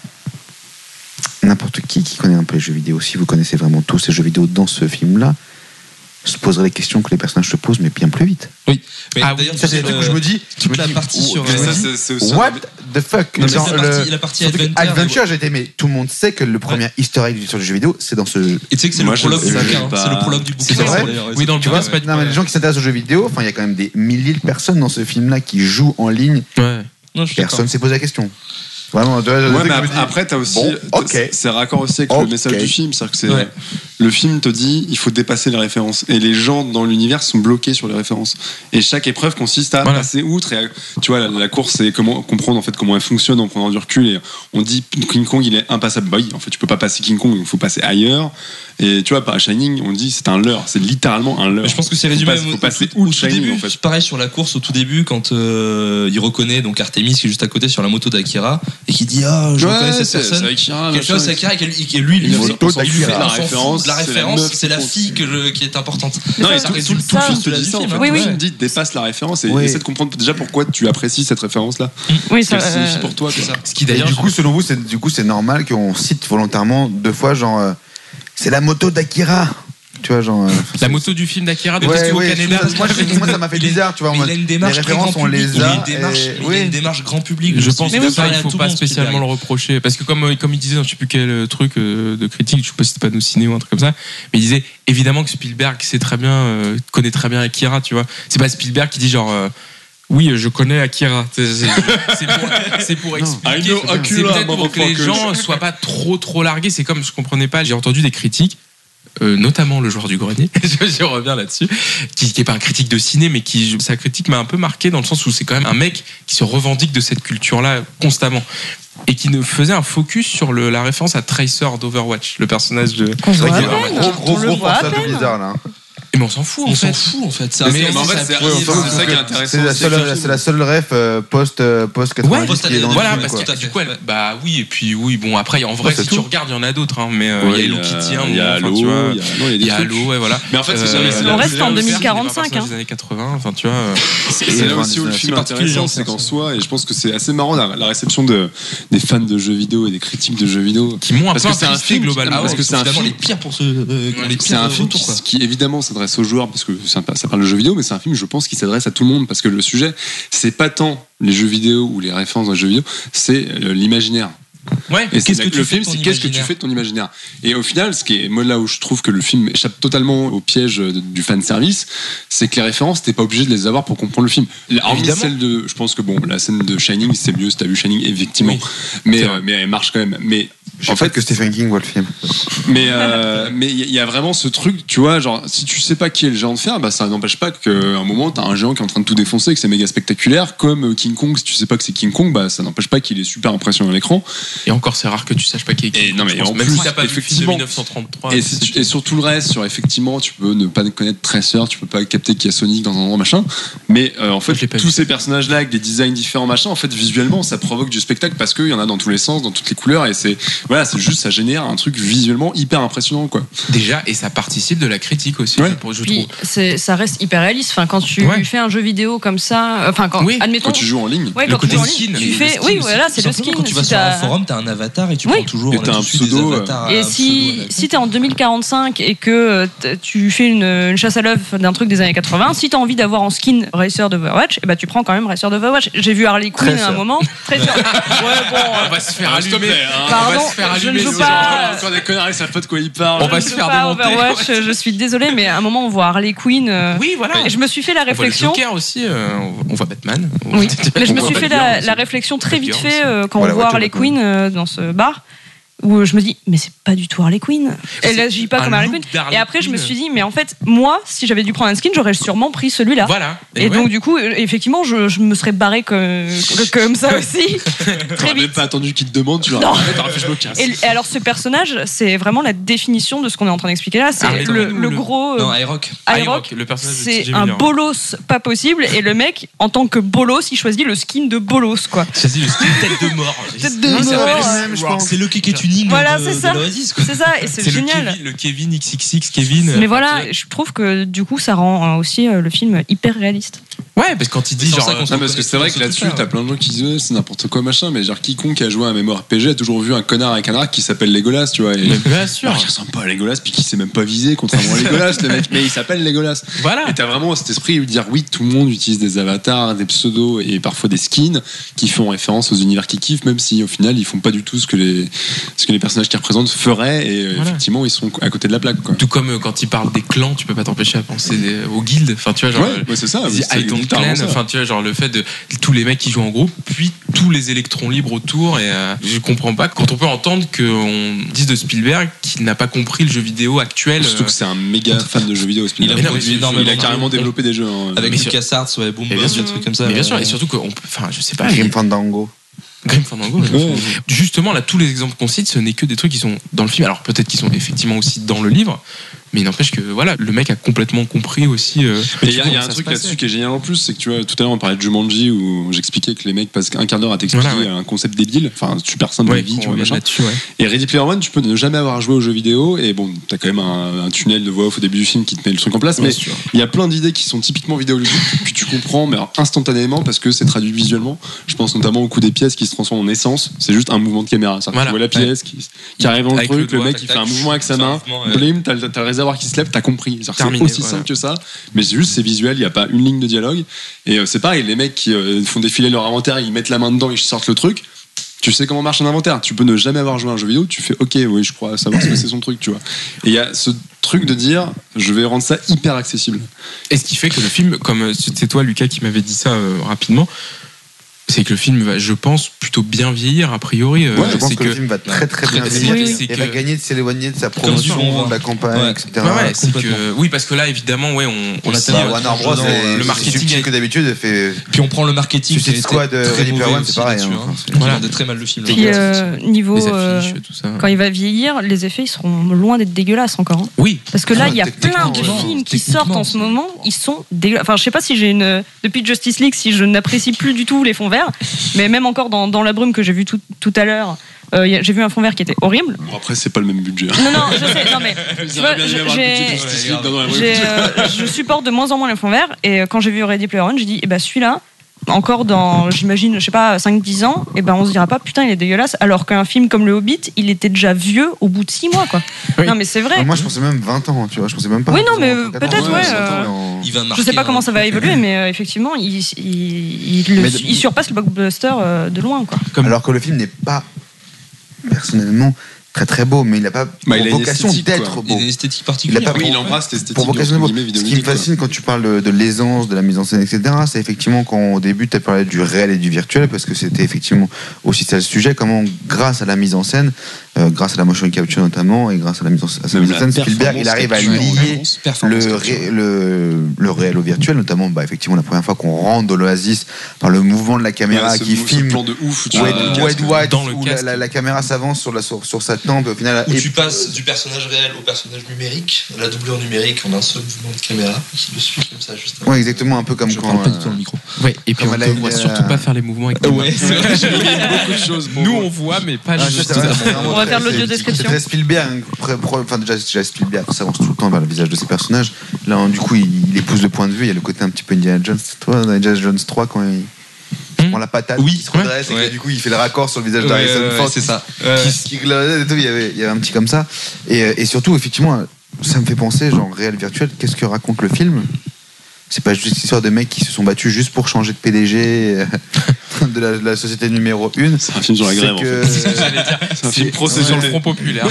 n'importe qui qui connaît un peu les jeux vidéo, si vous connaissez vraiment tous ces jeux vidéo dans ce film-là, se poserait les questions que les personnages se posent, mais bien plus vite. Oui. Mais Ah d'ailleurs, oui, ça, c'est toute, le truc où je me dis, je toute me la dis, partie oh, sur. mais euh, ça, c'est- c'est aussi- What the fuck? Non, mais Genre, la partie- la partie surtout que Adventure, Adventure, j'ai été, mais tout le monde sait que le premier easter egg sur le jeu vidéo, c'est dans ce. Et tu sais que c'est le Moi, je prologue le du savais bouquin. hein. pas. C'est le prologue du C'est bouquin. vrai d'ailleurs. Oui, dans le Tu vois, bouquin, c'est pas non, mais les gens qui s'intéressent aux jeux vidéo, enfin, il y a quand même des milliers de personnes dans ce film-là qui jouent en ligne. Ouais. Non, je suis d'accord. Personne s'est posé la question. Vraiment, tu vois, le Ouais, truc, mais je me ap- dis, après, t'as aussi. bon, t'as- ok. c'est- C'est raccord aussi avec Ok. le message du film. C'est-à-dire que c'est. Ouais. Le film te dit, il faut dépasser les références. Et les gens dans l'univers sont bloqués sur les références. Et chaque épreuve consiste à Voilà. passer outre. Et à- tu vois, la, la course, c'est comment comprendre en fait comment elle fonctionne en prenant du recul. Et on dit King Kong, il est impassable. Bah oui, en fait, tu peux pas passer King Kong, il faut passer ailleurs. Et tu vois, par Shining, on dit c'est un leurre. C'est littéralement un leurre. Mais je pense que c'est Faut résumé pas- au, faut passer au- au outre tout Shining, début. en fait. Pareil sur la course au tout début quand euh, il reconnaît donc Artemis qui est juste à côté sur la moto d'Akira et qui dit ah je Ouais, reconnais cette c'est- personne. c'est Akira, Quelque machin, chose c'est Akira et que lui, et que lui, Une lui, moto on s'en d'Akira. fout, La on s'en fout. référence, La c'est la référence meuf c'est la qui fille que je- qui est importante. Non, Mais et ça tout, résume tout, tout ça. le film te Du dit ça. En film, fait. hein. Oui, Tout le oui. film dit dépasse la référence et Oui. essaie de comprendre déjà pourquoi tu apprécies cette référence-là. Oui, Ce qu'elle ça, signifie euh, pour toi. C'est ça. Ce qui Et d'ailleurs. du coup, selon vous, c'est du coup c'est normal qu'on cite volontairement deux fois, genre, euh, c'est la moto d'Akira. Tu vois, genre. euh, La moto du film d'Akira de Ouais, Tetsuo ouais, Kaneda. moi, je- moi, ça m'a fait Il est- bizarre, tu vois. Mais en il a mode, une démarche les très références, grand on public. les Il a a. une démarche, et- il a oui. une démarche grand public. Je pense qu'il que va ça, parler il à faut tout pas le monde, spécialement le Spielberg. reprocher. Parce que comme, comme il disait dans je sais plus quel euh, truc euh, de critique, je sais pas si c'était pas nos ciné ou un truc comme ça, mais il disait évidemment que Spielberg sait très bien, euh, connaît très bien Akira, tu vois. C'est pas Spielberg qui dit genre. euh, oui, je connais Akira. C'est c'est- c'est pour, c'est pour I expliquer. know C'est Akira, peut-être pour que les motherfuckers. gens soient pas trop trop largués. C'est comme je comprenais pas. J'ai entendu des critiques. Euh, notamment le joueur du grenier, je, je reviens là-dessus, qui, qui est pas un critique de ciné, mais qui sa critique m'a un peu marqué dans le sens où c'est quand même un mec qui se revendique de cette culture-là constamment et qui ne faisait un focus sur le, la référence à Tracer d'Overwatch, le personnage de. Qu'on voit à qu'il y a un peine. gros, gros, On le gros voit à forçat de peine. Blizzard, là. Et mais on s'en fout, On en s'en fait. fout en fait. C'est Mais un- c'est- mais en fait, ça- c'est- ça- ouais, ça- enfin, ça- c'est ça qui est ça- intéressant. C'est la aussi avec le seule, film. c'est la seule ref euh, post, euh, post quatre-vingt-dix Ouais, qui est dans le Voilà, film, parce quoi. que du coup, elle- bah oui, et puis oui, bon, après, en vrai, Ouais, c'est si tu tout. regardes, il y en a d'autres, hein, mais euh, il Ouais, y a Hello Kitty, un il y a moment, enfin, Halo, tu vois, il y a- non, il y a des il y a trucs. Halo, ouais, voilà. Mais en fait, c'est jamais- c'est On là- reste c'est là en aussi- deux mille C'est quarante-cinq, des hein. années quatre-vingts, enfin, tu vois. euh, C'est c'est là aussi où le C'est film est particulier, intéressant, hein, c'est qu'en ça. soi, et je pense que c'est assez marrant la, la réception de, des fans de jeux vidéo et des critiques de jeux vidéo. Qui m'ont un Parce peu que c'est un attristé film, globalement. ah ouais, parce que c'est un finalement film. les pires pour ceux euh, qui ont les C'est pires un film retours, qui, quoi. qui, évidemment s'adresse aux joueurs parce que ça, ça parle de jeux vidéo, mais c'est un film, je pense, qui s'adresse à tout le monde parce que le sujet, c'est pas tant les jeux vidéo ou les références dans les jeux vidéo, c'est euh, l'imaginaire. Ouais, Et c'est Qu'est-ce la- que tu le fais de film, ton c'est qu'est-ce que tu imaginaire fais de ton imaginaire. Et au final, ce qui est moi là où je trouve que le film échappe totalement au piège de- du fan service, c'est que les références, t'es pas obligé de les avoir pour comprendre le film. La- Hormis Évidemment. celle de, je pense que bon, la scène de Shining, c'est mieux si t'as vu Shining, effectivement. Oui. Mais C'est euh, vrai. mais elle marche quand même. Mais En fait, que Stephen King voit le film. mais euh, mais il y, y a vraiment ce truc, tu vois, genre si tu sais pas qui est le géant de fer, bah ça n'empêche pas qu'à un moment t'as un géant qui est en train de tout défoncer, et que c'est méga spectaculaire, comme euh, King Kong. Si tu sais pas que c'est King Kong, bah ça n'empêche pas qu'il est super impressionnant à l'écran. Et encore, c'est rare que tu saches pas qui est qui. Et non, mais je pense. en Même plus, si t'as pas vu le film de effectivement. mille neuf cent trente-trois. Et, si tu- et sur tout le reste, sur effectivement, tu peux ne pas connaître Tracer, tu peux pas capter qu'il y a Sonic dans un endroit machin, mais euh, en fait Je l'ai pas tous vu. ces personnages-là avec des designs différents machin, en fait visuellement ça provoque du spectacle parce qu'il y en a dans tous les sens, dans toutes les couleurs, et c'est voilà, c'est juste ça génère un truc visuellement hyper impressionnant quoi. Déjà, et ça participe de la critique aussi, Ouais. je trouve. je Puis trouve. c'est- ça reste hyper réaliste. Enfin, quand tu Ouais. fais un jeu vidéo comme ça, enfin, quand, Oui, admettons. Quand tu joues en ligne. Ouais, Le quand tu côté joues en ligne, skin, tu le fais, skin oui, aussi. voilà, c'est le Simplement, skin. Quand tu vas Si sur un t'as- forum, t'as un avatar et tu Oui. prends toujours Et t'as un là-dessus pseudo, des euh, avatars Et à si, pseudo, si t'es en deux mille quarante-cinq et que euh, t- tu fais une, une chasse à l'œuf d'un truc des années quatre-vingts, si t'as envie d'avoir en skin Racer d'Overwatch, et bah tu prends quand même Racer d'Overwatch. J'ai vu Harley Quinn à un Tracer. moment. Tracer. Ouais, bon. On va se faire Ah, s'il te allumer. plaît, hein. Pardon, on va se faire je ne allumer. joue ce pas- genre. Encore des connards, ils savent pas de quoi ils parlent. On va Je se joue faire pas à démonter. Overwatch, je suis désolée, mais à un moment on voit Harley Quinn. euh, Oui, voilà. et je me suis fait la On voit le réflexion. Joker aussi, euh, on voit Batman. On Oui, voit- mais je me on suis voit fait Batgirl la, aussi. la réflexion très vite Batgirl fait euh, quand Voilà, on voit voiture Harley Batman. Quinn euh, dans ce bar. Où je me dis, mais c'est pas du tout Harley Quinn. Elle agit pas un comme Harley look Quinn. d'Harley Et après, je me Quinn. suis dit, mais en fait, moi, si j'avais dû prendre un skin, j'aurais sûrement pris celui-là. Voilà. Et, ouais. donc, du coup, euh, effectivement, je, je me serais barré comme, comme ça aussi. Très T'aurais même vite. pas attendu qu'ils te demandent, tu Non. l'aurais t'aurais fait je me casse. Et, et alors, ce personnage, c'est vraiment la définition de ce qu'on est en train d'expliquer là. C'est Harley le, Quinn ou le le- gros. euh, Non, iRock. iRock, iRock, le personnage de c'est T J un Miller. bolos pas possible. Et le mec, en tant que bolos, il choisit le skin de bolos, quoi. Choisis le style tête de mort. Tête de Il mort. s'appelle Même, je pense. C'est le kéké tuning Voilà, de, c'est de ça. l'Oasis, quoi. C'est ça, et c'est C'est le génial. Kevin, le Kevin X X X Kevin. Mais euh, voilà, tu sais. je trouve que du coup, ça rend euh, aussi euh, le film hyper réaliste. Ouais, parce que quand il dit sans genre. ça qu'on euh, se Non, parce que c'est vrai que là-dessus, t'as plein de gens qui disent ouais, c'est n'importe quoi machin, mais genre quiconque a joué à un MMORPG a toujours vu un connard avec un arc qui s'appelle Legolas, tu vois. Et... Mais bien sûr. Alors, il ressemble pas à Legolas, puis qui s'est même pas visé, contrairement à Legolas, le mec, mais il s'appelle Legolas. Voilà. Et t'as vraiment cet esprit de dire oui, tout le monde utilise des avatars, des pseudos et parfois des skins qui font référence aux univers qu'ils kiffent, même si au final ils font pas du tout ce que les, ce que les personnages qu'ils représentent feraient, et Voilà. effectivement ils sont à côté de la plaque, quoi. Tout comme euh, quand il parle des clans, tu peux pas t'empêcher à penser des- aux guildes. Enfin, tu vois, genre. Ouais, ouais, c'est ça. Il dit c'est I don't littéralement clan, ça. enfin tu vois genre le fait de tous les mecs qui jouent en groupe puis tous les électrons libres autour et euh, je comprends pas quand on peut entendre qu'on dise de Spielberg qu'il n'a pas compris le jeu vidéo actuel. Surtout euh, que c'est un méga fan de jeux vidéo. Spielberg. Il a Il, produit il énormément a de carrément jeux. développé des jeux. hein. Avec Mais sur- LucasArts, ouais, Boom Mais bien Box, sûr. des trucs comme ça. mais bien sûr euh, et surtout qu'on peut- enfin je sais pas Grim Fandango. Grim Fandango Ouais. justement là tous les exemples qu'on cite ce n'est que des trucs qui sont dans le film alors peut-être qu'ils sont effectivement aussi dans le livre mais il n'empêche que voilà le mec a complètement compris aussi euh, Mais il y a, comment il y a un ça se truc passait. là-dessus qui est génial en plus, c'est que tu vois, tout à l'heure on parlait de Jumanji où j'expliquais que les mecs passent un quart d'heure à t'expliquer Voilà, ouais. un concept débile, enfin super simple Ouais, de vie, qu'on tu vois, revienne machin. là-dessus, ouais. Et Ready Player One, tu peux ne jamais avoir joué aux jeux vidéo, et bon, t'as quand même un, un tunnel de voix off au début du film qui te met le truc en place, Bien mais sûr. il y a plein d'idées qui sont typiquement vidéoludiques, puis tu comprends, mais alors instantanément, parce que c'est traduit visuellement. Je pense notamment au coup des pièces qui se transforment en essence, c'est juste un mouvement de caméra. C'est-à-dire Voilà. que tu vois la pièce qui, qui arrive dans le Avec truc, le le, doigt, mec tac, il tac, fait un mouvement avec sa c'est un main, mouvement, ouais. blim, t'as, le- t'as le réservoir qui se lève, t'as compris. C'est-à-dire que c'est Terminé, aussi voilà. simple que ça, mais c'est juste, c'est visuel, il n'y a pas une ligne de dialogue. Et euh, c'est pareil, les mecs qui euh, font défiler leur inventaire, ils mettent la main dedans, ils sortent le truc. Tu sais comment marche un inventaire. Tu peux ne jamais avoir joué à un jeu vidéo, tu fais ok, oui, je crois savoir ce que c'est son truc, tu vois. Et il y a ce truc de dire, je vais rendre ça hyper accessible. Et ce qui fait que le film, comme c'est toi Lucas qui m'avait dit ça euh, rapidement, c'est que le film va, je pense, plutôt bien vieillir a priori. euh, Ouais, je pense c'est que, le film va très très bien c'est- vieillir c'est et que- va gagner de s'éloigner de sa du promotion, bon vin. de la campagne, Ouais. et cetera. Ouais, ouais, c'est complètement. que, oui, parce que là, évidemment, ouais, on, On a aussi, tellement- euh, Bah, Warner Bros, dedans, est- le c'est marketing subtil avec- que d'habitude elle fait. Puis on prend le marketing qui a Suicide été Squad, très Ready Player mauvais One, c'est aussi pareil, là-dessus, hein. hein. Enfin, c'est- Ils Voilà. vendaient très mal le film. Puis là. euh, niveau les euh, affiches, tout ça. quand il va vieillir, les effets ils seront loin d'être dégueulasses encore. hein. Oui, Parce que là, il y a Techniquement, plein de ouais. films qui Techniquement, sortent en ce c'est- moment, ils sont dégueulasses. Enfin, je sais pas si j'ai une depuis Justice League, si je n'apprécie plus du tout les fonds verts, mais même encore dans, dans La Brume que j'ai vu tout, tout à l'heure, euh, y a- j'ai vu un fond vert qui était horrible. Bon, après, c'est pas le même budget. Non, non, je sais, non mais Ils tu vois, auraient bien dû avoir le budget de j'ai- Justice League dans la rue. j'ai, euh, je supporte de moins en moins les fonds verts et euh, quand j'ai vu Ready Player One, j'ai dit, eh ben celui-là, encore dans, j'imagine, je sais pas, cinq dix ans, eh ben on se dira pas, putain, il est dégueulasse, alors qu'un film comme Le Hobbit, il était déjà vieux au bout de six mois, quoi. Oui. Non, mais c'est vrai. Ah, moi je pensais même vingt ans, tu vois, je pensais même pas. Oui, non, mais quatorze, peut-être, ouais, ouais, vingt ans, euh, mais en- Il va Je marquer sais pas un comment ça va truc. évoluer, mais euh, effectivement, il, il, il, le- Mais- il surpasse le blockbuster euh, de loin, quoi. Comme- Alors que le film n'est pas personnellement très très beau, mais il n'a pas Bah, il a pour une vocation esthétique, d'être quoi. Il y a beau. une esthétique Il a particulière. pas Oui, pour- il embrasse l'esthétique. Pour vocation de entre beau. guillemets, Ce qui me vidéoludique, quoi. fascine quand tu parles de, de l'aisance, de la mise en scène, et cetera, c'est effectivement quand au début tu as parlé du réel et du virtuel, parce que c'était effectivement aussi ça le sujet, comment grâce à la mise en scène, euh, grâce à la motion capture notamment, et grâce à la mise en, à sa Même mise en la scène, Spielberg il performance arrive à capture, lier vraiment, Performance le, capture. ré- le, le réel au virtuel, notamment bah, effectivement la première fois qu'on rentre dans l'oasis par le mouvement de la caméra Ouais, ce- qui ce filme plan de ouf où tu Wade, vois le Wade casque. White, dans le où la, casque. la- la caméra s'avance sur, la, sur, sur sa tempe et au final Où et- tu passes du personnage réel au personnage numérique, la doublure numérique en un seul mouvement de caméra qui le suit comme ça juste avant. ouais, exactement un peu comme Je quand parle pas du euh, tout dans le micro. ouais, et puis Comme on elle a ne une, voit euh, surtout pas faire les mouvements avec les mains. Ouais, c'est vrai. J'ai oublié beaucoup de choses. pour Nous, moi. on voit, mais pas Ah, ça, juste. c'est vrai, c'est vraiment On va très- faire c'est- l'audio description. C'est très Spielberg. très pro- Enfin, déjà, déjà Spielberg s'avance tout le temps vers le visage de ses personnages. Là, hein, du coup, il, il épouse le point de vue. Il y a le côté un petit peu Indiana Jones. Toi, dans Indiana Jones trois, quand il Hmm. prend la patate, Oui, il se redresse et que, ouais. du coup, il fait le raccord sur le visage Ouais, d'Harrison ouais, ouais, Ford. c'est ça. Qui, qui glissait et tout, il y avait, il y avait un petit comme ça. Et, euh, et surtout, effectivement, ça me fait penser, genre réel virtuel, qu'est-ce que raconte le film? C'est pas juste l'histoire de mecs qui se sont battus juste pour changer de P D G euh, de la, de la société numéro une. C'est un film sur la grève, en fait. C'est un film procès sur sur le le Front Populaire.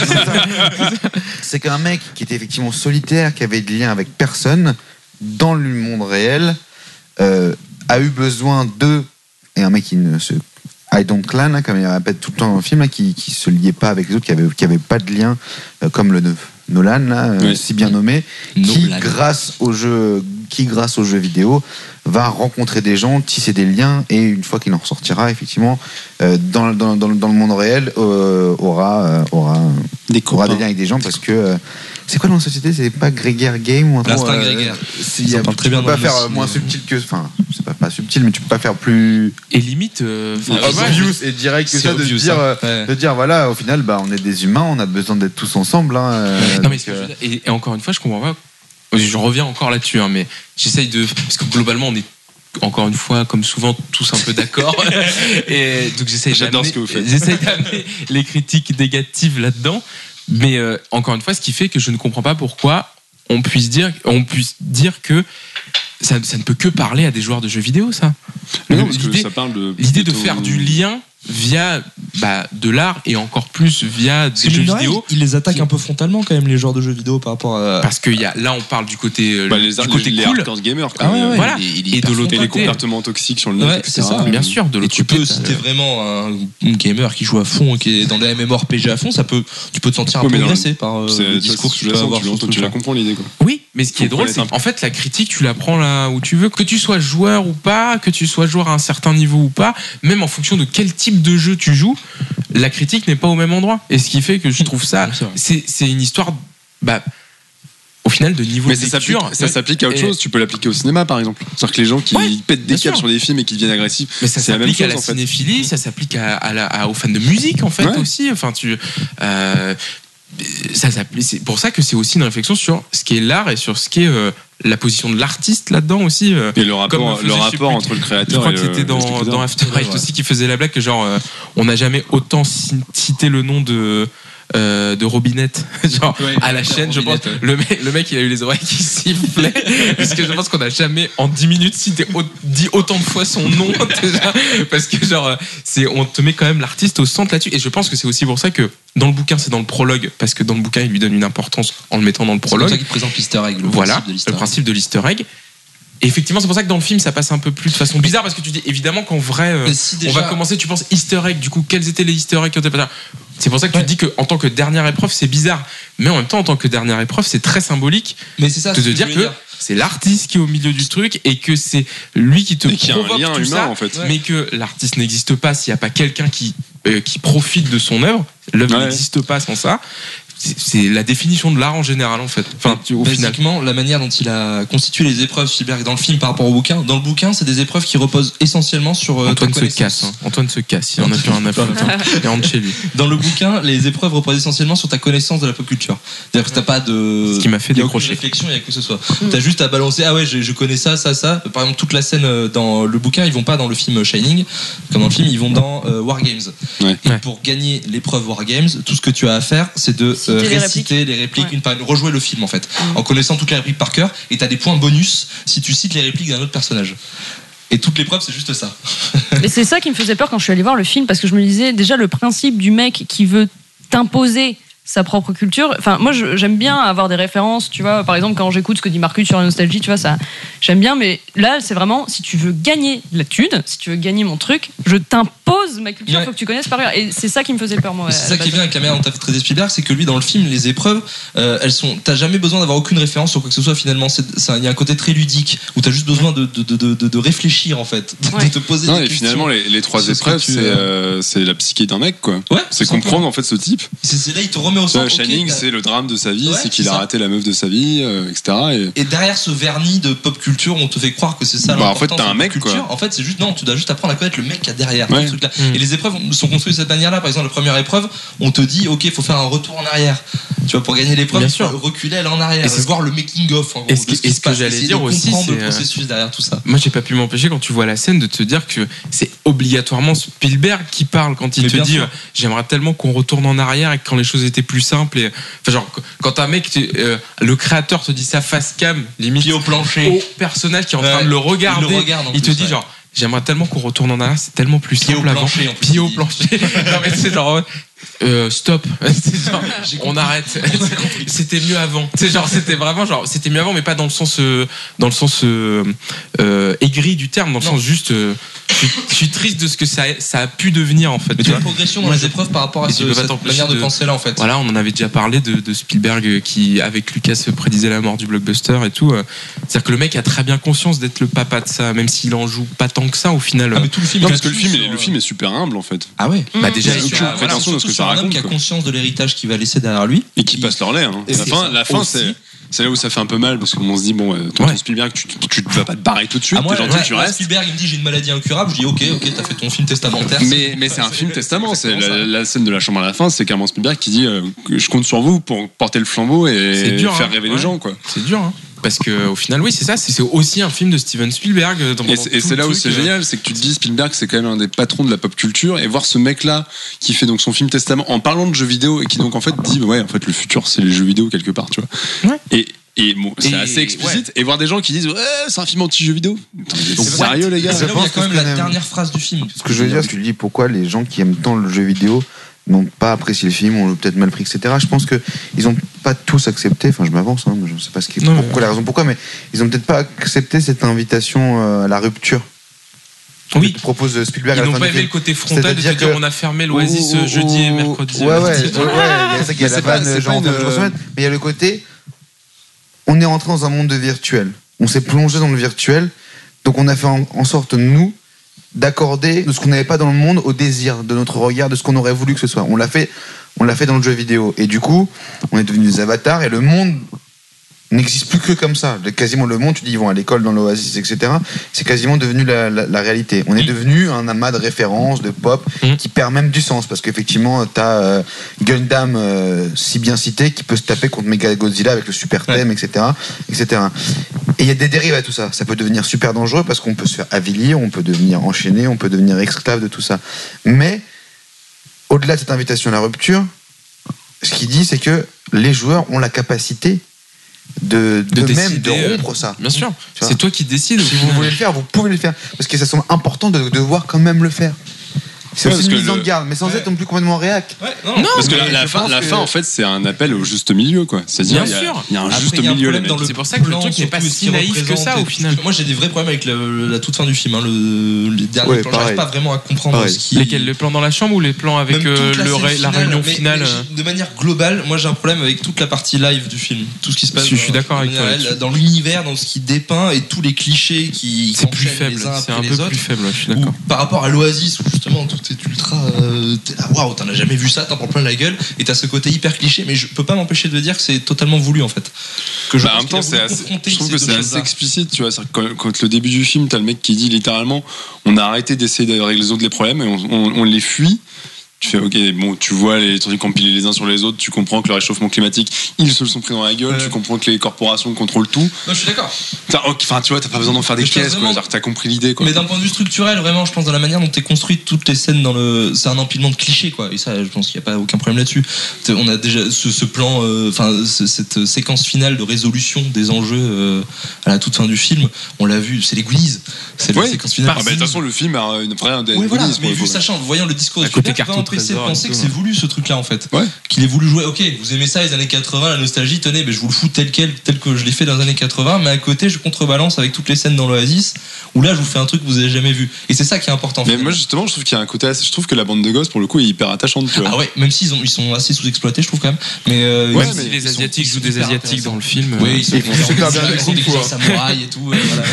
C'est qu'un mec qui était effectivement solitaire, qui avait de lien avec personne dans le monde réel, euh, a eu besoin d'eux, et un mec qui ne se. I don't clan, hein, comme il répète tout le temps dans le film, là, qui, qui se liait pas avec les autres, qui avait, qui avait pas de lien, euh, comme le Nolan, là, euh, Oui. si bien nommé, qui Nolan. grâce au jeu, qui grâce aux jeux vidéo va rencontrer des gens, tisser des liens, et une fois qu'il en ressortira, effectivement, euh, dans, dans, dans, dans le monde réel, euh, aura, euh, aura, Des aura des copains. liens avec des gens, parce que euh, c'est quoi dans la société? C'est pas Grégaire Game ou un truc, L'instinct euh, grégaire. c'est- Ça y a- parle très tu bien peux pas dans le faire cinéma. moins subtil que, enfin, c'est pas, pas subtil, mais tu peux pas faire plus Et limite, euh, enfin, Ah, tu vois, obvious et direct que C'est ça, de obvious, dire, hein. euh, Ouais. de dire, voilà, au final, bah, on est des humains, on a besoin d'être tous ensemble. Hein, euh, non, donc, mais ce que je euh, veux dire- et, et encore une fois, je comprends pas. Je reviens encore là-dessus, hein, mais j'essaye de. Parce que globalement, on est encore une fois, comme souvent, tous un peu d'accord. Et donc j'essaye J'adore d'amener, ce que vous faites. j'essaye d'amener les critiques négatives là-dedans. Mais euh, encore une fois, ce qui fait que je ne comprends pas pourquoi on puisse dire, on puisse dire que ça, ça ne peut que parler à des joueurs de jeux vidéo, ça. Non, parce que L'idée- ça parle de. L'idée de plutôt- faire du lien via bah, de l'art et encore plus via des Parce que jeux mine de rien, vidéo. ils les attaquent un peu frontalement quand même, les joueurs de jeux vidéo, par rapport à. Parce que y a, là, on parle du côté, euh, Bah, les, du côté les cool. hardcore gamers, quoi. Ah ouais, ouais, Voilà. il est- il est Et hyper de l'autre Et les côté, comportements toxiques sur le net, Ouais, et cetera. c'est ça, bien sûr, de Et l'autre tu côté. peux, t'as- si t'es vraiment un, un gamer qui joue à fond, qui est dans des MMORPG à fond, ça peut, tu peux te sentir un Ouais, peu mais dans le- agressé par euh, C'est- le discours que tu peux avoir. tu, sur ce l'entends, tu la truc-là. comprends l'idée, quoi. Oui, mais ce qui Faut est drôle, connaître c'est un peu. qu'en fait, la critique, tu la prends là où tu veux. Que tu sois joueur ou pas, que tu sois joueur à un certain niveau ou pas, même en fonction de quel type de jeu tu joues, la critique n'est pas au même endroit. Et ce qui fait que je trouve ça, Ouais, c'est vrai. c'est, c'est une histoire, bah, au final, de niveau Mais de ça s'applique, lecture. ça s'applique à autre Et- chose. Tu peux l'appliquer au cinéma, par exemple. C'est-à-dire que les gens qui Ouais, pètent des bien câbles sûr. sur des films et qui deviennent agressifs, Mais ça c'est la même s'applique à chose, la en fait. cinéphilie, ça s'applique à, à la- à- aux fans de musique en fait Ouais. aussi. Enfin, tu, euh, ça s'applique- c'est pour ça que c'est aussi une réflexion sur ce qu'est l'art et sur ce qu'est euh, la position de l'artiste là-dedans aussi. euh. Et le Comme rapport, faisait, le je sais rapport plus, entre le Je créateur crois et que le, c'était le dans, spectateur. dans After Ouais, Eight ouais. aussi qui faisait la blague que genre euh, on n'a jamais autant ci- cité le nom de euh, de Robinette genre Ouais, à la chaîne. Je pense Robinette, ouais. le mec le mec il a eu les oreilles qui sifflaient parce que je pense qu'on n'a jamais en dix minutes cité au- dit autant de fois son nom déjà, parce que genre euh, c'est on te met quand même l'artiste au centre là-dessus. Et je pense que c'est aussi pour ça que dans le bouquin c'est dans le prologue, parce que dans le bouquin il lui donne une importance en le mettant dans le C'est pour prologue. ça qu'ils présentent l'easter egg, le Voilà, principe de l'easter le egg. principe de l'easter egg. Et effectivement, c'est pour ça que dans le film, ça passe un peu plus de façon bizarre, parce que tu dis évidemment qu'en vrai, euh, Mais si on déjà- va commencer, tu penses easter egg, du coup, quels étaient les easter eggs qui ont été passés. C'est pour ça que tu te dis qu'en tant que dernière épreuve, c'est bizarre. Mais en même temps, en tant que dernière épreuve, c'est très symbolique Mais c'est ça, de ce te que dire je que voulais dire. c'est l'artiste qui est au milieu du truc et que c'est lui qui te Et qu'il y a un provoque lien tout humain, ça, en fait. mais que l'artiste n'existe pas s'il n'y a pas quelqu'un qui, euh, qui profite de son œuvre. L'œuvre Ouais. n'existe pas sans ça. C'est- C'est la définition de l'art en général, en fait. Enfin, tu- au final. Basiquement, la manière dont il a constitué les épreuves Spielberg dans le film par rapport au bouquin, dans le bouquin, c'est des épreuves qui reposent essentiellement sur euh, Antoine ta se connaissance. casse. hein. Antoine se casse. Il en a plus rien à foutre. hein. Il rentre chez lui. Dans le bouquin, les épreuves reposent essentiellement sur ta connaissance de la pop culture. C'est-à-dire que t'as pas de. Ce qui m'a fait il y a aucune décrocher. réflexion, il y a que ce soit. T'as juste à balancer. Ah ouais, je, je connais ça, ça, ça. Par exemple, toute la scène euh, dans le bouquin, ils vont pas dans le film Shining, comme dans le film, ils vont dans euh, War Games. Ouais. Et Ouais. pour gagner l'épreuve War Games, tout ce que tu as à faire, c'est de Citer euh, les réciter les répliques, Ouais. une par une, rejouer le film en fait, Mhm. en connaissant toutes les répliques par cœur. Et t'as des points bonus si tu cites les répliques d'un autre personnage. Et toute l'épreuve, c'est juste ça. Mais c'est ça qui me faisait peur quand je suis allée voir le film, parce que je me disais déjà le principe du mec qui veut t'imposer sa propre culture. Enfin, moi, je- j'aime bien avoir des références, tu vois. Par exemple, quand j'écoute ce que dit Marcus sur la nostalgie, tu vois, ça, j'aime bien. Mais là, c'est vraiment, si tu veux gagner la thune, si tu veux gagner mon truc, je t'impose ma culture. Il Ouais. faut que tu connaisses par cœur. Et c'est ça qui me faisait peur, moi. Mais à c'est la ça qui est base. bien avec la manière dont t'as fait traiter Spielberg, c'est que lui dans le film, les épreuves, euh, elles sont, t'as jamais besoin d'avoir aucune référence sur quoi que ce soit finalement. C'est- c'est un- Il y a un côté très ludique où t'as juste besoin de, de, de, de, de réfléchir en fait, de Ouais. te poser Non, des et questions. finalement, les, les trois sur ce que épreuves, tu, c'est euh, euh, c'est la psyché d'un mec, quoi. Ouais, C'est tout simplement. comprendre en fait ce type. C'est c'est là il te remet au Tu vois, centre. ok, Shining, t'as- c'est le drame de sa vie, Ouais, c'est qu'il c'est a ça. raté la meuf de sa vie, euh, et cetera. Et... Et derrière ce vernis de pop culture, on te fait croire que c'est ça Bah, en l'importance fait, t'as un de mec, pop culture. quoi. En fait, c'est juste non, tu dois juste apprendre à connaître le mec qu'il y a derrière Ouais. ce truc-là. Mm. Et les épreuves sont construites de cette manière-là. Par exemple, la première épreuve, on te dit, ok, il faut faire un retour en arrière. Tu vois, pour gagner l'épreuve, Bien il faut sûr. reculer, aller en arrière, Et c'est ce voir le making of. En gros, et ce de qui- qui et se ce que passe, j'allais essayer dire de aussi, comprendre le c'est, euh, processus derrière tout ça. Moi, j'ai pas pu m'empêcher quand tu vois la scène de te dire que c'est obligatoirement Spielberg qui parle quand il Mais te bien dit sûr. euh, j'aimerais tellement qu'on retourne en arrière et que quand les choses étaient plus simples. Et, enfin, genre, quand un mec, tu- euh, le créateur te dit ça face cam, limite Pied au plancher. au personnage qui est en train Ouais. de le regarder, Il le regarde, en il te plus, dit ouais. genre j'aimerais tellement qu'on retourne en arrière, c'est tellement plus Pied au simple avant. plancher, en plus, Pied il au dit. plancher. Non mais c'est genre ouais, euh, stop. C'est genre, J'ai on compris. arrête. C'était mieux avant. C'est genre c'était vraiment genre c'était mieux avant, mais pas dans le sens euh, dans le sens euh, euh, aigri du terme, dans le Non. sens juste euh, je suis- je suis triste de ce que ça a, ça a pu devenir en fait. Mais tu tu as vois. une progression dans Moi, les je- épreuves par rapport à et ce- tu peux pas cette t'empêcher manière de de- penser là en fait. Voilà, on en avait déjà parlé de, de Spielberg euh, qui, avec Lucas, prédisait la mort du blockbuster et tout. euh. C'est-à-dire que le mec a très bien conscience d'être le papa de ça, même s'il en joue pas tant que ça au final. Ah, mais tout le film Non, est parce que le là-dessus film, est, sur, le film est super humble en fait. Ah ouais. Bah, déjà, Il y a il aucune y a- prétention de ce que ça sur un homme raconte, qui a quoi. conscience de l'héritage qu'il va laisser derrière lui. Et qui passe leur lait. Hein. Et La c'est fin, ça. la fin Aussi. c'est. C'est là où ça fait un peu mal parce qu'on se dit, bon, euh, ton Ouais. Spielberg, tu, tu, tu vas pas te barrer tout de suite, Ah, moi, t'es gentil, ouais, tu moi, restes. Spielberg, il me dit j'ai une maladie incurable. Je dis ok, ok, t'as fait ton film testamentaire. Mais, mais c'est un film testament, c'est exactement la, ça. la scène de la chambre à la fin, c'est Carmen Spielberg qui dit euh, que je compte sur vous pour porter le flambeau C'est et dur, faire hein. rêver Ouais. les gens, quoi. C'est dur, hein. Parce que au final, oui, c'est ça. C'est, c'est aussi un film de Steven Spielberg. Dans, et c'est, et c'est là où c'est euh... génial, c'est que tu te dis Spielberg, c'est quand même un des patrons de la pop culture, et voir ce mec-là qui fait donc son film Testament en parlant de jeux vidéo et qui donc en fait dit ouais, en fait le futur c'est les jeux vidéo quelque part, tu vois. Ouais. Et Et bon, c'est et assez explicite. Ouais. Et voir des gens qui disent ouais, c'est un film anti-jeux vidéo. Donc sérieux, les gars. C'est là où il y a quand même la même... dernière phrase du film. Ce que je veux dire, c'est que tu dis pourquoi les gens qui aiment tant le jeu vidéo n'ont pas apprécié le film, ont peut-être mal pris, et cetera. Je pense qu'ils n'ont pas tous accepté, enfin je m'avance, hein, je ne sais pas ce qui, non, pourquoi, mais... la raison pourquoi, mais ils n'ont peut-être pas accepté cette invitation à la rupture. Oui, propose Spielberg. Ils n'ont pas aimé le côté frontal de dire que... on a fermé l'Oasis oh, jeudi oh, et mercredi. Ouais, ouais, ouais, il y a ça qui est la vanne, genre, une... mais il y a le côté, on est rentré dans un monde de virtuel. On s'est plongé dans le virtuel, donc on a fait en, en sorte, nous, d'accorder de ce qu'on n'avait pas dans le monde au désir de notre regard, de ce qu'on aurait voulu que ce soit. On l'a fait, on l'a fait dans le jeu vidéo. Et du coup, on est devenus des avatars et le monde n'existe plus que comme ça. Quasiment le monde, tu dis ils vont à l'école dans l'Oasis, et cetera. C'est quasiment devenu la, la, la réalité. On est devenu un amas de références, de pop, mmh. qui perd même du sens. Parce qu'effectivement, t'as euh, Gundam euh, si bien cité qui peut se taper contre Mechagodzilla avec le super thème, ouais. et cetera, et cetera. Et il y a des dérives à tout ça. Ça peut devenir super dangereux parce qu'on peut se faire avilir, on peut devenir enchaîné, on peut devenir esclave de tout ça. Mais au-delà de cette invitation à la rupture, ce qu'il dit, c'est que les joueurs ont la capacité de, de, de même de rompre ça. Bien sûr, c'est toi qui décides. Si vous voulez le faire, vous pouvez le faire. Parce que ça semble important de devoir quand même le faire. C'est ouais, aussi une mise en garde, mais sans ouais. être non plus complètement réac. Ouais, non, non, parce que la, la, fin, la que... fin, en fait, c'est un appel au juste milieu, quoi. C'est-à-dire, il y, y a un Après, juste y a un milieu. Là, c'est pour ça que le truc n'est pas si naïf que ça, au final. Moi, j'ai des vrais problèmes avec le, la toute fin du film. Hein. Le, les derniers ouais, plans, j'arrive pas vraiment à comprendre pareil. ce qui. Lesquels, les plans dans la chambre ou les plans avec euh, la, le ré, finale, la réunion mais, finale mais De manière globale, moi, j'ai un problème avec toute la partie live du film. Tout ce qui se passe. Je suis d'accord avec toi. Dans l'univers, dans ce qui dépeint et tous les clichés qui. C'est plus faible. C'est un peu plus faible. Je suis d'accord. Par rapport à l'Oasis, où justement tout est ultra. T'es là, waouh, t'en as jamais vu ça, t'en prends plein la gueule, et t'as ce côté hyper cliché, mais je peux pas m'empêcher de dire que c'est totalement voulu en fait. Que je bah, en même temps, c'est assez, je trouve que c'est assez explicite, tu vois. Quand, quand le début du film, t'as le mec qui dit littéralement, on a arrêté d'essayer de résoudre les problèmes et on, on, on les fuit. Tu fais ok, bon, tu vois les trucs empilés les uns sur les autres, tu comprends que le réchauffement climatique, ils se le sont pris dans la gueule, ouais. tu comprends que les corporations contrôlent tout. Non, je suis d'accord. Enfin, tu vois, t'as pas besoin d'en faire des caisses, vraiment... quoi. T'as compris l'idée, quoi. Mais d'un point de vue structurel, vraiment, je pense dans la manière dont t'es construite toutes les scènes dans le, c'est un empilement de clichés, quoi. Et ça, je pense qu'il y a pas aucun problème là-dessus. On a déjà ce, ce plan, enfin, euh, cette séquence finale de résolution des enjeux euh, à la toute fin du film. On l'a vu, c'est les Goonies. C'est ouais. la séquence finale. Ah, bah, de toute façon, le film a une vraie un des oui, voilà, Goonies. Mais vu sachant, voyant le discours de côté carton trésor, penser que c'est voulu ce truc là en fait, ouais. qu'il ait voulu jouer. Ok, vous aimez ça les années quatre-vingts, la nostalgie, tenez, mais je vous le fous tel quel, tel que je l'ai fait dans les années quatre-vingts, mais à côté je contrebalance avec toutes les scènes dans l'Oasis où là je vous fais un truc que vous avez jamais vu, et c'est ça qui est important. Mais moi justement je trouve qu'il y a un côté assez, je trouve que la bande de gosses pour le coup est hyper attachante, tu vois. Ah ouais, même s'ils ont, ils sont assez sous-exploités je trouve quand même, mais euh, ouais, même mais si les asiatiques jouent des asiatiques dans le film, oui, ils sont super bien des samouraïs et tout.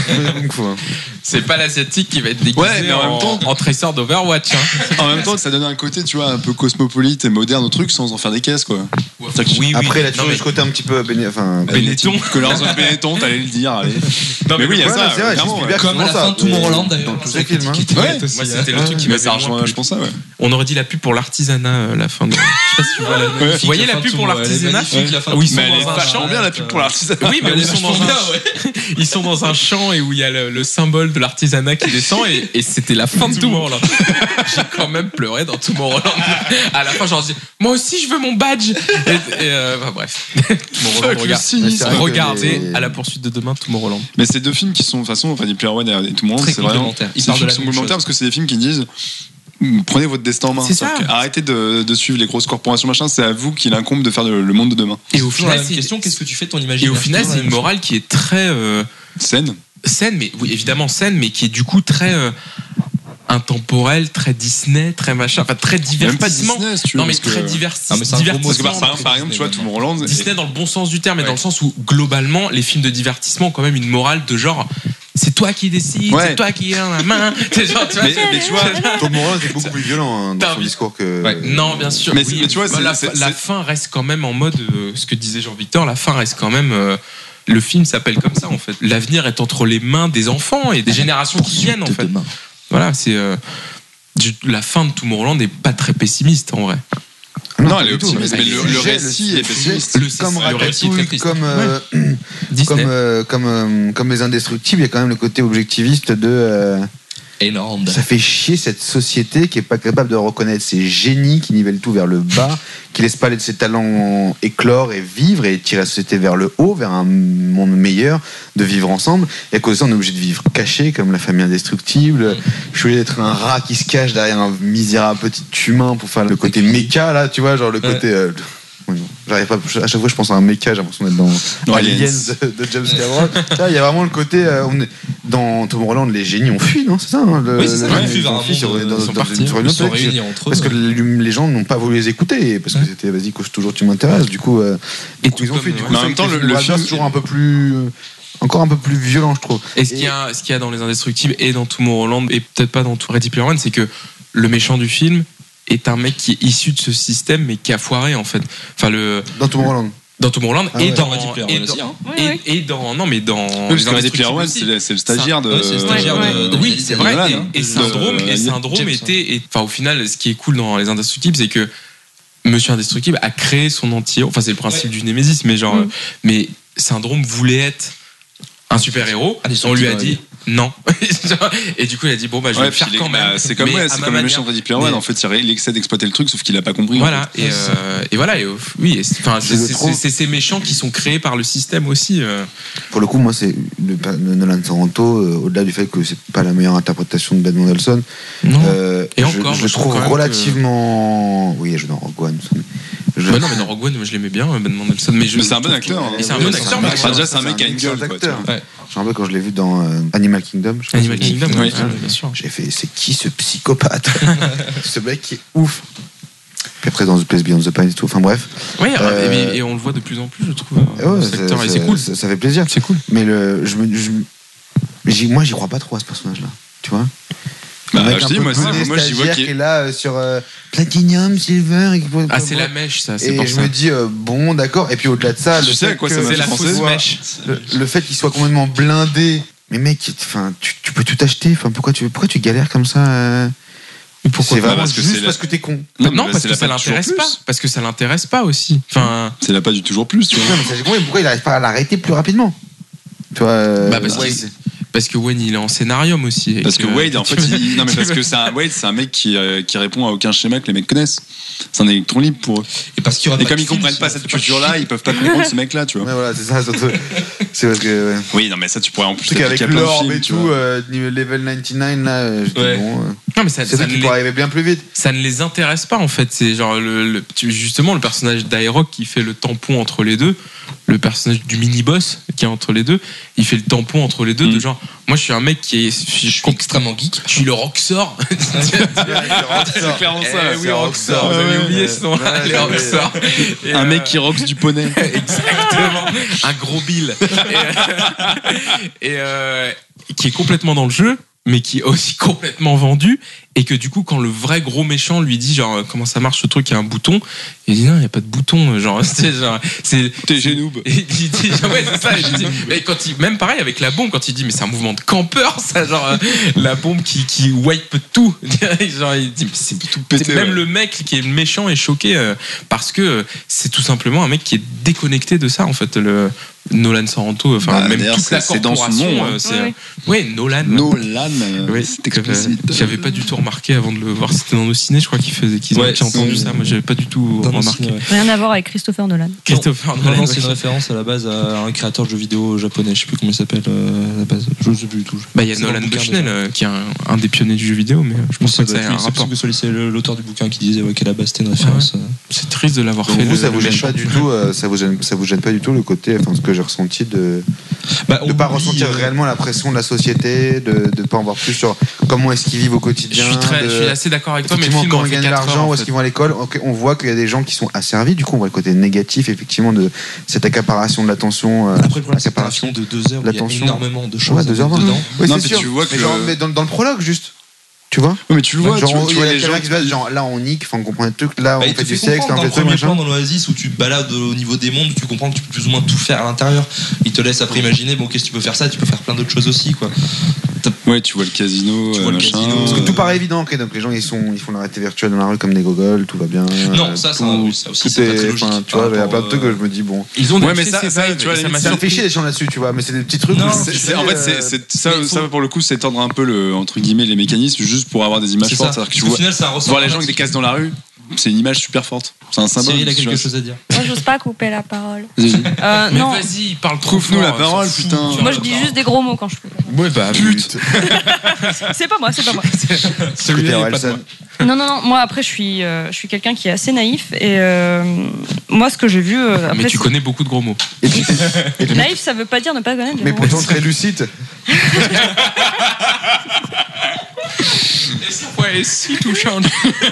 C'est pas l'asiatique qui va être déguisé en trésor d'Overwatch. En même temps ça donne un côté, tu vois, un peu cosmopolite et moderne au truc sans en faire des caisses, quoi. Oui, oui. Après là tu vois ce côté un petit peu béné... enfin, Benetton, que leur zone Benetton, t'allais le dire, allez. Non mais oui, il y a ça, c'est vrai, comme à la fin de Tomorrowland d'ailleurs. Dans tous ces films. Moi c'était le truc qui m'avait moins. Je pense ça, ouais. On aurait dit la pub pour l'artisanat la fin de. Je sais pas si tu vois la. Vous voyez la pub pour l'artisanat? Oui, ils sont dans un champ. Bien la pub pour l'artisanat. Oui, mais ils sont dans un. Ils sont dans un champ et où il y a le symbole de l'artisanat qui descend et c'était la fin de Tomorrowland. J'ai quand même pleuré dans Tomorrowland. À la fin, genre dis, moi aussi je veux mon badge. Et, et euh, enfin, bref. Tomorrowland, regarde. Regardez les... à la poursuite de demain Tomorrowland. Mais c'est deux films qui sont de toute façon, enfin, Player One et Tomorrowland, c'est vraiment. Ils sont complémentaires parce que c'est des films qui disent. Prenez votre destin en main. C'est ça. Arrêtez de, de suivre les grosses corporations machin. C'est à vous qu'il incombe de faire le, le monde de demain. Et au final, c'est une question. Qu'est-ce que tu fais de ton imaginaire? Et au final, c'est une morale qui est très euh, saine. Saine, mais oui, évidemment saine, mais qui est du coup très euh, intemporelle, très Disney, très machin, enfin très divertissement. Même pas Disney, si tu veux, non mais que... très divertissement. Parce que par, par, par exemple, tu vois, Tomorrowland. Disney dans le bon sens du terme, mais ouais. dans le sens où globalement, les films de divertissement ont quand même une morale de genre. C'est toi qui décides, ouais. c'est toi qui as la main. Genre, tu vois, mais, mais tu vois, Tomorrowland c'est beaucoup plus violent hein, dans son discours que. Ouais. Non, bien sûr. Mais, oui, mais tu vois, c'est, la, c'est, la c'est... fin reste quand même en mode euh, ce que disait Jean-Victor. La fin reste quand même. Euh, le film s'appelle comme ça en fait. L'avenir est entre les mains des enfants et des générations qui viennent en fait. Voilà, c'est euh, la fin de Tomorrowland n'est pas très pessimiste en vrai. Non, elle est pas du tout, optimiste, mais le, le sujet, récit est sujet, pessimiste. Le- Comme le récit est très Ratatouille, triste. comme, euh, Disney. comme, euh, comme, euh, comme Les Indestructibles, il y a quand même le côté objectiviste de. euh, Énorme. Ça fait chier cette société qui est pas capable de reconnaître ses génies, qui nivelle tout vers le bas, qui laisse pas ses talents éclore et vivre et tirer la société vers le haut, vers un monde meilleur, de vivre ensemble. Et à cause de ça, on est obligé de vivre caché, comme la famille indestructible. Je suis obligé d'être un rat qui se cache derrière un misérable petit humain pour faire le côté méca, là, tu vois, genre le côté. Euh, J'arrive pas, à chaque fois je pense à un méca, j'ai l'impression d'être dans, dans Aliens de, de James Cameron. Il y a vraiment le côté, euh, on est, dans Tom Holland, les génies ont fui, non? C'est ça hein, le, Oui, c'est ça, le, ils ont le, fui vers un fui sur, monde, dans, ils sont dans, partis, sur une ils autre sont planète, réunis entre eux. parce que les, les gens n'ont pas voulu les écouter, parce que c'était vas-y, couche toujours, tu m'intéresses. Du coup, euh, Et du coup, tout ils ont comme- fui. Du coup, Mais en c'est même temps, que le- les le Brothers, film- toujours un peu plus. euh, Encore un peu plus violent, je trouve. Et ce qu'il y a, ce qu'il y a dans Les Indestructibles et dans Tomorrowland, et peut-être pas dans tout Ready Player One, c'est que le méchant du film est un mec qui est issu de ce système, mais qui a foiré en fait. Enfin, le, Dans Tomorrowland. dans Tomorrowland Ah et ouais. dans Ready Player et One dans, aussi, hein. Oui, et, oui. et dans non mais dans Oui, parce que Ready Player One, Indestructibles c'est c'est le stagiaire de. Ouais, c'est le stagiaire Ouais, de, ouais. de oui, David c'est vrai. Nolan, Et, hein. et De- Syndrome, et de- Syndrome James, était, et- enfin au final, ce qui est cool dans Les Indestructibles, c'est que Monsieur Indestructible a créé son anti. Enfin, c'est le principe du Némésis, mais genre, Mm. euh, mais Syndrome voulait être un super héros. On lui a dit non. Et du coup, il a dit bon bah je vais Ouais, le faire puis il est- quand même. bah, c'est comme, mais ouais, à c'est ma comme le manière. méchant de Ready Player One. Mais- En fait, il il essaie d'exploiter le truc, sauf qu'il a pas compris. en Voilà, fait. et, euh, et voilà, et, euh, oui, et c'est- enfin, c'est Je le c'est- trouve- c'est ces méchants qui sont créés par le système aussi. euh. Pour le coup, moi, c'est le, le Nolan Sorrento, euh, au-delà du fait que c'est pas la meilleure interprétation de Ben Mendelsohn. Non. euh, Et je, encore, je moi, je trouve trouve quand même relativement. Oui, je joue dans Rogue One. Je... Bah non, mais dans Rogue One, moi je l'aimais bien, Ben Mendelsohn. Mais, je- Mais c'est un bon acteur. hein. Et c'est un bon acteur, mais Enfin, déjà, c'est un mec qui a une gueule. excellent quoi, acteur. tu vois. Ouais. Je me rappelle quand je l'ai vu dans euh, Animal Kingdom. je sais pas Animal si vous Kingdom, avez oui, vu. ah, bien sûr. J'ai fait, c'est qui ce psychopathe? Ce mec qui est ouf. Puis après, dans The Place Beyond the Pines et tout. Enfin bref. Ouais, Euh, et, et on le voit de plus en plus, je trouve. Et ouais, cet ça- acteur, et ça- c'est cool. Ça, ça fait plaisir. C'est cool. Mais le, je me, je, j'y- moi, j'y crois pas trop à ce personnage-là. Tu vois? Bah, Un mec je un dis, peu moi, c'est- bonnet, moi, j'y vois stagiaire qu'il qui est là euh, sur euh, Platinum, Silver. Et qui peut- Ah, c'est la mèche, ça, c'est Et pour je ça. me dis, euh, bon, d'accord. Et puis au-delà de ça, Tu le sais fait à quoi que- ça m'a C'est fait la penser, fausse soit- mèche. le, le fait qu'il soit complètement blindé. Mais mec, enfin, tu, tu peux tout acheter. Enfin, pourquoi tu, pourquoi tu galères comme ça euh Pourquoi C'est pas vraiment parce que juste c'est la- parce que t'es con. Non, mais parce c'est que la ça pas toujours l'intéresse plus. pas. Parce que ça l'intéresse pas aussi. Enfin, C'est la pas du toujours plus, tu vois. Non, mais ça, j'ai compris. Pourquoi il arrive pas à l'arrêter plus rapidement? Tu vois euh, Bah, parce ouais, qu'il- c'est- parce que Wayne, il est en scénarium aussi. et Parce que que- Wade, en fait, il... non mais parce que c'est un Wade, c'est un mec qui, euh, qui répond à aucun schéma que les mecs connaissent. C'est un électron libre pour eux. Et parce qu'il y aura Et pas comme de ils film, comprennent pas sinon, cette c'est pas culture-là, ils peuvent pas comprendre ce mec-là, tu vois. Ouais, voilà, c'est ça, surtout. C'est parce que. Ouais. Oui, non mais ça, tu pourrais en plus Truc avec appliquer à plein de l'orbe films, et tu tout, vois. euh, niveau level quatre-vingt-dix-neuf, là, euh, j'étais Ouais. bon. euh, Non, mais ça, C'est ça ça ne qui les- pourrait arriver bien plus vite. ça ne les intéresse pas en fait. C'est genre le, le- tu- justement le personnage d'Aeroc qui fait le tampon entre les deux, le personnage du mini boss qui est entre les deux, il fait le tampon entre les deux Mm. de genre moi je suis un mec qui est je Je suis extrêmement geek. je suis le rockstar. C'est clairement ça. Eh oui, rockstar. Vous avez oublié ce nom, Ouais, les ouais. rockstars. Et, Un euh, mec qui roxe du poney. Exactement, un gros Bill. Et, euh, et, euh, qui est complètement dans le jeu, mais qui est aussi complètement vendu. Et que du coup, quand le vrai gros méchant lui dit genre comment ça marche ce truc, il y a un bouton, il dit non, il n'y a pas de bouton. Genre, c'est genre, c'est. T'es génoob. Et il dit, ouais, c'est ça. Il dit, mais quand il, même pareil avec la bombe, quand il dit, mais c'est un mouvement de campeur, ça, genre, euh, la bombe qui, qui wipe tout. Genre, il dit, mais c'est tout pété, Même ouais. le mec qui est méchant est choqué euh, parce que euh, c'est tout simplement un mec qui est déconnecté de ça, en fait. Le Nolan Sorrento, enfin, Bah, même d'ailleurs, toute la c'est- c'est dans son corporation. nom, hein. euh, c'est, Ouais. ouais, Nolan. Nolan, Oui, c'est explicite. euh, J'avais pas du tout remarqué avant de le voir. C'était dans nos ciné, je crois qu'ils faisaient, qu'ils ont Ouais, qu'ils ont entendu c'est- ça. Moi, j'avais pas du tout Dans nos remarqué. ciné, ouais. Rien à voir avec Christopher Nolan. Christopher Non, Nolan. non, c'est une référence à la base à un créateur de jeux vidéo japonais. Je sais plus comment il s'appelle euh, à la base. Je sais plus du tout. Bah, il y a C'est dans Nolan le bouquin, Bushnell déjà. euh, qui est un, un des pionniers du jeu vidéo, mais je pense Ça pas que doit ça ait être un lui, c'est rapport. possible que c'est le- l'auteur du bouquin qui disait ouais, qu'à la base c'était une référence. euh. C'est triste de l'avoir Donc fait. vous, le- ça le vous gêne méchant. pas du tout, euh, ça vous gêne, ça vous gêne pas du tout le côté, enfin ce que j'ai ressenti de Bah, de on pas oublie, ressentir euh, réellement la pression de la société, de de pas en voir plus sur comment est-ce qu'ils vivent au Je quotidien. suis, très, de- je suis assez d'accord avec toi, mais le Effectivement, film comment aurait ils fait gagnent de quatre heures, l'argent, en où est-ce fait. qu'ils vont à l'école. Ok, on voit qu'il y a des gens qui sont asservis, du coup on voit le côté négatif effectivement de cette accaparation de l'attention. euh, Après, le problème, c'est que t'as un accaparation. film de deux heures où il y a L'attention. énormément de Ouais, choses deux heures vingt. dedans. Oui, Non, c'est mais sûr. tu vois que mais genre, le- mais dans, dans le prologue juste, tu vois. Oui, mais tu le vois, genre, tu vois, tu il y vois a les quelqu'un gens. qui se base, genre là on nique, enfin on comprend le truc, là Bah, on il te fait du fait sexe, là comprendre on dans fait le le truc, premier machin. plan dans l'Oasis où tu te balades au niveau des mondes, tu comprends que tu peux plus ou moins tout faire à l'intérieur. Il te laisse après imaginer, bon, qu'est-ce que tu peux faire ça, tu peux faire plein d'autres choses aussi, quoi. Ouais, tu vois le casino, Tu vois le machin. casino, Parce que euh, tout paraît évident, ok, donc les gens ils, sont, ils font la réalité virtuelle dans la rue comme des gogoles, tout va bien. Non, euh, ça, ça, tout, oui, ça aussi, tout c'est pas est- très logique. enfin, tu vois, Par il y a plein de rapport, trucs euh, que je me dis, bon. Ils ont Ouais, mais lâché ça- ces ça, vibes, tu vois, et ça limite, m'a Ça me surpris. fait chier des gens là-dessus, tu vois, mais c'est des petits trucs. Non, où C'est, je c'est- me en dis, fait, c'est, euh, c'est- ça, mais faut- ça, pour le coup, c'est tendre un peu le, entre guillemets, les mécanismes juste pour avoir des images C'est fortes. ça. C'est-à-dire que tu Parce qu'au vois, final, c'est un ressort voir les gens avec des dramatique. casques dans la rue, c'est une image super forte. C'est un symbole. Cyril a tu vois. quelque chose à dire. Moi, j'ose pas couper la parole. Vas-y. Euh, Mais non, vas-y, parle trop Trouve-nous la fort, parole, s'en fout. putain. moi je dis juste des gros mots quand je coupe. Ouais, bah, Pute. C'est pas moi, c'est pas moi. Celui-là, il est pas de Orelsan. moi. Non, non, non. Moi, après, je suis, euh, je suis quelqu'un qui est assez naïf. Et euh, moi, ce que j'ai vu. euh, après, Mais tu c'est- connais beaucoup de gros mots. Et puis, et puis- Naïf, ça veut pas dire ne pas connaître. mais les pourtant mots. très lucide. Et sa voix est si touchante.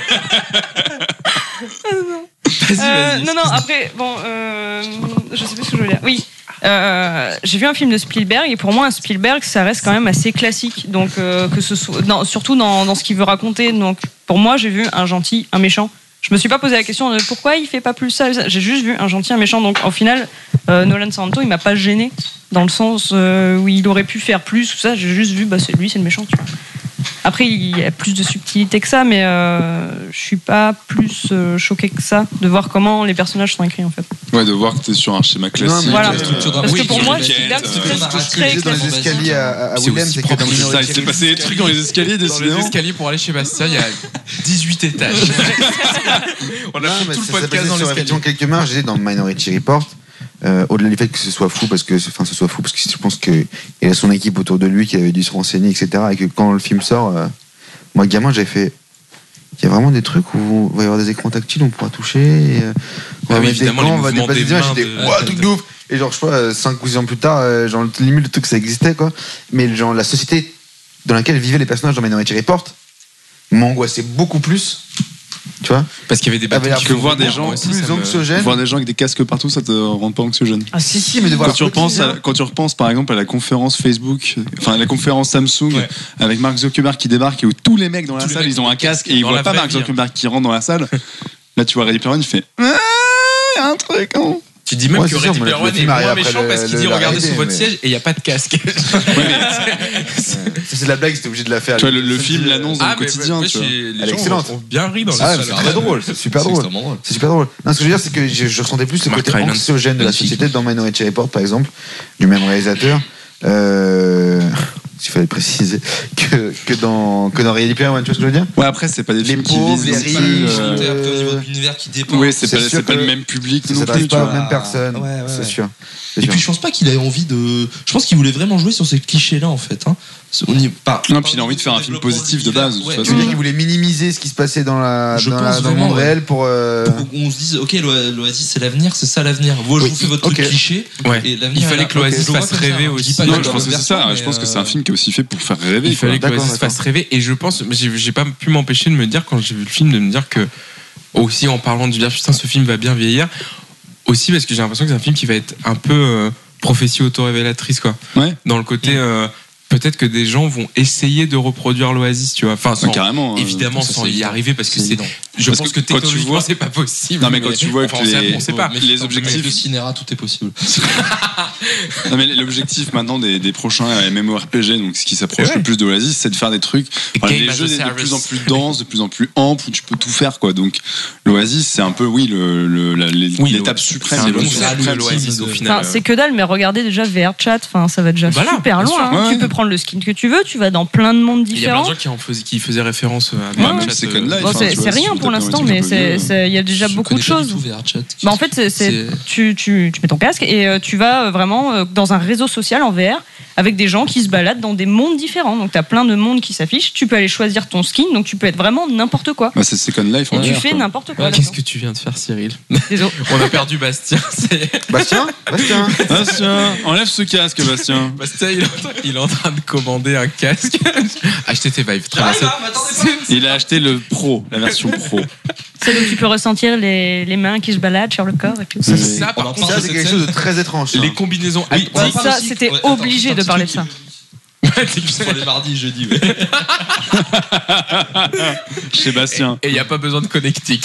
Vas-y, Euh, vas-y. non, non, après, bon, euh, je sais plus ce que je veux dire. Oui. Euh, j'ai vu un film de Spielberg et pour moi un Spielberg ça reste quand même assez classique donc euh, que ce soit non, surtout dans, dans ce qu'il veut raconter donc pour moi j'ai vu un gentil un méchant je me suis pas posé la question de pourquoi il fait pas plus ça, ça. J'ai juste vu un gentil un méchant donc au final euh, Nolan Santo il m'a pas gêné dans le sens euh, où il aurait pu faire plus tout ça j'ai juste vu bah c'est lui c'est le méchant tu vois. Après, il y a plus de subtilité que ça, mais euh, je suis pas plus euh, choquée que ça de voir comment les personnages sont écrits en fait. Ouais, de voir que t'es sur un schéma classique. Voilà. euh, Parce que pour oui, moi, Jacket, Spielberg, euh, c'est très- Ce que c'est je très disais dans les classique. escaliers à, à C'est Willem, aussi c'est que propre dans que ça, Ça, il Minority s'est passé des trucs dans les escaliers, Dans les décidément. escaliers pour aller chez Bastien, il y a dix-huit étages. On a Non, fait mais tout le ça podcast s'appelle dans sur l'escalier. effectivement quelques marges. J'ai dans Minority Report, euh, au-delà du fait que ce soit fou, parce que, enfin, ce soit fou, parce que je pense qu'il a son équipe autour de lui qui avait dû se renseigner, et cetera. Et que quand le film sort, euh, moi, gamin, j'avais fait. Il y a vraiment des trucs où il va y avoir des écrans tactiles, on pourra toucher. Et, euh, on va Ah oui, mettre des évidemment, gants, les on va mouvements dépasser des des images. mains J'étais, de- ouah, truc de ouf. Et genre, je sais pas, cinq ou six ans plus tard, euh, genre, limite, le truc, ça existait, quoi. Mais genre, la société dans laquelle vivaient les personnages dans Minority Report m'angoissait beaucoup plus. Tu vois? Parce qu'il y avait des Avait bateaux l'air qui que font voir des rebond, gens moi aussi, plus ça me- anxiogènes. Voir des gens avec des casques partout, ça te rend pas anxiogène. Ah, si, si, mais de voir Quand tu, leur repenses à, quotidien. quand tu repenses par exemple à la conférence Facebook, enfin la conférence Samsung Ouais. avec Mark Zuckerberg qui débarque et où tous les mecs dans la Tous les salle mecs ils ont ont un des casque casques. et ils Dans voient la pas vraie Mark vie, hein. Zuckerberg qui rentre dans la salle. Là tu vois Ready Player One, il fait ah, y a un truc. Hein. Tu dis même Ouais, que c'est sûr, Ready mais Player le One est film arrive moins après méchant le- parce qu'il le- dit la regardez réalité, sous votre mais- siège et il n'y a pas de casque. Ça, c'est la blague, c'était obligé de la faire. Tu vois le, le film l'annonce dans Ah, le mais quotidien. moi, tu vois. j'ai- les Elle est gens excellente. ont- ont bien ri dans le Ah, salle. c'est super drôle, c'est super C'est drôle. extrêmement drôle. C'est super drôle. Non, ce que je veux dire, c'est que je, je ressentais plus le Mark côté Rylance. anxiogène de la Magnifique. société dans Minority Report, par exemple, du même réalisateur. Euh, S'il fallait préciser que, que dans que dans Ready Player One, tu vois ce que je veux dire? Ouais après c'est pas des Les films qui pauvres, visent les non riches, plus, Puis, euh, après, au niveau de l'univers qui dépend. Oui c'est c'est pas, sûr c'est pas que le même public Ça non s'adresse plus. tu pas aux vois. mêmes personnes, Ouais, ouais, c'est ouais. sûr. c'est Et sûr. puis je pense pas qu'il ait envie de. Je pense qu'il voulait vraiment jouer sur ces clichés-là en fait. Hein. On y... pas, Non puis il a envie de faire un film positif de base. de toute Ouais. Tu façon. veux dire qu'il voulait minimiser ce qui se passait dans, la, Je dans, pense la- dans le vraiment, monde ouais. réel pour. euh, Pour qu'on se dise, ok, l'O- l'Oasis c'est l'avenir, c'est ça l'avenir. Vous, je Oui, vous fais votre ok. truc cliché. Ouais. Et l'avenir, Il fallait là, que l'Oasis ok, je le vois fasse comme ça, rêver hein. Je dis aussi. pas Non, qu'il je y a pense que c'est d'autres ça. versions, Je pense mais, que c'est un euh, film qui est aussi fait pour faire rêver. Il fallait que quoi. D'accord, l'Oasis d'accord. fasse rêver et je pense, mais j'ai j'ai pas pu m'empêcher de me dire quand j'ai vu le film de me dire que aussi en parlant du dire putain ce film va bien vieillir aussi parce que j'ai l'impression que c'est un film qui va être un peu euh, prophétie auto-révélatrice quoi. Ouais. Dans le côté euh, peut-être que des gens vont essayer de reproduire l'Oasis tu vois. Enfin sans- Ouais, carrément. euh, évidemment ça, sans c'est y évident. arriver parce que C'est c'est évident. je Parce pense que que, quand tu technologiquement vois- c'est pas possible. Non, mais quand tu vois enfin, que on sait- les- on sait pas. Mais les putain, objectifs- de Cinéra, tout est possible. Non, mais l'objectif maintenant des, des prochains MMORPG, donc ce qui s'approche Ouais. le plus de Oasis, c'est de faire des trucs, enfin, Game des as a jeux de service. plus en plus denses, de plus en plus amples, où tu peux tout faire, quoi. Donc l'Oasis, c'est un peu, oui, le, le- la- les- Oui, l'étape le- suprême. c'est un le concept, suprême, l'Oasis, c'est- au final. Enfin, c'est que dalle, mais regardez déjà V R Chat, enfin, ça va déjà Voilà, super bien loin. sûr. hein. Ouais. Tu peux prendre le skin que tu veux, tu vas dans plein de mondes Il y a plein de différents. gens qui, en faisaient, qui faisaient référence à Ouais, VRChat, même Second euh, Life, Bon, enfin, c'est tu vois, c'est si rien tu pour tapes dans l'instant, les mais trucs un peu c'est- vieux, c'est- il y a déjà Je beaucoup de connais pas du choses. tout V R Chat. Bah, en fait, c'est- c'est- C'est- tu, tu, tu mets ton casque et euh, tu vas euh, vraiment euh, dans un réseau social en V R avec des gens qui se baladent dans des mondes différents. Donc, tu as plein de mondes qui s'affichent. Tu peux aller choisir ton skin, donc tu peux être vraiment n'importe quoi. Bah, c'est Second Life. en Et tu V R, fais quoi. n'importe quoi. Qu'est-ce là-dedans. que tu viens de faire, Cyril Désolé. On a perdu Bastien. c'est- Bastien Bastien Bastien, enlève ce casque, Bastien. Bastien, il est, en train, il est en train de commander un casque. Acheter tes Vive. Très bien. J'arrive, hein, m'attendez pas. Il a acheté le Pro, la version Pro. C'est là où tu peux ressentir les, les mains qui se baladent sur le corps et tout. Ça, Oui. ça, On par en contre, Ça, parle c'est cette quelque scène. chose de très étrange. ça. les combinaisons Oui, haptiques. on en parle ça, aussi. c'était Ouais, attends, obligé un de petit parler truc de ça. qui- C'est juste pour les mardis, jeudi. Ouais. Sébastien. Et il n'y a pas besoin de connectique.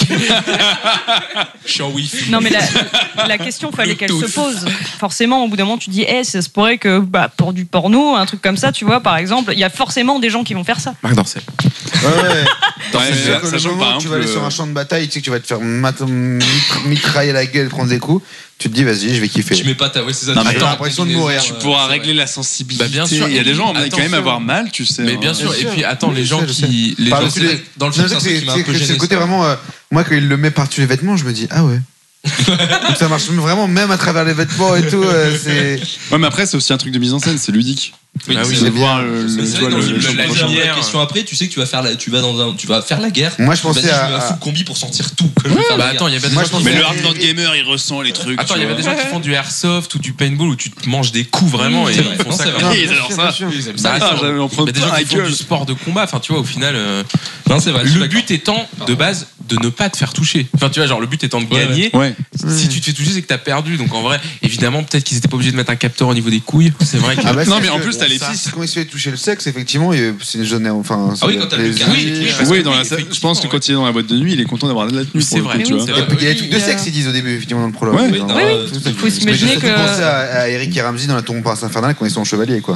Je suis en wifi. Non, mais la, la question, fallait qu'elle se pose. Forcément, au bout d'un moment, tu dis, eh, ça se pourrait que bah, pour du porno, un truc comme ça, tu vois, par exemple, il y a forcément des gens qui vont faire ça. Marc Dorcel. Ouais, ouais. Ouais, C'est-à-dire que le sachant que, moment par où tu vas aller exemple, sur un champ de bataille, tu sais que tu vas te faire mat- mit- mitrailler la gueule, prendre des coups, tu te dis vas-y, je vais kiffer. Tu mets pas ta. Ouais, c'est ça. Non, tu mais mets t'as pas l'impression de les mourir. autres, Tu euh, pourras c'est régler vrai. la sensibilité. Bah, bien sûr. Il y a des gens qui quand Attention. même avoir mal, tu sais. Mais bien sûr. Bien Et sûr. puis attends, les Je gens sais, je sais. qui. Les Par gens dessus qui- les- Dans le Non, film, c'est c'est un truc qui m'a un peu c'est- c'est gêné. le côté ça. vraiment. euh, Moi, quand il le met par-dessus les vêtements, je me dis ah ouais. Donc ça marche vraiment même à travers les vêtements et tout. euh, c'est. Ouais, mais après, c'est aussi un truc de mise en scène, c'est ludique. Oui, Ah oui, c'est de vrai. voir le, Mais le, c'est tu vois, vrai que dans le- le film, le- la quand tu poses lumière. la question après, tu sais que tu vas faire la, tu vas dans un, tu vas faire la guerre. Moi, je pensais Vas-y, à- je mets un à- full combi pour sentir tout. Que je vais faire Bah la attends, il y guerre. avait des Moi, gens je pense qui Mais que- le font- hardcore gamer, il ressent les trucs. Attends, tu il y avait vois. des gens qui font du airsoft ou du paintball où tu te manges des coups vraiment et C'est ils vrai. font Non, ça c'est comme vrai. Oui, ils adorent Bien ça. sûr. Ils aiment Ah, ça. Attends, j'avais en prendre mais des gens plein qui la font gueule. du sport de combat, enfin tu vois, au final, euh, Non, c'est vrai. je suis le d'accord. but étant de base de ne pas te faire toucher. Enfin tu vois, genre le but étant de Ouais, gagner. Ouais. Si tu te fais toucher, c'est que t'as perdu. Donc en vrai, évidemment, peut-être qu'ils étaient pas obligés de mettre un capteur au niveau des couilles. C'est vrai que. Ah bah, Non, c'est mais que- en plus, t'as les si, petits. si, quand il se fait toucher le sexe, effectivement, il- c'est une jeune. Enfin, Ah oui, c'est quand t'as le plaisir. cas. Oui, oui, parce Oui, que dans oui, la salle. Je effectivement, pense que ouais. quand il est dans la boîte de nuit, il est content d'avoir de la tenue. C'est pour le vrai. coup, tu Oui, vois. c'est Il y a- vrai. il y a des trucs de Il y a- sexe, ils disent au début, effectivement, dans le prologue. Ouais. Dans- Oui, non, Oui, oui. euh, tout à fait. Il faut Mais s'imaginer j'ai que. surtout pensé à, à Eric et Ramsey dans la tombe par infernale quand ils sont en chevalier, quoi.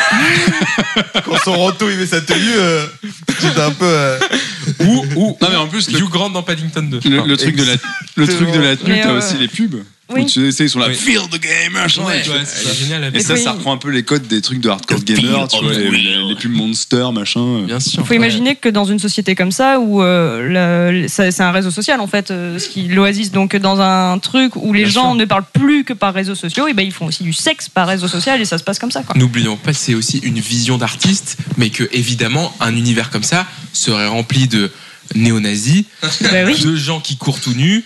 Quand son manteau, il met sa tenue, euh, j'étais un peu. euh, Ou, ou, Non, mais en plus, le, Hugh Grant dans Paddington deux. le, le truc de la, le truc de la tenue, Mais, t'as euh, aussi les pubs. oui. Où tu sais, ils sont là, Oui. feel the game, machin. Ouais, et tu vois, c'est génial. la Et vie. ça, oui. ça reprend un peu les codes des trucs de hardcore The gamer, feel tu vois, of the les, wheel. les pubs Monster, machin. Bien sûr. Il faut imaginer que dans une société comme ça, où euh, le- ça- c'est un réseau social en fait, euh, ce qui l'Oasis, donc dans un truc où les Bien gens sûr. ne parlent plus que par réseaux sociaux, et ben ils font aussi du sexe par réseau social et ça se passe comme ça quoi. N'oublions pas que c'est aussi une vision d'artiste, mais que évidemment un univers comme ça serait rempli de néo-nazis, Bah oui. de gens qui courent tout nus,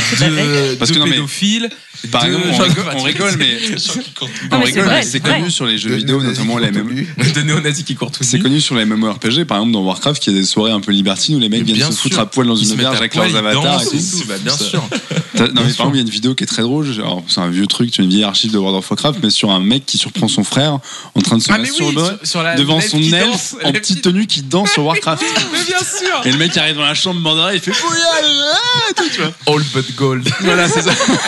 de, Parce de que non, mais- pédophiles. Par de exemple, on gens- rigole, on rigole, mais Non, on mais c'est rigole, vrai, mais c'est c'est vrai. connu sur les jeux de vidéo, néo-nazis notamment qui les sont M M O. tenus. de néo-nazis qui courent tout C'est nus. connu sur les MMORPG, par exemple dans Warcraft, qu'il y a des soirées un peu libertines où les mecs Mais viennent bien se foutre sûr. à poil dans Ils une se mettent auberge à avec poil, leurs ils avatars dansent et et tout. tout, bah, bien Ça- sûr. T'as- Non, mais par exemple, il y a une vidéo qui est très drôle. Alors, c'est un vieux truc, tu as une vieille archive de World of Warcraft, mais sur un mec qui surprend son frère en train de se Ah mais oui, masturber sur, sur la devant l'elfe son qui elfe danse, en la petite tenue qui danse sur Warcraft. Mais bien sûr. Et le mec arrive dans la chambre bandera, il fait Bouillal ah, tout, tu vois. All but gold. Voilà, c'est ça.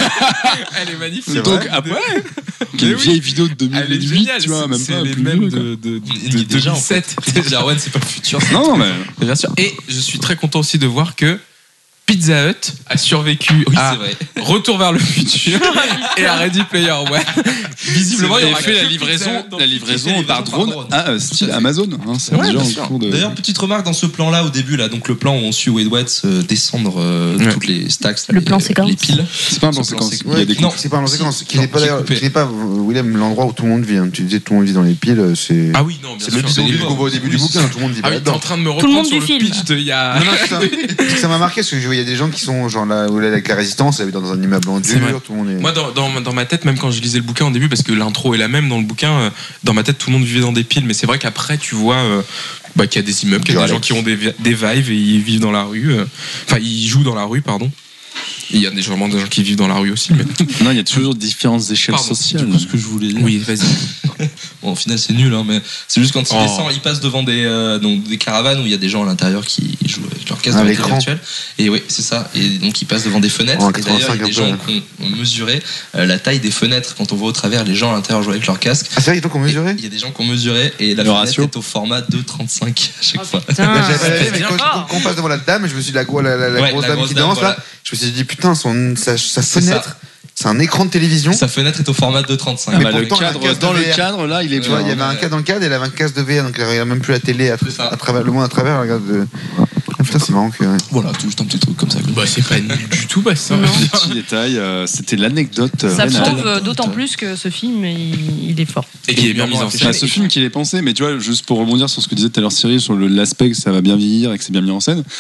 Elle est magnifique. C'est Donc vrai après, Mais une oui. vieille vidéo de Elle est deux mille huit, géniale. tu vois, c'est- même c'est pas les plus mêmes vieux, quoi. de, de, Il de est déjà, en deux mille sept. fait. Darwin, c'est pas le futur. c'est- Non, mais Mais bien sûr. Et je suis très content aussi de voir que Pizza Hut a survécu Oui, à c'est vrai. Retour vers le futur et à Ready Player One. Visiblement, il y il aura fait que la Pizza livraison, Hut dans la le livraison livraison par par drone drone. à euh, style Tout à fait. Amazon. Hein, c'est Ouais, déjà bien en sûr. cours de. D'ailleurs, petite remarque dans ce plan-là au début, là, donc le plan où on suit Wade Watts euh, descendre euh, Ouais. toutes les stacks, là, Le les, plan séquence. les piles. C'est pas un plan Ce plan séquence. séquence. Il y a des Non. coupes. C'est pas en séquence, qui Non, n'est pas j'ai d'ailleurs, coupé. qui n'est pas, Willem, l'endroit où tout le monde vit. hein. Tu disais tout le monde vit dans les piles, c'est. Ah oui, non, bien C'est sûr. le bidon c'est du les- qu'on voit au début du Oui, bouquin, tout le monde vit Ah oui, t'es en là-dedans. train de me le reprendre monde sur du le film. pitch de il y a. Non, non, c'est ça. Parce que ça m'a marqué parce que je voyais des gens qui sont genre là où elle est avec la résistance, elle est dans un immeuble en C'est vrai. dur, tout le monde est. Moi, dans, dans, dans ma tête, même quand je lisais le bouquin au début, parce que l'intro est la même dans le bouquin, euh, dans ma tête, tout le monde vivait dans des piles. Mais c'est vrai qu'après, tu vois euh, bah, qu'il y a des immeubles, qu'il y a des gens qui ont des, vi- des vibes et ils vivent dans la rue. euh, Enfin, ils jouent dans la rue, pardon. Et il y a des, vraiment des gens qui vivent dans la rue aussi. Mais... Non, il y a toujours différentes échelles Pardon, sociales. Du coup, ce que je voulais dire. Oui, vas-y. Bon, au final, c'est nul, hein, mais c'est juste quand il Oh. descend, il passe devant des, euh, donc, des caravanes où il y a des gens à l'intérieur qui jouent avec leur casque À de réalité l'écran. virtuelle. Et oui, c'est ça. Et donc, il passe devant des fenêtres. En et d'ailleurs, il y a des quatre-vingt-cinq gens un peu. qui ont, ont mesuré euh, la taille des fenêtres quand on voit au travers les gens à l'intérieur jouer avec leur casque. Ah, c'est vrai, il faut qu'on Et mesure. Il y a des gens qui ont mesuré et la Le fenêtre ratio. est au format deux virgule trente-cinq à chaque fois. Putain. J'avais pas regardé, mais bien quand, fort. quand on passe devant la dame, je me suis dit la, gros- la, la, la Ouais, grosse la dame grosse qui dame, danse voilà. là, je me suis dit putain, son, sa, sa C'est fenêtre, c'est un écran de télévision. Sa fenêtre est au format deux virgule trente-cinq. Ah Mais bah, le pourtant, cadre, un casque dans de le V R. cadre, là, il est Tu vois, il y avait Ouais. un cadre dans le cadre et elle avait un casque de V R, donc elle regarde même plus la télé à, C'est ça. à travers le monde à travers. Elle regarde de... Ah, putain, c'est marrant que. ouais. Voilà, tout juste un petit truc comme ça. Bah, c'est pas nul du tout, bah, ça. Non. Petit détail, euh, c'était l'anecdote euh, Ça rénale. prouve euh, d'autant plus que ce film, il, il est fort. Et qui est bien mis en C'est scène. à ce film qu'il est pensé, mais tu vois, juste pour rebondir sur ce que disait tout à l'heure Cyril, sur le- l'aspect que ça va bien vieillir et que c'est bien mis en scène,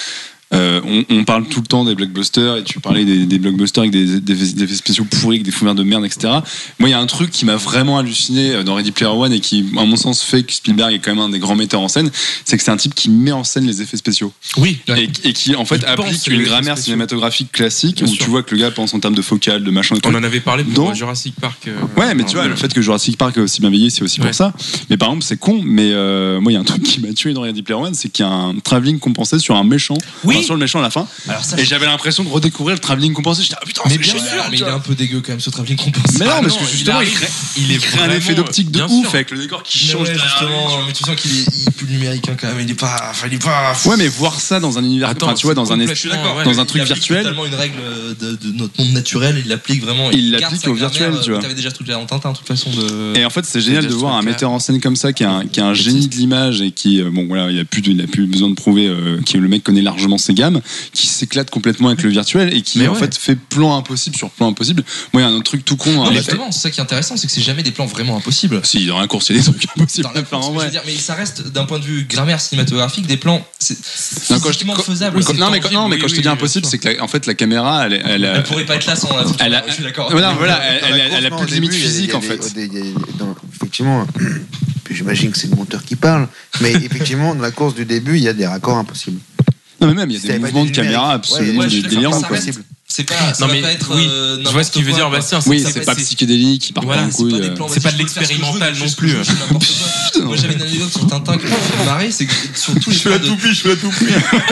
Euh, on, on parle tout le temps des blockbusters et tu parlais des, des blockbusters avec des, des, des effets spéciaux pourris, avec des fous verts de merde, et cetera. Moi, il y a un truc qui m'a vraiment halluciné dans Ready Player One et qui, à mon sens, fait que Spielberg est quand même un des grands metteurs en scène, c'est que c'est un type qui met en scène les effets spéciaux. Oui. Et, et qui, en fait, Il applique pense une les grammaire effets cinématographique classique Bien où sûr. tu vois que le gars pense en termes de focale, de machin, de On trucs. en avait parlé pour Dans- Jurassic Park. euh, Ouais, mais tu vois, euh, le fait que Jurassic Park a aussi bien vieilli, c'est aussi Ouais. pour ça. Mais par exemple, c'est con, mais euh, moi, il y a un truc qui m'a tué dans Ready Player One, c'est qu'il y a un travelling compensé sur un méchant, Oui. enfin, sur le méchant à la fin. Alors ça, Et j'avais l'impression de redécouvrir le travelling compensé. J'étais, ah putain, mais c'est bien génial. sûr, mais tu il est vois. un peu dégueu quand même ce travelling compensé. Mais non, Ah parce non, que il justement, il arrive, crée, il est il crée un vraiment- effet d'optique de bien ouf sûr. avec le décor qui Mais change ouais, derrière lui. justement, mais tu sens qu'il est, il est plus numérique hein, quand même. Il est pas, enfin, il est pas. Ouais, mais voir ça dans un univers, Attends, enfin, tu vois, dans un complètement, Je suis esprit, d'accord. ouais. dans un Il truc applique virtuel. totalement une règle de, de notre monde naturel. Il l'applique vraiment. Il garde l'applique sa au grammaire, virtuel, tu vois. T'avais déjà ce truc-là en Tintin, de toute façon. De... Et en fait, c'est génial de Just voir un Like metteur en scène comme ça, qui est un, qui est un génie de l'image et qui, euh, bon, voilà, il a plus, de- il a plus besoin de prouver euh, que le mec connaît largement ses gammes, qui s'éclate complètement avec le virtuel et qui, Mais en ouais. fait, fait plan impossible sur plan impossible. Moi, il y a un autre truc tout con. Non, hein, mais la- justement, c'est ça qui est intéressant, c'est que c'est jamais des plans vraiment impossibles. Si, dans la course, il y a des trucs impossibles Dans à la faire course, en mais, je vrai. veux dire, mais ça reste d'un point de vue grammaire cinématographique des plans c'est Non, quand je- physiquement quand- faisable. oui, c'est non, mais, quand- tangible, non, mais oui, quand je te oui, dis oui, impossible, bien c'est sûr. que la- en fait, la caméra, elle, elle, elle, Elle pourrait pas être là sans la photo. elle a- Je suis d'accord. Ouais, non, voilà, elle, Dans la elle, elle, course, a non, plus au de limite début, il y a- physique il y a en des- fait. des- il y a- dans- Effectivement, puis j'imagine que c'est le monteur qui parle, mais effectivement, dans la course du début, il y a des raccords impossibles. Non, mais même, il y a Si des t'avais pas mouvements de du numérique. caméra Ouais, absolument ouais, je suis d'accord, délirants. ça quoi. reste- C'est pas, ça Non, va mais pas être. oui, euh, je vois ce qu'il veut n'importe dire, quoi, Bastien. Oui, ça c'est fait- pas psychédélique, qui part Voilà, pas en c'est couille. pas des euh. plans, c'est vas-y, pas je de peux faire ce que je veux, l'expérimental je non fais ce que plus. je veux, je fais n'importe quoi. Moi j'avais une anecdote sur Tintin qui m'a fait marrer, c'est que sur tous les Je fais la plans de- toupie, je fais la toupie.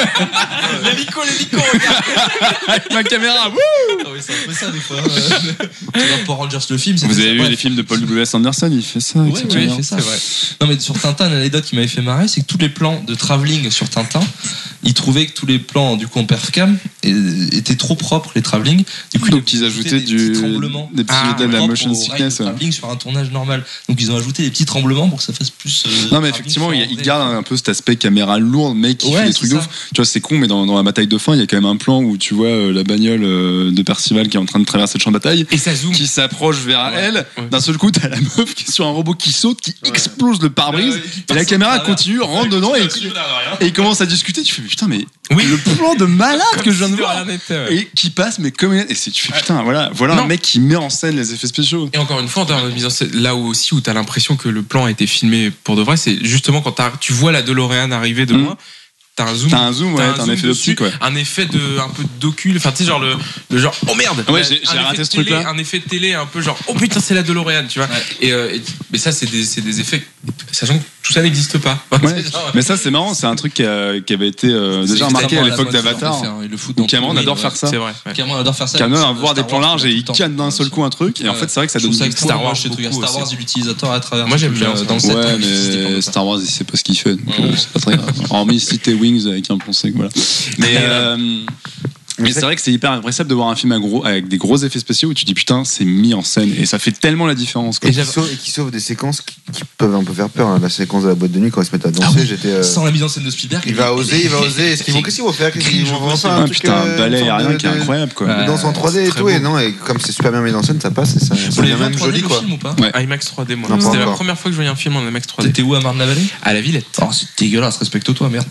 L'hélico, l'hélico, regarde. Avec ma caméra, wouh. Ah oui, c'est un peu ça des fois. euh. Tu vois Power Rangers le film, c'était Vous avez ça, vu bref. les films de Paul W S Anderson, il fait ça. Ouais, avec sa ouais, il caméra. fait ça. Non, mais sur Tintin, l'anecdote qui m'avait fait marrer, c'est que tous les plans de travelling sur Tintin, il trouvait que tous les plans du coup en perfcam et- étaient trop propres, les travelling. Du coup, Donc ils ils ont ajoutaient ajouté des du, petits tremblements. des petits Ah, de la propres motion aux règles sickness. de ouais. travelling sur un tournage normal. Donc ils ont ajouté des petits tremblements pour que ça fasse plus. euh, Non mais travelling effectivement, sur il, un il vrai- garde un peu cet aspect caméra lourde, mec qui Ouais, fait des c'est trucs de ça. ouf. Tu vois, c'est con, mais dans, dans la bataille de fin, il y a quand même un plan où tu vois euh, la bagnole euh, de Percival qui est en train de traverser le champ de bataille, Et ça zoome. qui s'approche vers Ouais. elle. Ouais. D'un seul coup, t'as la meuf qui est sur un robot qui saute, qui explose le pare-brise, Ouais, ouais, qui et passe la au caméra travers. continue, rentre dedans, et, et il commence à discuter. Tu fais mais putain, mais Oui. le plan de malade que je viens de Si de voir. rien n'était, ouais. Et qui passe, mais comme et c'est, tu fais putain, voilà, voilà Non. un mec qui met en scène les effets spéciaux. Et encore une fois, en termes de mise en scène, là où aussi où t'as l'impression que le plan a été filmé pour de vrai, c'est justement quand t'as- tu vois la DeLorean arriver de Mm. loin. T'as un zoom, T'as un zoom, ouais, t'as un zoom effet dessus, d'optique, ouais. un effet de un peu d'ocule, enfin tu sais genre le, le genre oh merde, Ouais, Un j'ai- j'ai effet raté de ce télé, truc-là. un effet de télé un peu genre oh putain c'est la DeLorean, tu vois. Ouais. Et, euh, et- mais ça c'est des c'est des effets sachant que tout ça n'existe pas. Ouais. C'est genre- Mais ça, c'est marrant, c'est un truc qui, a- qui avait été euh, C'est déjà remarqué à extrêmement l'époque la mode, d'Avatar. ce genre de faire, il le fout Où dans Cameron tous les- adore ouais. faire ça. c'est vrai. ouais. Cameron adore faire ça. Cameron Sur va voir des Star plans Wars, larges il et fait il tout le temps. canne d'un seul coup un truc. Et en Ouais. fait, c'est vrai que ça Je donne trouve ça une extra Star Wars, Wars je trouve beaucoup Star Wars, aussi. il l'utilisateur à travers. Moi, ce j'aime truc-là, bien ça. dans le set. Ouais, il existait pas mais comme ça. Star Wars, il sait pas ce qu'il fait. donc, Ouais. euh, c'est pas très grave. Hormis citer Wings avec un plan sec, voilà. Mais, euh, mais c'est vrai que c'est hyper appréciable de voir un film à gros, avec des gros effets spéciaux où tu dis putain, c'est mis en scène et ça fait tellement la différence. Quoi. Et qui, sauve, et qui sauve des séquences qui, qui peuvent un peu faire peur. hein. La séquence de la boîte de nuit, quand ils se mettent à danser, Ah oui. j'étais. euh, Sans la mise en scène de Spielberg. Il va oser, il va oser. Est-ce qu'ils vont, qu'est-ce qu'ils vont faire Qu'est-ce qu'ils vont vraiment faire Ah, un truc, putain, euh, un balai une sorte aérien de- qui est de- incroyable quoi. Ouais. de danse en trois D et très tout. beau. Et non, et comme c'est super bien mis en scène, ça passe et ça, ça Vous l'avez devient vu en même trois D joli le quoi. film ou pas Ouais. IMAX trois D moi. Non, pas C'était la encore. première fois que je voyais un film en IMAX trois D. T'étais où à Marne-la-Vallée? À la Villette. Oh, c'est dégueulasse, respecte-toi, merde.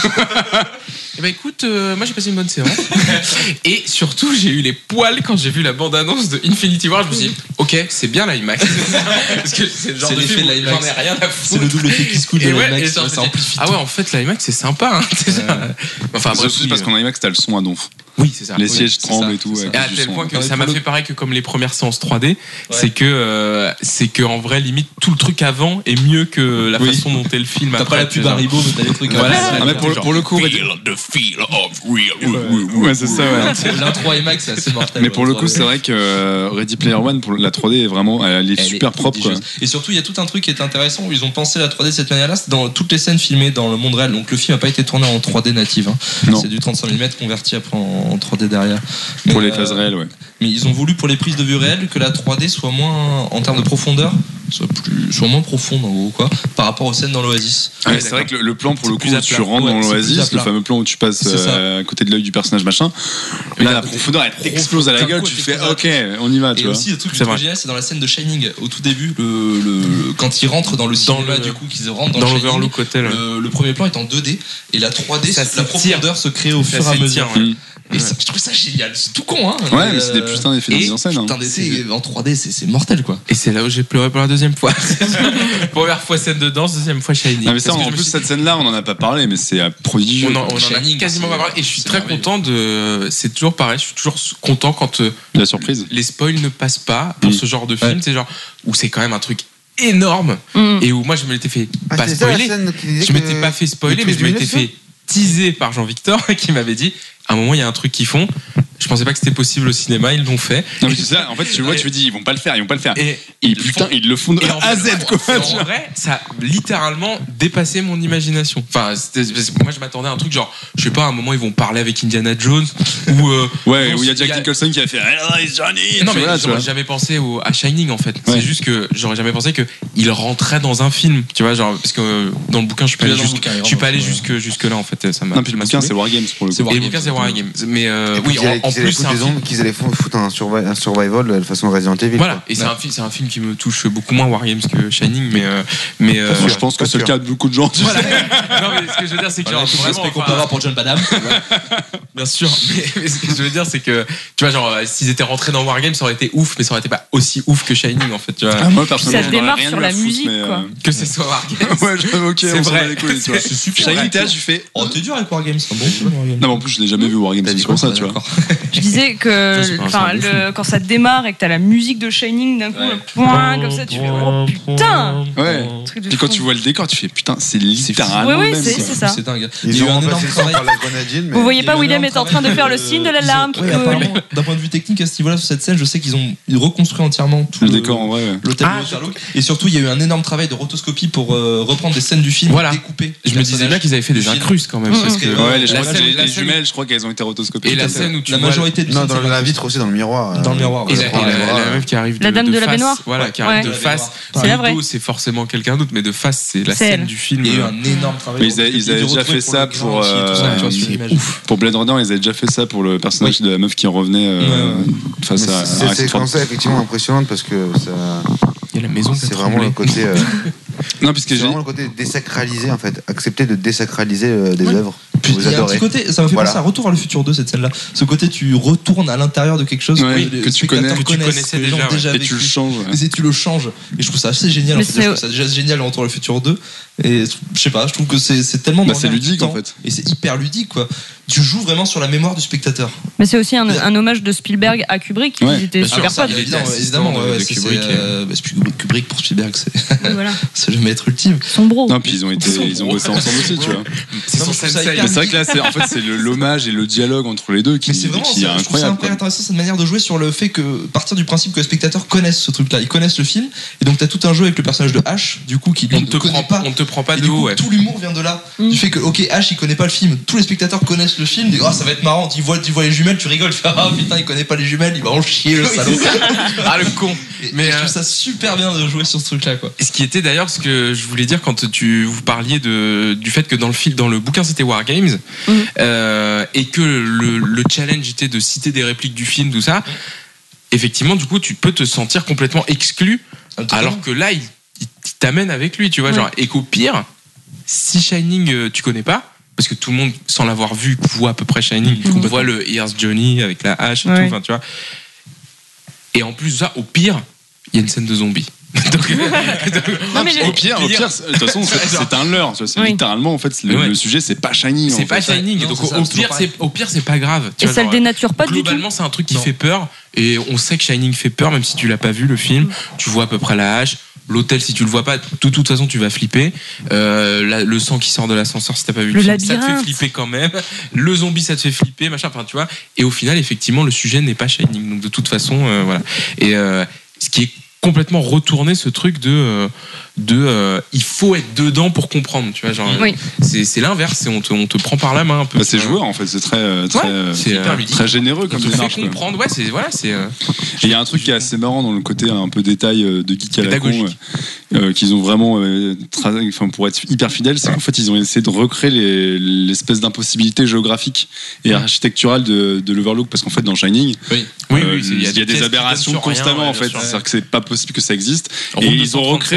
Eh ben écoute, euh, moi j'ai passé une bonne séance. Et surtout, j'ai eu les poils quand j'ai vu la bande-annonce de Infinity War. Je me suis dit, ok, c'est bien l'IMAX. Parce que c'est le genre C'est de l'effet film de où l'IMAX. j'en ai rien à foutre. C'est le double effet qui se coule de Et ouais, l'IMAX, et genre, ouais, je ça me dis, amplifie ah tout. ouais, en fait, l'IMAX c'est sympa. Hein, déjà. Enfin, C'est bref, aussi oui, parce euh, qu'en IMAX, t'as le son à donf. oui, c'est ça. Les Oui, sièges c'est tremblent ça, et tout. c'est ouais, ça. Et à cause du tel son. point que Ouais, ça pour m'a le- fait pareil que comme les premières séances trois D, Ouais. c'est que euh, c'est que en vrai limite tout le truc avant est mieux que la Oui. façon dont est le film. T'as après, pas la tu pub vois. Haribo, mais t'as les trucs. Voilà, avant. Ah, mais pour, pour le coup, Feel the feel of real. ouais, c'est ça, ouais. L'intro IMAX, c'est assez mortel. Mais pour le ouais, coup, c'est vrai que euh, Ready Player One, pour la trois D, est vraiment, elle est Elle super est propre. Quoi. prodigieuse. Et surtout, il y a tout un truc qui est intéressant où ils ont pensé la trois D de cette manière-là. C'est dans toutes les scènes filmées dans le monde réel. Donc le film n'a pas été tourné en trois D native. hein. Non. C'est du trente-cinq millimètres converti après en, en trois D derrière. Pour Mais, les phases euh, réelles, ouais. Mais ils ont voulu pour les prises de vue réelles que la trois D soit moins, en termes de profondeur, soit, plus, soit moins profonde en gros, quoi, par rapport aux scènes dans l'Oasis. Ouais, Ouais, c'est d'accord. vrai que le, le plan, pour le C'est coup, plus à tu plat. rentres Ouais, dans c'est plus à l'Oasis, le plat. fameux plan où tu passes C'est ça. euh, à côté de l'œil du personnage machin. Là, la profondeur, elle t'explose à la D'un gueule, coup, tu elle fais t'explose à ok, on y va, tu Et vois. aussi, le truc C'est qui est vrai. génial, c'est dans la scène de Shining, au tout début, le, le- quand ils rentrent dans le Dans cinéma, le- du coup, qu'ils rentrent dans, dans le Shining, l'Overlook Hotel. le, le premier plan est en deux D et la trois D, Ça c'est- la s'étire. profondeur se crée au Ça fur et à s'étire, mesure. ouais. Et ça, je trouve ça génial. C'est tout con, hein. Ouais, mais c'est des putains d'effets de et mise en scène, hein. Putain d'essais en trois D, c'est c'est mortel, quoi. Et c'est là où j'ai pleuré pour la deuxième fois. Première fois scène de danse, deuxième fois Shining. Non, mais ça, Parce que en je me plus, suis- cette scène-là, on en a pas parlé, mais c'est euh, prodigieux. on en, on en a Shining, quasiment c'est- pas parlé. Et je suis c'est très merveilleux. content de. C'est toujours pareil, je suis toujours content quand euh, La surprise. les spoils ne passent pas pour Mm. ce genre de film. Ouais. C'est genre où c'est quand même un truc énorme Mm. et où moi je me l'étais fait Ah, pas c'est ça, la spoiler. scène qui disait Je m'étais que- pas fait spoiler, le mais truc je du m'étais monsieur fait teaser par Jean-Victor qui m'avait dit à un moment il y a un truc qu'ils font. Je pensais pas que c'était possible au cinéma, ils l'ont fait. Non, mais c'est ça, en fait, tu vois, tu me dis, ils vont pas le faire, ils vont pas le faire. Et Et ils le putain, font. ils le font de Et en A à vrai, Z, quoi. et tu en vois. vrai, ça a littéralement dépassé mon imagination. Enfin, c'était- parce que moi, je m'attendais à un truc genre, je sais pas, à un moment, ils vont parler avec Indiana Jones ou. euh, Ouais, ils vont- où il y a Jack il y a- Nicholson qui a fait Hello, it's Johnny. Non, Tu mais vois, tu j'aurais vois. jamais pensé au, à Shining en fait. Ouais. C'est juste que j'aurais jamais pensé qu'il rentrait dans un film. Tu vois, genre, parce que euh, dans le bouquin, je suis pas Puis allé là, dans le jusque, bouquin, il je suis pas allé rentre, jusque, jusque là en fait. Ça m'a Non, puis le m'a bouquin, saoulé. c'est Wargames pour le C'est coup. Et Wargames, le bouquin, c'est Wargames. Mais euh, Et puis oui, qu'ils allaient- en, en qu'ils allaient plus, c'est foutre un des film. zombies, qu'ils allaient fou- foutre un, survi- un survival de façon Resident Evil. Voilà, quoi. et c'est un, film- c'est un film qui me touche beaucoup moins Wargames que Shining, mais. euh, mais euh, Moi, je pense que pas c'est le sûr. cas de beaucoup de gens. tu Voilà. sais. Non, mais ce que je veux dire, c'est que Voilà, genre, tout le vraiment, respect qu'on enfin, peut avoir pour John Badham. bien sûr, mais, mais ce que je veux dire, c'est que, tu vois, genre, euh, s'ils étaient rentrés dans Wargame, ça aurait été ouf, mais ça aurait été pas aussi ouf que Shining, en fait, tu vois. Ah, moi, personnellement, Ça j'en aurais démarre rien sur eu la à foutre, musique, mais, euh, quoi. Que ce soit Wargame. Ouais, j'avoue, ok, C'est on s'en vrai. bat les couilles, tu vois. C'est super. Shining, t'es là, tu fais. Oh, t'es dur avec Wargames, c'est un bon film, Wargames. Non, mais en plus, je l'ai jamais vu Wargames, c'est pour ça, tu vois. Je disais que Ça, c'est pas un enfin, film de le- quand ça démarre et que t'as la musique de Shining d'un coup, Ouais. le point comme ça, tu fais oh putain. Ouais. Truc de Puis quand fou. tu vois le décor, tu fais putain, c'est littéralement Ouais, ouais, le même. c'est- quoi. c'est ça. C'est dingue. Ils Il y a eu ont un énorme remplacé ça travail. par la grenadine, mais Vous voyez Il y a pas, eu un William énorme est en train de travail faire le signe de l'alarme ils qui ont- ouais, coule. apparemment, d'un point de vue technique, à ce niveau-là, sur cette scène, je sais qu'ils ont reconstruit entièrement tout Le décor, en vrai, ouais. l'hôtel Ah, de Waterloo. Et surtout, il y a eu un énorme travail de rotoscopie pour euh, reprendre des scènes du film Voilà. découpées. Je me disais bien qu'ils avaient fait des Du film. incrustes quand même. Mmh. Parce que Ouais, Ouais, les, la les- scène- les- la les scène- jumelles, je crois qu'elles ont été rotoscopées. Et la Tout à fait. scène où tu La vois- majorité du non, film, dans c'est la pas vitre aussi, dans le miroir. Dans le euh, miroir, Et ouais. la, prend et les la- bras, la euh. meuf qui arrive de, La dame de la face, baignoire. voilà, Ouais. qui arrive Ouais. de De face. baignoire. C'est la De vraie. dos, c'est forcément quelqu'un d'autre, mais de face, c'est la C'est scène elle. du film. Il y a eu euh, un énorme travail. Mais ils avaient- ils avaient Ils ont déjà retrouvé fait pour ça le pour, grain aussi et tout ça, euh, tu vois, sur c'est l'image. Pour Blade Runner, ils avaient déjà fait ça pour le personnage de la meuf qui revenait euh, Ouais, ouais. face Mais à c'est- Harrison C'est Ford. comme ça, effectivement, impressionnante parce que ça- Il y a la maison qui a c'est vraiment tremblé. le côté. euh, Non, puisque C'est j'ai. vraiment le côté désacralisé en fait, accepter de désacraliser euh, des Ouais. œuvres. Puis, Vous il y a un adorez. petit côté, ça m'a fait Voilà. penser à Retour vers le futur deux, cette scène-là. Ce côté, tu retournes à l'intérieur de quelque chose Ouais, les que tu spectateurs connais. Que tu connaissent, connaissais que les gens déjà, ont déjà Et tu le vécu. changes. ouais. Mais tu le changes. Et je trouve ça assez génial. En Mais fait. c'est- Je trouve ça déjà génial Retour vers le futur deux. Et je sais pas, je trouve que c'est c'est tellement Bah, dans c'est l'air du ludique, en temps. fait. Et c'est hyper ludique, quoi. Tu joues vraiment sur la mémoire du spectateur. Mais c'est aussi un, un hommage de Spielberg à Kubrick. Ouais. Ils étaient Bien sûr, super ça, potes. il était Évidemment, assistant évidemment, de- ouais, de c'est- Kubrick. c'est, euh, bah, c'est Kubrick pour Spielberg, c'est Oui, voilà. c'est le maître ultime. Ils sont bros. Non, puis ils ont été, Ils sont ils ont gros. bossé ensemble aussi, tu vois. C'est Non, son mais je trouve ça sensei. hyper Mais c'est vrai que là, c'est en fait c'est le- l'hommage et le dialogue entre les deux qui, Mais c'est vraiment, qui est ça, je trouve ça incroyable. hyper quoi. intéressant cette manière de jouer sur le fait que partir du principe que les spectateurs connaissent ce truc-là, ils connaissent le film, et donc t'as tout un jeu avec le personnage de H, du coup qui lui On ne te connaît prend pas. on te prend pas Et de du haut, coup, ouais. tout l'humour vient de là, Mm. du fait que ok H il connaît pas le film, tous les spectateurs connaissent le film, ils disent oh ça va être marrant, tu vois, tu vois les jumelles, tu rigoles, tu fais ah putain il connaît pas les jumelles, il va en chier le salaud. Ah le con. Et- Mais et je euh, trouve ça super bien de jouer sur ce truc-là quoi. ce qui était d'ailleurs ce que je voulais dire quand tu vous parliez de du fait que dans le film, dans le bouquin c'était Wargames Mhm. euh, et que le, le challenge était de citer des répliques du film, tout ça. Effectivement, du coup, tu peux te sentir complètement exclu, alors que là, il, il t'amène avec lui, tu vois, Ouais. genre. Et qu'au pire, si Shining euh, tu connais pas. Parce que tout le monde, sans l'avoir vu, voit à peu près Shining. Mhm. On voit le Here's Johnny avec la hache et Ouais. tout, enfin, tu vois. Et en plus de ça, au pire, il y a une scène de zombies. Donc, Non, mais Au le- pire, au pire, c'est- de toute façon, c'est c'est un leurre. tu vois, C'est Oui. littéralement, en fait, le, Ouais. le sujet, c'est pas Shining. c'est en pas fait. Shining. Non, donc c'est ça, au, c'est toujours pire, c'est, au pire, c'est pas grave. Tu Et vois, ça le genre, dénature pas du tout. globalement, c'est un truc qui Non. fait peur. Et on sait que Shining fait peur, même si tu l'as pas vu le film. Tu vois à peu près la hache. L'hôtel, si tu le vois pas, de toute façon, tu vas flipper. Euh, la- le sang qui sort de l'ascenseur, si t'as pas vu le, Le film, ça te fait labyrinthe. flipper quand même. Le zombie, ça te fait flipper, machin. Enfin, tu vois. Et au final, effectivement, le sujet n'est pas Shining. Donc de toute façon, euh, voilà. Et euh, ce qui est complètement retourné, ce truc de euh, de euh, il faut être dedans pour comprendre. Tu vois, genre. Oui. C'est, c'est l'inverse. C'est on te on te prend par la main un peu. Bah, c'est joueur, en fait. C'est très, euh, très, Ouais, euh, c'est hyper euh, ludique. très généreux On comme te fait démarche. quoi. comprendre. Ouais, c'est voilà, c'est. euh, Et il y a un truc qui est assez marrant dans le côté un peu détail euh, de geek à la con, Pédagogique. euh, euh, qu'ils ont vraiment, euh, tra- enfin pour être hyper fidèles, c'est qu'en fait ils ont essayé de recréer les- l'espèce d'impossibilité géographique et architecturale de, de l'Overlook, parce qu'en fait dans Shining, Oui. Oui, euh, oui, c'est- il y a, pièces des qui aberrations donnent sur rien, constamment ouais, en bien fait, sûr. c'est-à-dire que c'est pas possible que ça existe. Route Et deux ils cent ont recréé trente-sept. en fait les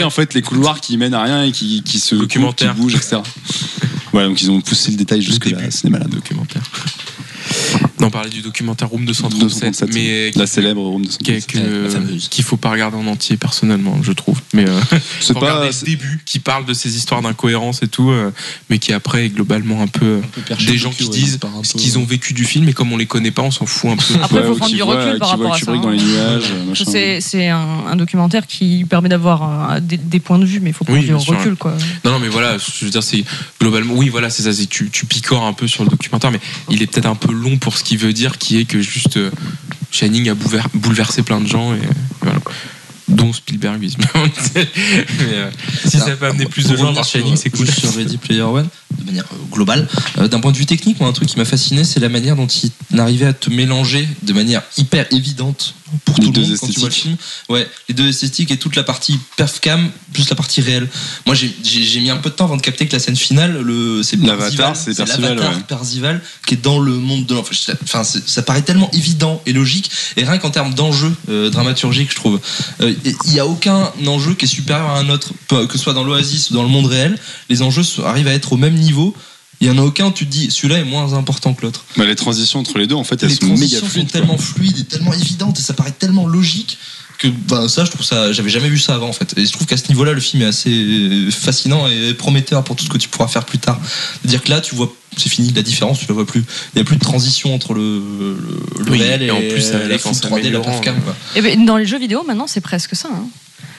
couloirs qui mènent à rien et qui, qui se documentaire, qui bougent, et cetera. Voilà, donc ils ont poussé le détail jusque là. C'est malade. Documentaire. Non, on parlait du documentaire Room deux cent trente-sept, mais la célèbre Room deux cent trente-sept, que, qu'il faut pas regarder en entier personnellement, je trouve. Mais euh, c'est faut pas regarder le début qui parle de ces histoires d'incohérence et tout, euh, mais qui après est globalement un peu, un peu des gens qui ouais, disent ce peu... qu'ils ont vécu du film, et comme on les connaît pas, on s'en fout un peu. Après, il faut prendre du recul voit, par rapport à ça. Dans les nuages, c'est c'est un, un documentaire qui permet d'avoir un, des, des points de vue, mais il faut prendre oui, du recul, sûr. Quoi. Non, non, mais voilà, je veux dire, c'est globalement, oui, voilà, c'est ça, c'est tu, tu picores un peu sur le documentaire, mais il est peut-être un peu long pour ce qu'il veut dire, qui est que juste euh, Shining a bouleversé plein de gens et voilà. Dont Spielberg visiblement. Mais euh, si ça peut amener plus de gens dans Shining, c'est cool. Sur Ready Player One, de manière euh, globale, euh, d'un point de vue technique, moi un truc qui m'a fasciné, c'est la manière dont il arrivait à te mélanger de manière hyper évidente pour les tout deux le monde quand tu vois le film. Ouais, les deux esthétiques et toute la partie perf cam plus la partie réelle. Moi j'ai, j'ai, j'ai mis un peu de temps avant de capter que la scène finale, le c'est l'avatar, c'est, c'est l'avatar ouais. Percival qui est dans le monde de l'enfant. Enfin, ça paraît tellement évident et logique, et rien qu'en termes d'enjeu euh, dramaturgique, je trouve. Euh, il n'y a aucun enjeu qui est supérieur à un autre, que ce soit dans l'Oasis ou dans le monde réel. Les enjeux arrivent à être au même niveau. Il y en a aucun, tu te dis celui-là est moins important que l'autre. Bah, les transitions entre les deux, en fait, elles les sont méga fluides. Les transitions sont tellement fluides et tellement évidentes, et ça paraît tellement logique que bah, ça, je trouve ça, j'avais jamais vu ça avant en fait. Et je trouve qu'à ce niveau-là, le film est assez fascinant et prometteur pour tout ce que tu pourras faire plus tard. C'est-à-dire que là, tu vois, c'est fini, la différence, tu la vois plus. Il n'y a plus de transition entre le, le, le oui, réel et, et en plus, la, la foot trois D, la perf cam. Et ben, dans les jeux vidéo, maintenant, c'est presque ça. Hein.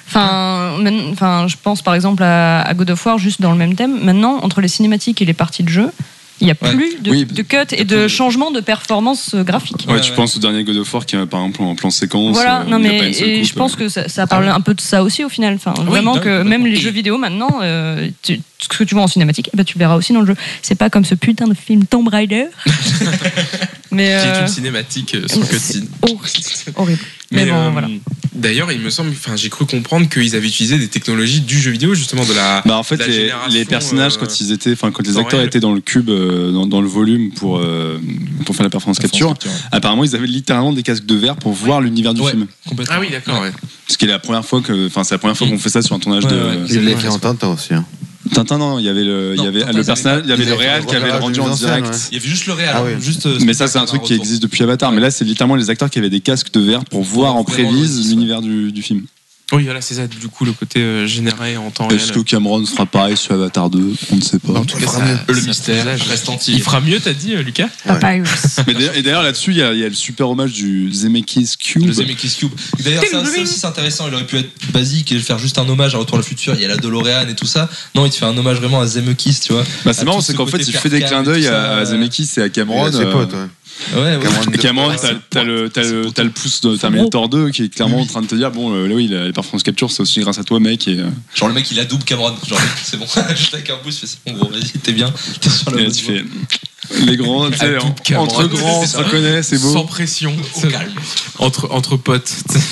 Enfin, enfin, je pense par exemple à, à God of War, juste dans le même thème. Maintenant, entre les cinématiques et les parties de jeu, il n'y a plus ouais. de, oui, de cut et de changement de performance graphique. Ouais, ouais tu ouais. penses au dernier God of War qui a par exemple en plan séquence. Voilà, non mais et coupe, je pense que ça, ça parle ah ouais. un peu de ça aussi au final. Enfin, oui, vraiment non, que même les jeux vidéo maintenant, euh, tu, ce que tu vois en cinématique, bah, tu le verras aussi dans le jeu. C'est pas comme ce putain de film Tomb Raider. mais euh, qui est une cinématique sans cutscene. Horrible. Mais, mais bon, euh, voilà. D'ailleurs, il me semble, enfin, j'ai cru comprendre qu'ils avaient utilisé des technologies du jeu vidéo, justement de la. Bah en fait, la les, les personnages euh, quand ils étaient, enfin quand les acteurs réel. étaient dans le cube, euh, dans, dans le volume pour euh, pour faire la performance capture, capture ouais. apparemment ils avaient littéralement des casques de verre pour voir l'univers du ouais, film. Ah oui, d'accord. Ouais. Ce qui est la première fois que, enfin c'est la première fois mmh. qu'on fait ça sur un tournage ouais, de. Ouais, ils l'avaient fait en Tintin aussi. Hein. Tintin, non, il y avait le, non, il y avait Tintin, le personnage, il y avait le réal qui avait le rendu en direct. Ouais. Il y avait juste le réal. Ah oui. Juste, mais ça, c'est un truc qui existe depuis Avatar. Ouais. Mais là, c'est littéralement les acteurs qui avaient des casques de verre pour voir en prévise l'univers du, du film. Oui, voilà, c'est ça, du coup, le côté euh, généré en temps réel. Est-ce que Cameron fera pareil sur Avatar deux ? On ne sait pas. En tout cas, ça, le ça mystère reste entier. Il fera mieux, t'as dit, euh, Lucas ? Ouais. Mais d'ailleurs, et d'ailleurs, là-dessus, il y, y a le super hommage du Zemeckis Cube. Le Zemeckis Cube. D'ailleurs, ça, ça aussi, c'est intéressant. Il aurait pu être basique et faire juste un hommage à Retour à le futur. Il y a la DeLorean et tout ça. Non, il te fait un hommage vraiment à Zemeckis, tu vois. Bah, c'est marrant, c'est qu'en fait, il fait des clins d'œil à Zemeckis et à Cameron. C'est potes, ouais. Ouais, ouais. Cameron, Cameron t'as, t'as, le, t'as, le, t'as le pouce de Terminator deux qui est clairement oui. en train de te dire bon, euh, là oui, les performances capture, c'est aussi grâce à toi, mec. Et, euh... Genre, le mec il a double Cameron, genre, c'est bon, juste avec un pouce, c'est bon, gros, vas-y, t'es bien, t'es sur le. Et là, tu fais les grands, tu sais, entre grands, on se reconnaît, c'est beau. Sans pression, au calme. Entre, entre potes.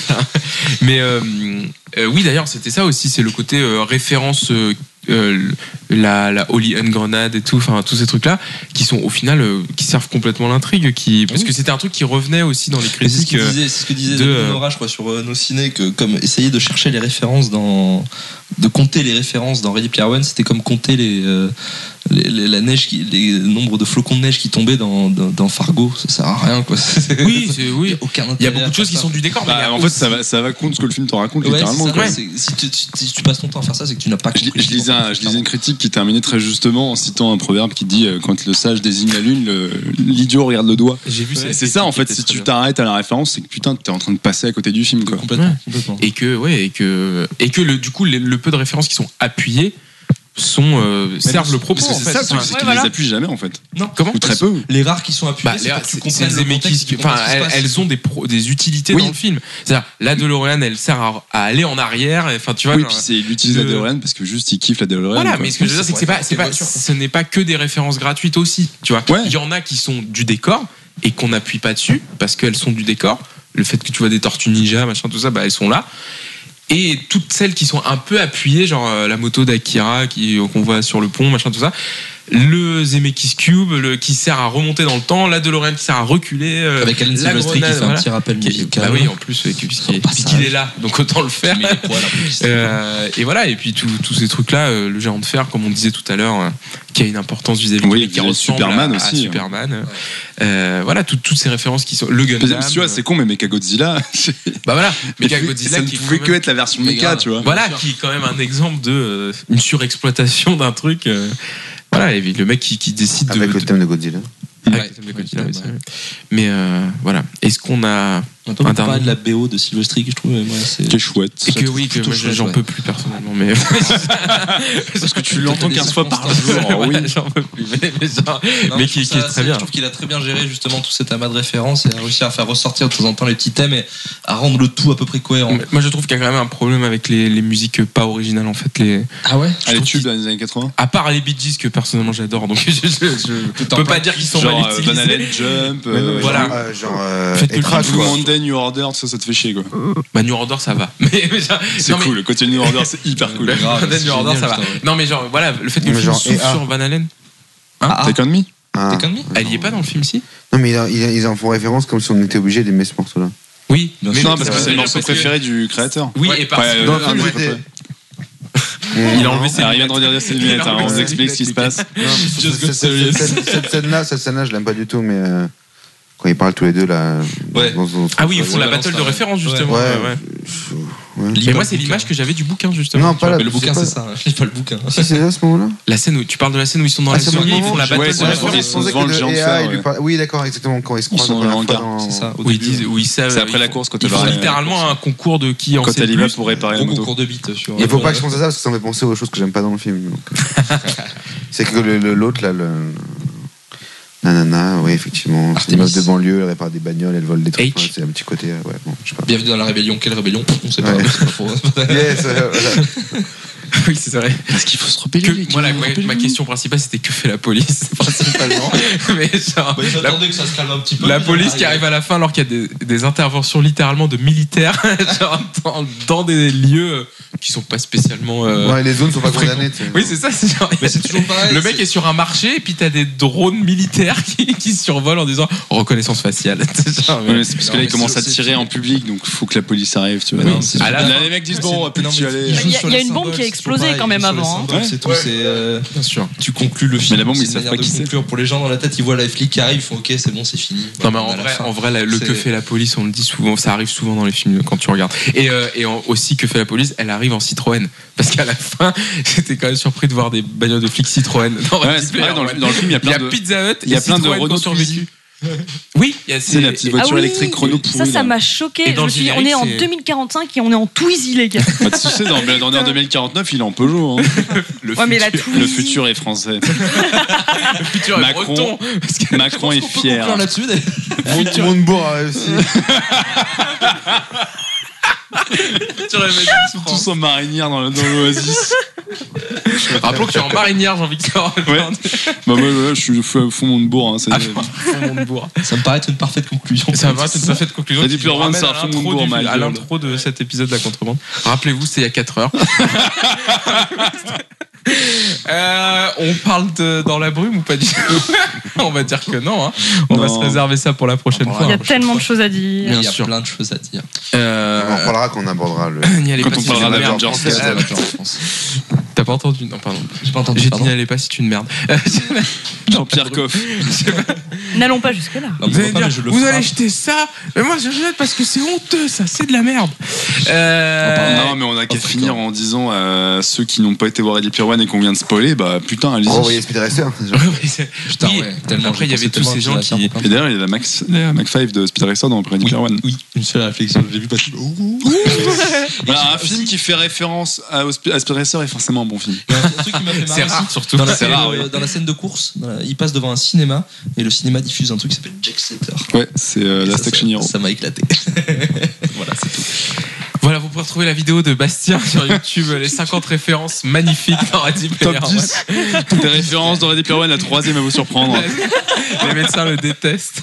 Mais euh, euh, oui, d'ailleurs, c'était ça aussi, c'est le côté euh, référence. Euh, Euh, la, la Holy Hand Grenade et tout, enfin tous ces trucs là qui sont au final euh, qui servent complètement l'intrigue, qui parce oui. que c'était un truc qui revenait aussi dans les critiques. C'est ce, disait, c'est ce que disait de Nora, je crois, sur euh, nos ciné, que comme essayer de chercher les références dans, de compter les références dans Ready Player One, c'était comme compter les, euh, les, les la neige, qui, les nombres de flocons de neige qui tombaient dans, dans, dans Fargo, ça sert à rien quoi. Oui, c'est, oui. Il y a aucun intérêt. Il y a beaucoup de choses qui sont du décor. Bah, mais en aussi... fait, ça va, ça va contre ce que le film te raconte ouais, littéralement. C'est ça, c'est, si, tu, si tu passes ton temps à faire ça, c'est que tu n'as pas compris. Je, je lisais, un, je lisais une critique qui terminait très justement en citant un proverbe qui dit euh, quand le sage désigne la lune, le, l'idiot regarde le doigt. J'ai vu ouais, c'est ça en fait. Si tu t'arrêtes à la référence, c'est que putain, t'es en train de passer à côté du film quoi. Complètement. Ouais. complètement. Et que ouais, et que et que le, du coup, le, le peu de références qui sont appuyées sont euh, servent le propos. Parce que en c'est fait. ça, c'est, ouais, c'est ouais, qu'ils voilà. les appuient jamais en fait. Non. Comment ou très peu. Les rares qui sont appuyés, bah, c'est les, pour que tu c'est, comprennes c'est le des contexte. Qui, enfin, elles, elles ont des pro, des utilités oui. dans le film. C'est-à-dire la DeLorean, elle sert à, à aller en arrière. Enfin, tu vois. Oui, genre, puis c'est il utilise de... la DeLorean parce que juste il kiffe la DeLorean. Voilà, quoi. mais ce que je veux dire, c'est que c'est pas, c'est pas, ce n'est pas que des références gratuites aussi. Tu vois. Il y en a qui sont du décor et qu'on n'appuie pas dessus parce qu'elles sont du décor. Le fait que tu vois des tortues ninja, machin, tout ça, bah elles sont là. Et toutes celles qui sont un peu appuyées, genre euh, la moto d'Akira qui, qu'on voit sur le pont, machin, tout ça, le Zemeckis Cube, le, qui sert à remonter dans le temps, la DeLorean qui sert à reculer. Euh, Avec Alan la Silvestri qui grenade, fait un voilà. petit rappel Qui- musical. Bah oui, en plus, euh, puisqu'il puisqu'il est là, donc autant le faire. Mais les poils, en plus. Euh, et voilà, et puis tous tous ces trucs-là, euh, le géant de fer, comme on disait tout à l'heure, euh, qui a une importance vis-à-vis Oui, du- qui et puis ressemble Superman à, à aussi. Superman. Euh, voilà, tout- toutes ces références qui sont. Le Gundam. Tu vois, c'est con, mais Mechagodzilla. Bah voilà, Mais Mechagodzilla ça ne qui est pouvait quand que même- être la version Mais Mecha, grave. tu vois. Voilà, qui est quand même un exemple de euh, une surexploitation d'un truc. euh, voilà, et le mec qui, qui décide de. Avec le de- thème de Godzilla. avec Ouais, le thème de Godzilla, ouais, oui, c'est ouais. vrai. Mais euh, voilà, est-ce qu'on a. On entend beaucoup Internet. parler de la B O de Silvestri que je trouve, mais moi, c'est. Qui est chouette. Et Ça, que je oui, trouve que plutôt moi, chouette, j'en ouais. peux plus personnellement, mais. Parce que tu l'entends quinze fois par circonstances. jour. Voilà, Oui. j'en peux plus. Mais, mais genre- Non, mais je qui, trouve qui est ça très assez- bien. Je trouve qu'il a très bien géré justement tout cet amas de références et a réussi à faire ressortir de temps en temps les petits thèmes et à rendre le tout à peu près cohérent. Mais moi, je trouve qu'il y a quand même un problème avec les, les musiques pas originales, en fait. Les... Ah ouais Ah, les tubes dans les années quatre-vingts. À part les Bee Gees que personnellement j'adore, donc je, je, je, Tout en peux pas plein dire qu'ils sont Genre mal euh, utilisés. Van Halen, Jump, Mais non, euh, mais voilà. genre, euh, genre euh, Faites le Etrash, Blue quoi. Monday, New Order, ça, ça te fait chier, quoi. Bah, New Order, ça va. Mais, mais genre- C'est non, mais- cool. Côté New Order, c'est hyper cool. Le grave, Van c'est New Order, génial, ça va. putain, ouais. Non, mais genre, voilà, le fait que Mais le film genre, souffle et A. sur Van Halen. Ah, Take on me Ah. Take on me Elle y est pas dans le film, si Non, mais ils, ils- ils en font référence comme si on était obligé d'aimer ce morceau-là. Oui, Bien mais sûr, Non, parce que c'est le parce morceau que- préféré du créateur. Oui, Ouais. et parce Ouais, que. euh, Dans le un film, des c'était- préférés. Il a enlevé ses Alors, il vient de redire ses lunettes, Il a hein, enlevé on ses nous explique ce qui se passe. Non, mais Just cette- got cette- serious. cette- Cette scène-là, cette scène-là, je l'aime pas du tout, mais euh, quand ils parlent tous les deux là. Ouais. dans- dans- Ah oui, ils dans- font la balance, battle de ouais. référence, justement. Ouais. Ouais, ouais. je- ouais. Et moi, c'est l'image que j'avais du bouquin, justement. Non, pas là. Mais le bouquin, pas- c'est ça. Je lis pas le bouquin. Si, c'est là à ce moment-là. La scène où tu parles de la scène où ils sont dans Ah, la c'est souris, le ils moment font la où- battle Ouais, de c'est la référence. souris, Je pensais devant que le de géant de E A, fer, il lui ouais. parle- Oui, d'accord, exactement. Quand ils se Ils croisent sont la dans le première fois hangar, dans- C'est ça. Au Où ils début, disent, où ils savent. C'est après ils la font- course, quand ils elle va font arriver. littéralement un concours de qui en Quand sait elle y le va plus. pour réparer la gros moto. concours de beat sur. Il faut pas que je pense à ça parce que ça me fait penser aux choses que j'aime pas dans le film. donc. C'est que le- le- l'autre là, le. Nanana, oui, effectivement. C'est une Artemis. meuf de banlieue, elle répare des bagnoles, elle vole des trucs. H. Ouais, c'est un petit côté, euh, ouais, bon, je sais pas. Bienvenue dans la rébellion. Quelle rébellion On sait pas. Ouais. C'est pas pour- Yes, euh, voilà. Oui, c'est vrai. Parce qu'il faut se Que, rebeller. les gars, voilà, ouais, rebeller. ma question principale, c'était que fait la police, principalement. Mais genre, Bah, la, J'attendais que ça se calme un petit peu. la mais police ça qui arrive à la fin alors qu'il y a des, des interventions littéralement de militaires genre, dans, dans des lieux euh, qui sont pas spécialement. euh, Ouais, les zones sont pas fréquents. condamnées. tu sais. Oui, c'est ça. C'est genre, Mais c'est toujours pareil. le mec c'est- est sur un marché et puis t'as des drones militaires qui, qui survolent en disant reconnaissance faciale. C'est genre, Ouais, mais c'est parce que Non, là, mais ils commencent c'est- à c'est- tirer en public, donc il faut que la police arrive, tu vois. Oui, Non, c'est- à la Là, fin- les mecs disent Ouais, bon, on va c'est- plus non, y mais aller. ils jouent Il y a- sur il y a les une bombe symboles, qui a c'est explosé toujours quand même pareil, ils jouent sur avant, les hein. symboles, Ouais. C'est tout. Ouais. C'est. euh, Bien sûr. Tu conclus le film. Mais la bombe, c'est ils une savent manière pas de qui c'est. conclure pour les gens dans la tête. Ils voient la flic qui arrive, ils font ok, c'est bon, c'est fini. Non mais Voilà, en on a la vrai, fin. en vrai, la- le C'est- que fait la police, on le dit souvent, ça arrive souvent dans les films quand tu regardes. Et, euh, et en- aussi que fait la police, elle arrive en Citroën, parce qu'à la fin, j'étais quand même surpris de voir des bagnoles de flics Citroën. Dans Ouais, Ready c'est Player pareil, dans le- One. dans le film, il y a plein de- Pizza Hut, il y a et plein de Citroën qui ont Renault survécu. Oui, il y a C'est la petite voiture Ah oui, électrique chrono pourrie. Ça, ça là. m'a choqué. Et Je dans me le suis dit, on générique, est en c'est- deux mille quarante-cinq et on est en Twizy, les gars. Bah, tu sais, dans Blade Runner deux mille quarante-neuf, il est en Peugeot. Hein. Le Ouais, mais la futur, Twizy. Le futur est français. le futur est Macron- breton. Parce que Macron est On peut fier. conclure là-dessus. d'ailleurs. Mon- Montebourg a réussi. le futur est méga Ils sont tous en marinière dans dans l'Oasis. Rappelons que tu es en marinière, Jean-Victor. Ouais. Bah, moi, ouais, je suis fou fou Montebourg. Hein, c'est- Ah, fond Montebourg. Ça me paraît être une parfaite conclusion. Ça va, c'est une parfaite conclusion. Ready qui Player nous One, ramène c'est à un fond l'intro Montebourg, du- ma à gueule. l'intro de cet épisode de la contrebande. Rappelez-vous, c'est il y a quatre heures. Euh, on parle de dans la brume ou pas du tout? On va dire que non. Hein. On va Non. se réserver ça pour la prochaine Voilà. fois. Il y a tellement de choses à dire. Bien Il y a sûr. plein de choses à dire. Euh, On en reparlera quand on abordera le. n'y allez Quand pas on si parlera c'est une merde. d'Avengers Euh, Euh, T'as pas entendu? Non, pardon. J'ai pas entendu. J'ai dit pardon. n'y allez pas si tu une merde. Jean-Pierre Coff. N'allons pas jusque-là. Non, Vous allez pas, dire, mais je le vous frappe. allez jeter ça, mais moi je jette parce que c'est honteux, ça, c'est de la merde. Euh, Non, mais on a qu'à Oh, finir en disant à ceux qui n'ont pas été voir Ready Player One et qu'on vient de spoiler, bah putain, allez-y. Renvoyer Speed Racer. Ouais, ouais, c'est- Putain, oui, ouais, tellement. après, il y je avait pensais tous ces tellement gens qu'il qui. allait faire Et d'ailleurs, il y a la Max, la Mac cinq de Speed Racer dans Ready Player One. Oui, une seule réflexion, j'ai vu passer. Voilà, un film qui fait référence à, au Spe- à Speed Racer est forcément un bon film. Il y a un truc qui m'a fait marrer C'est aussi. rare, surtout. Dans la, C'est scène, rare, euh, oui. dans la scène de course, dans la- il passe devant un cinéma et le cinéma diffuse un truc qui s'appelle Jack Setter. Ouais, c'est euh, Et Last ça, Action ça- Hero. Ça m'a éclaté. Voilà, c'est tout. Voilà, vous pouvez retrouver la vidéo de Bastien sur YouTube, les cinquante références magnifiques dans Ready Player Top One. dix. Des références dans Ready Player One, la troisième va vous surprendre. Les médecins le détestent.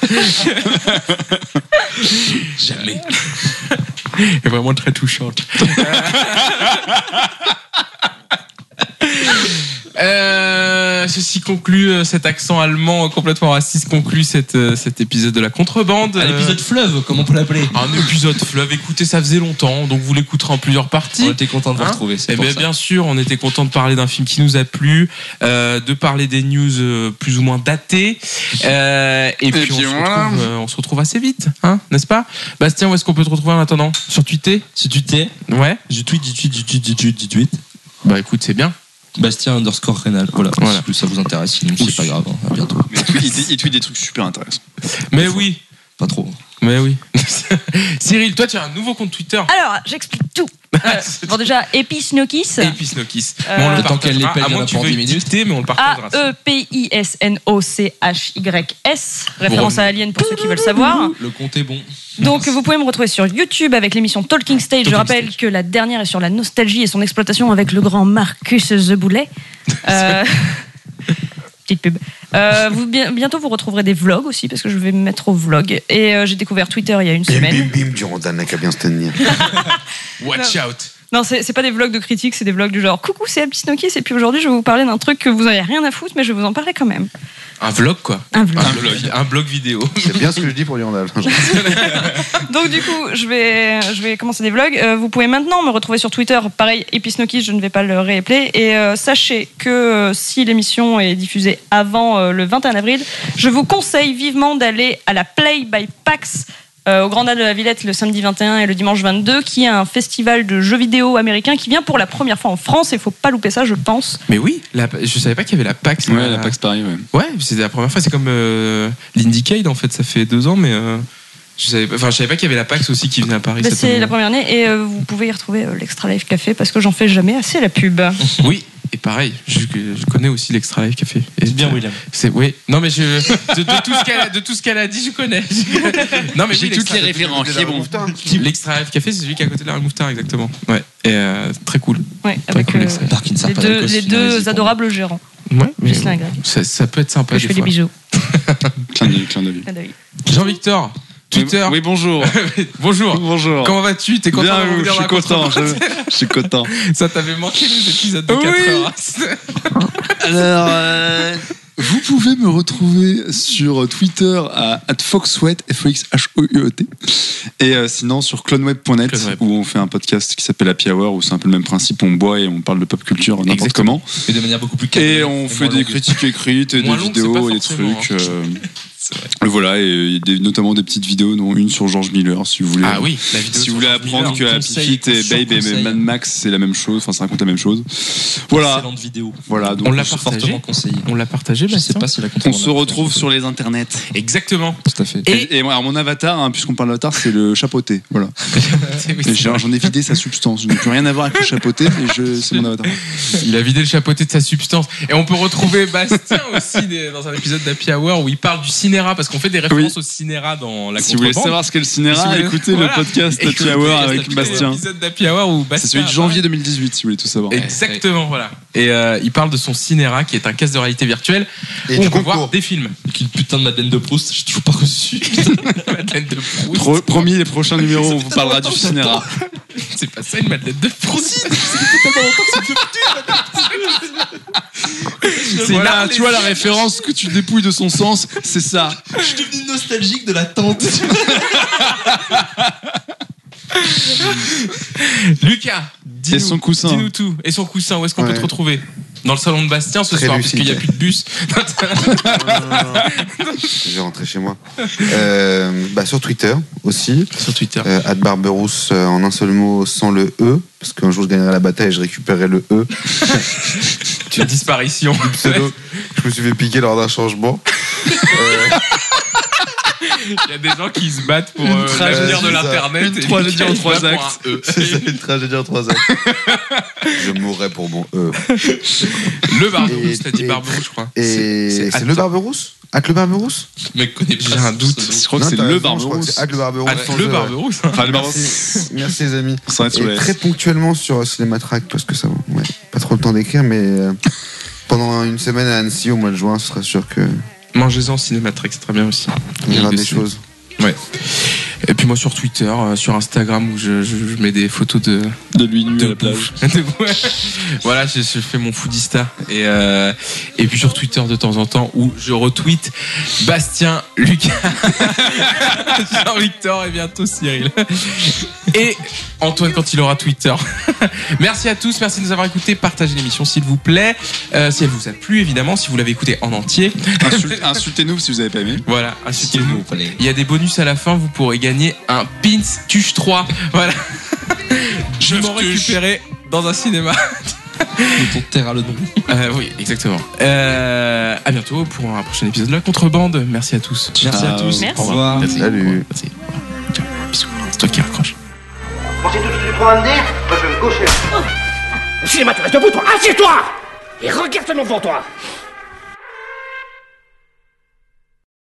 Jamais. est vraiment très touchante. Euh, ceci conclut euh, cet accent allemand complètement raciste conclut cette, euh, cet épisode de la contrebande. Un épisode fleuve, comme on peut l'appeler. Un épisode fleuve. Écoutez, ça faisait longtemps, donc vous l'écouterez en plusieurs parties. On était content de vous Hein retrouver. C'est Eh pour bien, ça. bien sûr, on était content de parler d'un film qui nous a plu, euh, de parler des news euh, plus ou moins datées, euh, et, puis, puis on, se voilà. retrouve, euh, on se retrouve assez vite, hein, n'est-ce pas? Bastien, où est-ce qu'on peut te retrouver en attendant? Sur Twitter? Si tu t'es, Ouais. je tweet, je tweet, je tweet, je tweet, je tweet. Bah écoute, c'est bien. Bastien underscore Rénal. Voilà. Voilà. Si ça vous intéresse, sinon c'est pas grave. hein. À bientôt. Mais il tweet- il tweet des trucs super intéressants. Mais oui, Pas trop. mais oui. Cyril, toi, tu as un nouveau compte Twitter. Alors, j'explique tout. Euh, bon, déjà, Episnokis. Et puis Snokis. Euh, Mais on le Le temps qu'elle partagera, l'épelle, à il y en moins a que tu pour veuilles dix minutes. dicter, mais on le A partagera. E P I S N O C H Y S. Référence à Alien pour ceux qui veulent savoir. Le compte est bon. Donc, vous pouvez me retrouver sur YouTube avec l'émission Talking Stage. Je Talking rappelle Stage. que la dernière est sur la nostalgie et son exploitation avec le grand Marcus The Boulet. Euh, Petite pub. Euh, vous, bien- bientôt, vous retrouverez des vlogs aussi, parce que je vais me mettre au vlog. Et euh, j'ai découvert Twitter il y a une Bim, semaine. bim, bim, du Rondan n'a qu'à bien se tenir. Watch out. Non, c'est c'est pas des vlogs de critiques, c'est des vlogs du genre coucou, c'est Episnokis. Et puis aujourd'hui, je vais vous parler d'un truc que vous avez rien à foutre, mais je vais vous en parler quand même. Un vlog, quoi. Un vlog. Un blog, un blog vidéo. C'est bien ce que je dis pour Lionel. Donc du coup, je vais, je vais commencer des vlogs. Euh, vous pouvez maintenant me retrouver sur Twitter. Pareil, Episnokis, je ne vais pas le réappeler. Et euh, sachez que euh, si l'émission est diffusée avant euh, le vingt et un avril, je vous conseille vivement d'aller à la Play by PAX euh, au Grand Dalle de la Villette le samedi vingt et un et le dimanche vingt-deux, qui est un festival de jeux vidéo américain qui vient pour la première fois en France. Il faut pas louper ça, je pense. Mais oui, la- je savais pas qu'il y avait la PAX. Ouais, euh, la PAX Paris, ouais. Ouais, c'était la première fois. C'est comme euh, l'Indiecade, en fait. Ça fait deux ans, mais euh, je savais pas, enfin, je savais pas qu'il y avait la PAX aussi qui venait à Paris. Bah, cette c'est année. la première année et euh, vous pouvez y retrouver euh, l'Extra Life Café parce que j'en fais jamais assez la pub. Oui, et pareil, je, je connais aussi l'Extra Life Café. Et C'est bien, ça- William. C'est oui. Non mais je de, de tout ce qu'elle a, de tout ce qu'elle a dit, je connais. Non mais J'ai oui, toutes l'Extra- les références, c'est bon. L'Extra Life Café, c'est celui qui est à côté de la rue Mouffetard, exactement. Ouais. Et euh, Ouais, très cool. avec cool, euh, l'Extra Life. Darkin les Sarp, deux, Alcos, les Finale, deux Zippo. adorables gérants. Ouais. mais Gislain et Greg. Ça, ça peut être sympa Que je des fais des fois. bisous. Clin d'œil, clin d'œil. Clin d'œil. Jean-Victor, Twitter. Oui, bonjour. Bonjour. Bonjour. Comment vas-tu? T'es content Bien, de revenir je dans suis la content. contrebande Je, je suis content. Ça t'avait manqué les épisodes de Oui. quatre heures. Alors, euh, vous pouvez me retrouver sur Twitter à @foxsweat, F O X H O U E T, et euh, sinon sur cloneweb point net Cloneweb. où on fait un podcast qui s'appelle Happy Hour, où c'est un peu le même principe, on boit et on parle de pop culture n'importe Exactement. comment. Mais de manière beaucoup plus Et calme. on fait moins des longue. critiques écrites et des Moins longue, c'est vidéos pas et des forcément, trucs. euh, C'est vrai. et voilà, et des- notamment des petites vidéos, dont une sur George Miller, si vous voulez. Ah oui, la vidéo. Si sur vous voulez George apprendre Miller. que Happy conseil, Feet et sur Babe et conseil. Mad Max c'est la même chose, enfin ça raconte la même chose. Voilà, Excellente vidéo. voilà. Donc On l'a se- partagé. Fortement conseillé. On l'a partagé, Je sais Bastien pas si la on contrebande se a- retrouve sur les internets. Exactement. Tout à fait. Et- Et, et moi, alors mon avatar, hein, puisqu'on parle d'avatar, c'est le chapeauté. Voilà. Oui, Et c'est j'ai- vrai. J'en ai vidé sa substance. Je n'ai plus rien à voir avec le chapeauté, mais je, c'est mon avatar. Il a vidé le chapeauté de sa substance. Et on peut retrouver Bastien aussi des- dans un épisode d'Happy Hour où il parle du cinéra, parce qu'on fait des références au cinéra dans la Si vous voulez contrebande. savoir ce qu'est le Si cinéra, vous voulez- écoutez voilà. le podcast Écoutez Happy Hour le avec podcast, Bastien. l'épisode d'Happy Hour où Bastien C'est celui de parle- janvier deux mille dix-huit, si vous voulez tout savoir. Exactement, voilà. Et euh, il parle de son cinéra, qui est un casque de réalité virtuelle Et où du on peut voir concours. des films. Avec une putain de Madeleine de Proust, j'ai toujours pas reçu. Madeleine de Proust. Pro- promis, les prochains numéros, on vous parlera du cinéra. C'est pas ça une Madeleine de Proust. C'est Voilà, là, tu vois la référence que tu dépouilles de son sens, c'est ça. Je suis devenu nostalgique de la tante. Lucas, dis-nous, Et son coussin. dis-nous tout. Et son coussin, où est-ce qu'on Ouais. peut te retrouver? Dans le salon de Bastien ce Très soir, lucide. puisqu'il n'y a plus de bus. Je vais rentrer chez moi. Euh, bah, sur Twitter aussi. Sur Twitter. Euh, at Barberousse euh, en un seul mot sans le E. Parce qu'un jour je gagnerai la bataille et je récupérerai le E. Tu disparition. Pseudo. Je me suis fait piquer lors d'un changement. Euh, Il y a des gens qui se battent pour Une euh, tragédie, l'avenir de c'est ça. l'internet. Une et tragédie Lucas, en il se trois bat pour actes. un E. c'est ça, une tragédie en trois actes. Je mourrai pour mon E. Le Barberousse, Et- t'as dit et- Barberousse, je crois. Et c'est c'est le Barberousse? At le Barberousse? Le mec connaît pas. J'ai un doute. Je crois que Non, c'est t'as le raison, je crois que Barberousse. c'est at le Barberousse. Ah, sans le E, ouais. Barberousse. Enfin, le Barberousse. Merci, merci les amis. Ça va être sous Et la S. très ponctuellement sur Cinématrack parce que ça va. Ouais, pas trop le temps d'écrire, mais euh, pendant une semaine à Annecy au mois de juin, ce sera sûr que Mangez-en Cinématrix, c'est très bien aussi. il y aura Il des dessus. choses. Ouais. Et puis moi sur Twitter, euh, sur Instagram où je, je, je mets des photos de de lui nu de à la plage. De- ouais. Voilà, je, je fais mon foodista et euh, et puis sur Twitter de temps en temps où je retweet Bastien, Lucas, Jean-Victor et bientôt Cyril et Antoine quand il aura Twitter. Merci à tous, merci de nous avoir écoutés, partagez l'émission s'il vous plaît, euh, si elle vous a plu évidemment, si vous l'avez écouté en entier. Insul- Insultez-nous si vous avez pas aimé. Voilà, insultez-nous. Il y a des bonus à la fin, vous pourrez gagner un pins Tuche trois. Voilà. Je m'en récupérer dans un cinéma. De ton terre le nom. Euh, oui, exactement. Euh, à bientôt pour un prochain épisode de La Contrebande. Merci à tous. Merci à tous. Merci. Au revoir. Merci. Salut. Merci. Ciao. Bisous. C'est toi qui raccroche. Pensez tout de suite prendre un d'air? Moi je vais me coucher. Cinéma, tu restes debout, toi. Assieds-toi et regarde seulement devant toi.